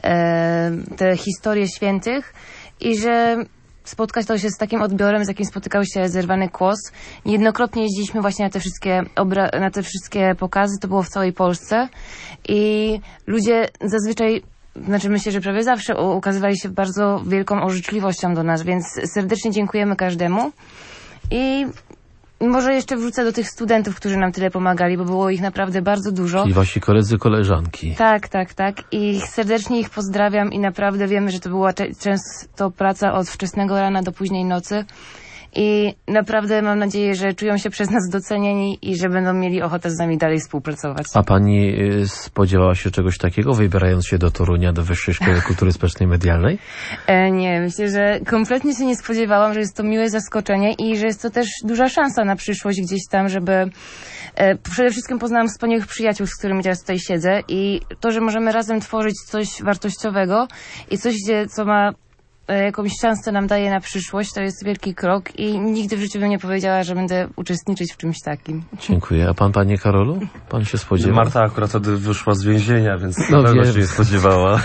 te historie świętych i że spotkać to się z takim odbiorem, z jakim spotykał się Zerwany Kłos. Niejednokrotnie jeździliśmy właśnie na te wszystkie pokazy, to było w całej Polsce i ludzie zazwyczaj, myślę, że prawie zawsze ukazywali się bardzo wielką życzliwością do nas, więc serdecznie dziękujemy każdemu. I może jeszcze wrócę do tych studentów, którzy nam tyle pomagali, bo było ich naprawdę bardzo dużo. Czyli wasi koledzy, koleżanki. Tak. I serdecznie ich pozdrawiam i naprawdę wiemy, że to była często praca od wczesnego rana do późnej nocy. I naprawdę mam nadzieję, że czują się przez nas docenieni i że będą mieli ochotę z nami dalej współpracować. A pani spodziewała się czegoś takiego, wybierając się do Torunia, do Wyższej Szkoły Kultury Społecznej Medialnej? Nie, myślę, że kompletnie się nie spodziewałam, że jest to miłe zaskoczenie i że jest to też duża szansa na przyszłość gdzieś tam, żeby... Przede wszystkim poznałam wspaniałych przyjaciół, z którymi teraz tutaj siedzę i to, że możemy razem tworzyć coś wartościowego i coś, co ma jakąś szansę nam daje na przyszłość, to jest wielki krok i nigdy w życiu bym nie powiedziała, że będę uczestniczyć w czymś takim. Dziękuję. A pan, panie Karolu? Pan się spodziewał? Marta akurat wtedy wyszła z więzienia, więc pewno się nie spodziewała.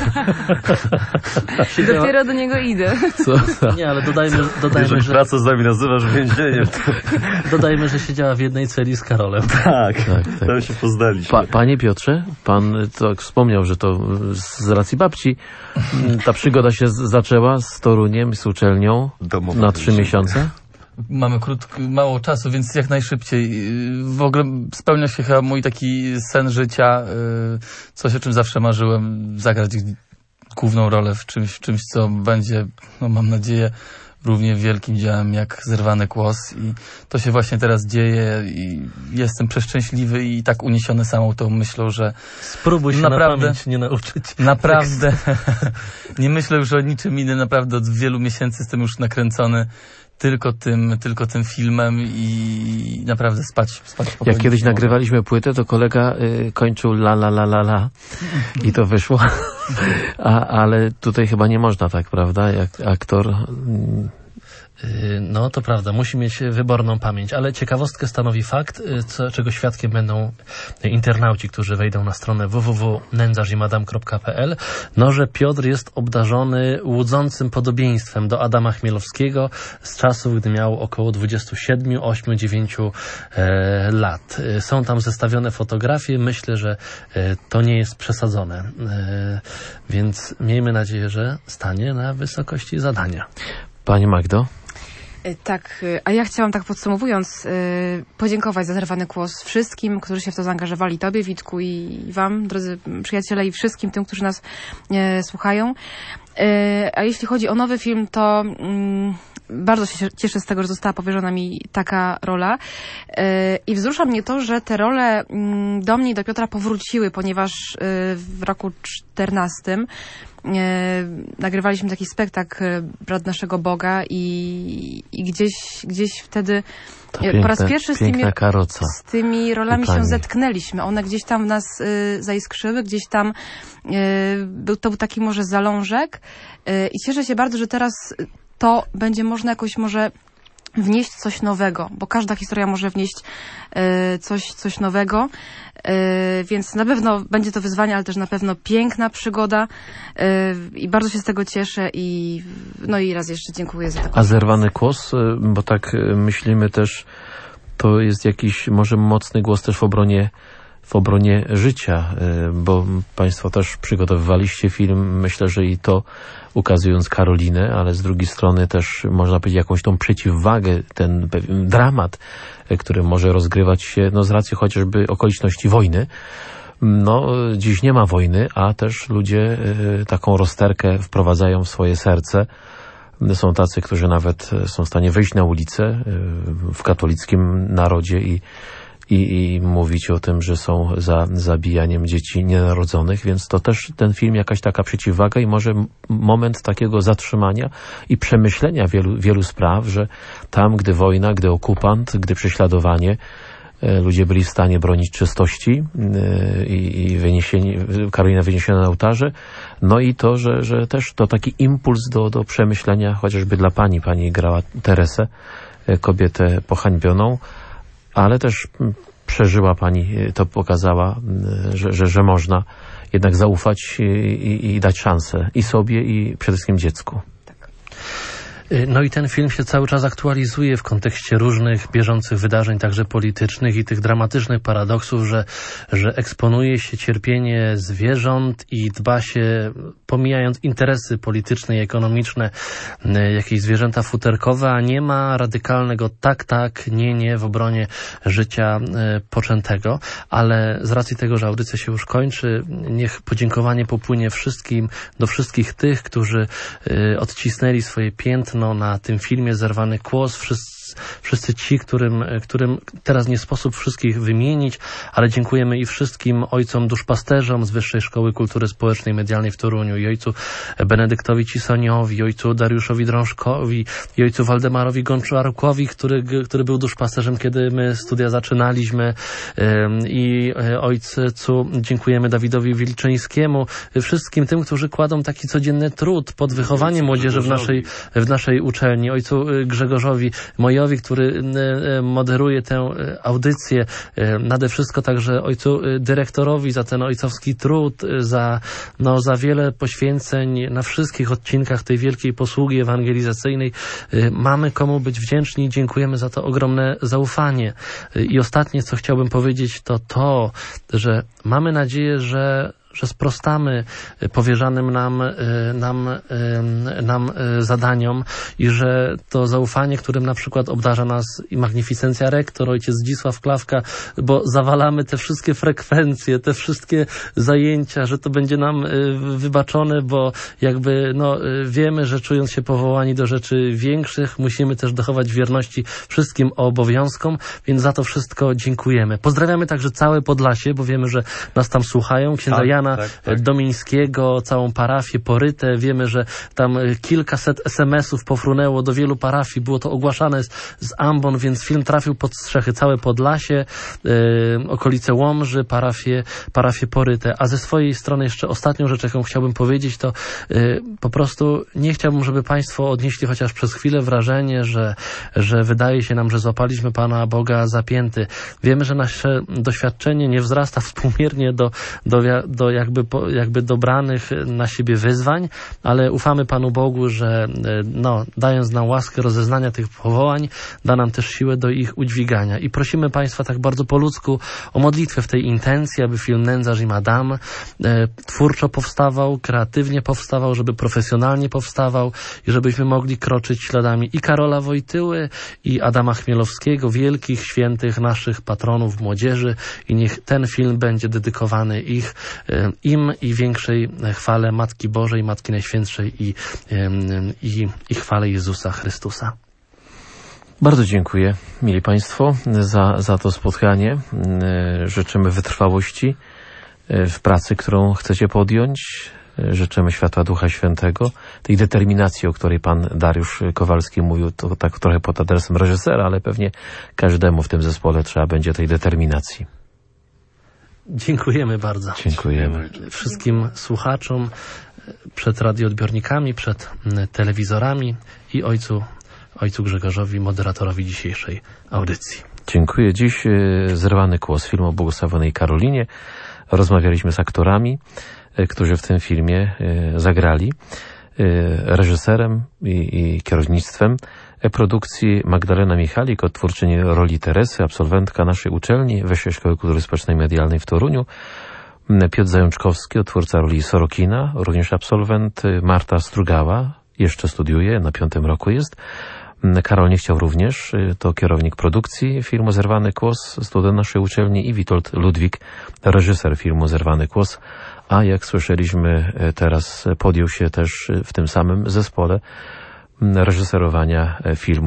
Dopiero do niego idę. Co? Nie, ale dodajmy, że... pracę z nami nazywasz więzieniem. Dodajmy, że siedziała w jednej celi z Karolem. Tak. Tam się poznaliśmy. Panie Piotrze, pan to wspomniał, że to z racji babci ta przygoda się zaczęła z Toruniem, z uczelnią na 3 miesiące? Mamy mało czasu, więc jak najszybciej. W ogóle spełnia się chyba mój taki sen życia, coś, o czym zawsze marzyłem, zagrać główną rolę w czymś, co będzie, no mam nadzieję, równie wielkim dziełem jak Zerwany Kłos i to się właśnie teraz dzieje i jestem przeszczęśliwy i tak uniesiony samą tą myślą, że spróbuj się naprawdę, na pamięć nie nauczyć. Naprawdę nie myślę już o niczym innym, naprawdę od wielu miesięcy jestem już nakręcony tylko tym filmem i naprawdę spać Jak kiedyś nagrywaliśmy płytę, to kolega kończył la i to wyszło. Ale tutaj chyba nie można tak, prawda? Jak aktor... No, to prawda, musi mieć wyborną pamięć, ale ciekawostkę stanowi fakt, czego świadkiem będą internauci, którzy wejdą na stronę www.nędzarzimadam.pl, no, że Piotr jest obdarzony łudzącym podobieństwem do Adama Chmielowskiego z czasów, gdy miał około 27, 8, 9 lat. Są tam zestawione fotografie, myślę, że to nie jest przesadzone, więc miejmy nadzieję, że stanie na wysokości zadania. Pani Magdo? Tak, a ja chciałam tak podsumowując podziękować za zerwany głos wszystkim, którzy się w to zaangażowali. Tobie, Witku, i wam, drodzy przyjaciele, i wszystkim tym, którzy nas słuchają. A jeśli chodzi o nowy film, to bardzo się cieszę z tego, że została powierzona mi taka rola. I wzrusza mnie to, że te role do mnie i do Piotra powróciły, ponieważ w roku 2014 nagrywaliśmy taki spektakl Brat naszego Boga i gdzieś wtedy po raz pierwszy z tymi rolami się zetknęliśmy. One gdzieś tam w nas zaiskrzyły, gdzieś tam to był taki może zalążek i cieszę się bardzo, że teraz to będzie można jakoś może wnieść coś nowego, bo każda historia może wnieść coś nowego, więc na pewno będzie to wyzwanie, ale też na pewno piękna przygoda i bardzo się z tego cieszę i no i raz jeszcze dziękuję za taką... A zerwany głos, bo tak myślimy też, to jest jakiś może mocny głos też w obronie życia, bo Państwo też przygotowywaliście film, myślę, że i to ukazując Karolinę, ale z drugiej strony też można powiedzieć jakąś tą przeciwwagę, ten dramat, który może rozgrywać się z racji chociażby okoliczności wojny. No, dziś nie ma wojny, a też ludzie taką rozterkę wprowadzają w swoje serce. Są tacy, którzy nawet są w stanie wyjść na ulicę w katolickim narodzie i mówić o tym, że są za zabijaniem dzieci nienarodzonych, więc to też ten film jakaś taka przeciwwaga i może moment takiego zatrzymania i przemyślenia wielu spraw, że tam, gdy wojna, gdy okupant, gdy prześladowanie, ludzie byli w stanie bronić czystości i Karolina wyniesiona na ołtarze. No i to, że też to taki impuls do przemyślenia, chociażby dla pani. Pani grała Teresę, kobietę pohańbioną, ale też przeżyła pani, to pokazała, że można jednak zaufać i dać szansę i sobie, i przede wszystkim dziecku. No i ten film się cały czas aktualizuje w kontekście różnych bieżących wydarzeń, także politycznych i tych dramatycznych paradoksów, że eksponuje się cierpienie zwierząt i dba się, pomijając interesy polityczne i ekonomiczne, jakieś zwierzęta futerkowe, a nie ma radykalnego tak, nie w obronie życia poczętego. Ale z racji tego, że audycja się już kończy, niech podziękowanie popłynie do wszystkich tych, którzy odcisnęli swoje piętno na tym filmie Zerwany Głos, wszyscy ci, którym teraz nie sposób wszystkich wymienić, ale dziękujemy i wszystkim ojcom duszpasterzom z Wyższej Szkoły Kultury Społecznej i Medialnej w Toruniu, i ojcu Benedyktowi Cisoniowi, i ojcu Dariuszowi Drążkowi, i ojcu Waldemarowi Gączarkowi, który był duszpasterzem, kiedy my studia zaczynaliśmy, i ojcu dziękujemy Dawidowi Wilczyńskiemu, wszystkim tym, którzy kładą taki codzienny trud pod wychowaniem młodzieży w naszej uczelni, ojcu Grzegorzowi Mojowi, który moderuje tę audycję, nade wszystko także ojcu dyrektorowi za ten ojcowski trud, za wiele poświęceń na wszystkich odcinkach tej wielkiej posługi ewangelizacyjnej. Mamy komu być wdzięczni, dziękujemy za to ogromne zaufanie. I ostatnie, co chciałbym powiedzieć, to, że mamy nadzieję, że sprostamy powierzanym nam zadaniom i że to zaufanie, którym na przykład obdarza nas i magnificencja rektor, ojciec Zdzisław Klawka, bo zawalamy te wszystkie frekwencje, te wszystkie zajęcia, że to będzie nam wybaczone, bo jakby wiemy, że czując się powołani do rzeczy większych, musimy też dochować wierności wszystkim obowiązkom, więc za to wszystko dziękujemy. Pozdrawiamy także całe Podlasie, bo wiemy, że nas tam słuchają. Księdza Jana pana Domińskiego, całą parafię, Porytę. Wiemy, że tam kilkaset SMS-ów pofrunęło do wielu parafii. Było to ogłaszane z ambon, więc film trafił pod strzechy. Całe Podlasie, okolice Łomży, parafię Porytę. A ze swojej strony jeszcze ostatnią rzecz, jaką chciałbym powiedzieć, to po prostu nie chciałbym, żeby państwo odnieśli chociaż przez chwilę wrażenie, że wydaje się nam, że złapaliśmy Pana Boga za pięty. Wiemy, że nasze doświadczenie nie wzrasta współmiernie do jakby dobranych na siebie wyzwań, ale ufamy Panu Bogu, że dając nam łaskę rozeznania tych powołań, da nam też siłę do ich udźwigania. I prosimy Państwa tak bardzo po ludzku o modlitwę w tej intencji, aby film Nędzarz i Madame twórczo powstawał, kreatywnie powstawał, żeby profesjonalnie powstawał i żebyśmy mogli kroczyć śladami i Karola Wojtyły, i Adama Chmielowskiego, wielkich, świętych naszych patronów młodzieży, i niech ten film będzie dedykowany im i większej chwale Matki Bożej, Matki Najświętszej i chwale Jezusa Chrystusa. Bardzo dziękuję, mili Państwo, za to spotkanie. Życzymy wytrwałości w pracy, którą chcecie podjąć. Życzymy światła Ducha Świętego, tej determinacji, o której pan Dariusz Kowalski mówił, to tak trochę pod adresem reżysera, ale pewnie każdemu w tym zespole trzeba będzie tej determinacji. Dziękujemy bardzo. Dziękujemy. Wszystkim słuchaczom przed radioodbiornikami, przed telewizorami i ojcu Grzegorzowi, moderatorowi dzisiejszej audycji. Dziękuję. Dziś Zerwany Kłos, film o błogosławionej Karolinie. Rozmawialiśmy z aktorami, którzy w tym filmie zagrali, reżyserem i kierownictwem produkcji Magdalena Michalik, odtwórczyni roli Teresy, absolwentka naszej uczelni Wyższej Szkoły Kultury Społecznej i Medialnej w Toruniu, Piotr Zajączkowski, odtwórca roli Sorokina, również absolwent, Marta Strugała, jeszcze studiuje, na 5. roku jest, Karol Niechciał również, to kierownik produkcji filmu Zerwany Kłos, student naszej uczelni, i Witold Ludwik, reżyser filmu Zerwany Kłos, a jak słyszeliśmy teraz, podjął się też w tym samym zespole reżyserowania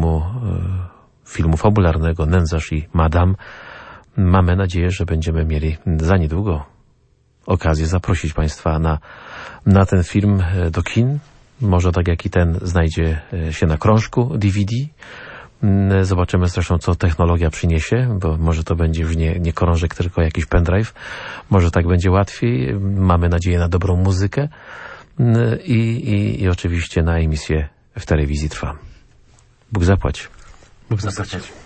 filmu fabularnego Nędzarz i Madame. Mamy nadzieję, że będziemy mieli za niedługo okazję zaprosić Państwa na ten film do kin. Może tak jak i ten znajdzie się na krążku DVD. Zobaczymy zresztą, co technologia przyniesie, bo może to będzie już nie krążek, tylko jakiś pendrive. Może tak będzie łatwiej. Mamy nadzieję na dobrą muzykę i oczywiście na emisję w telewizji Trwam. Bóg zapłać. Bóg zapłać.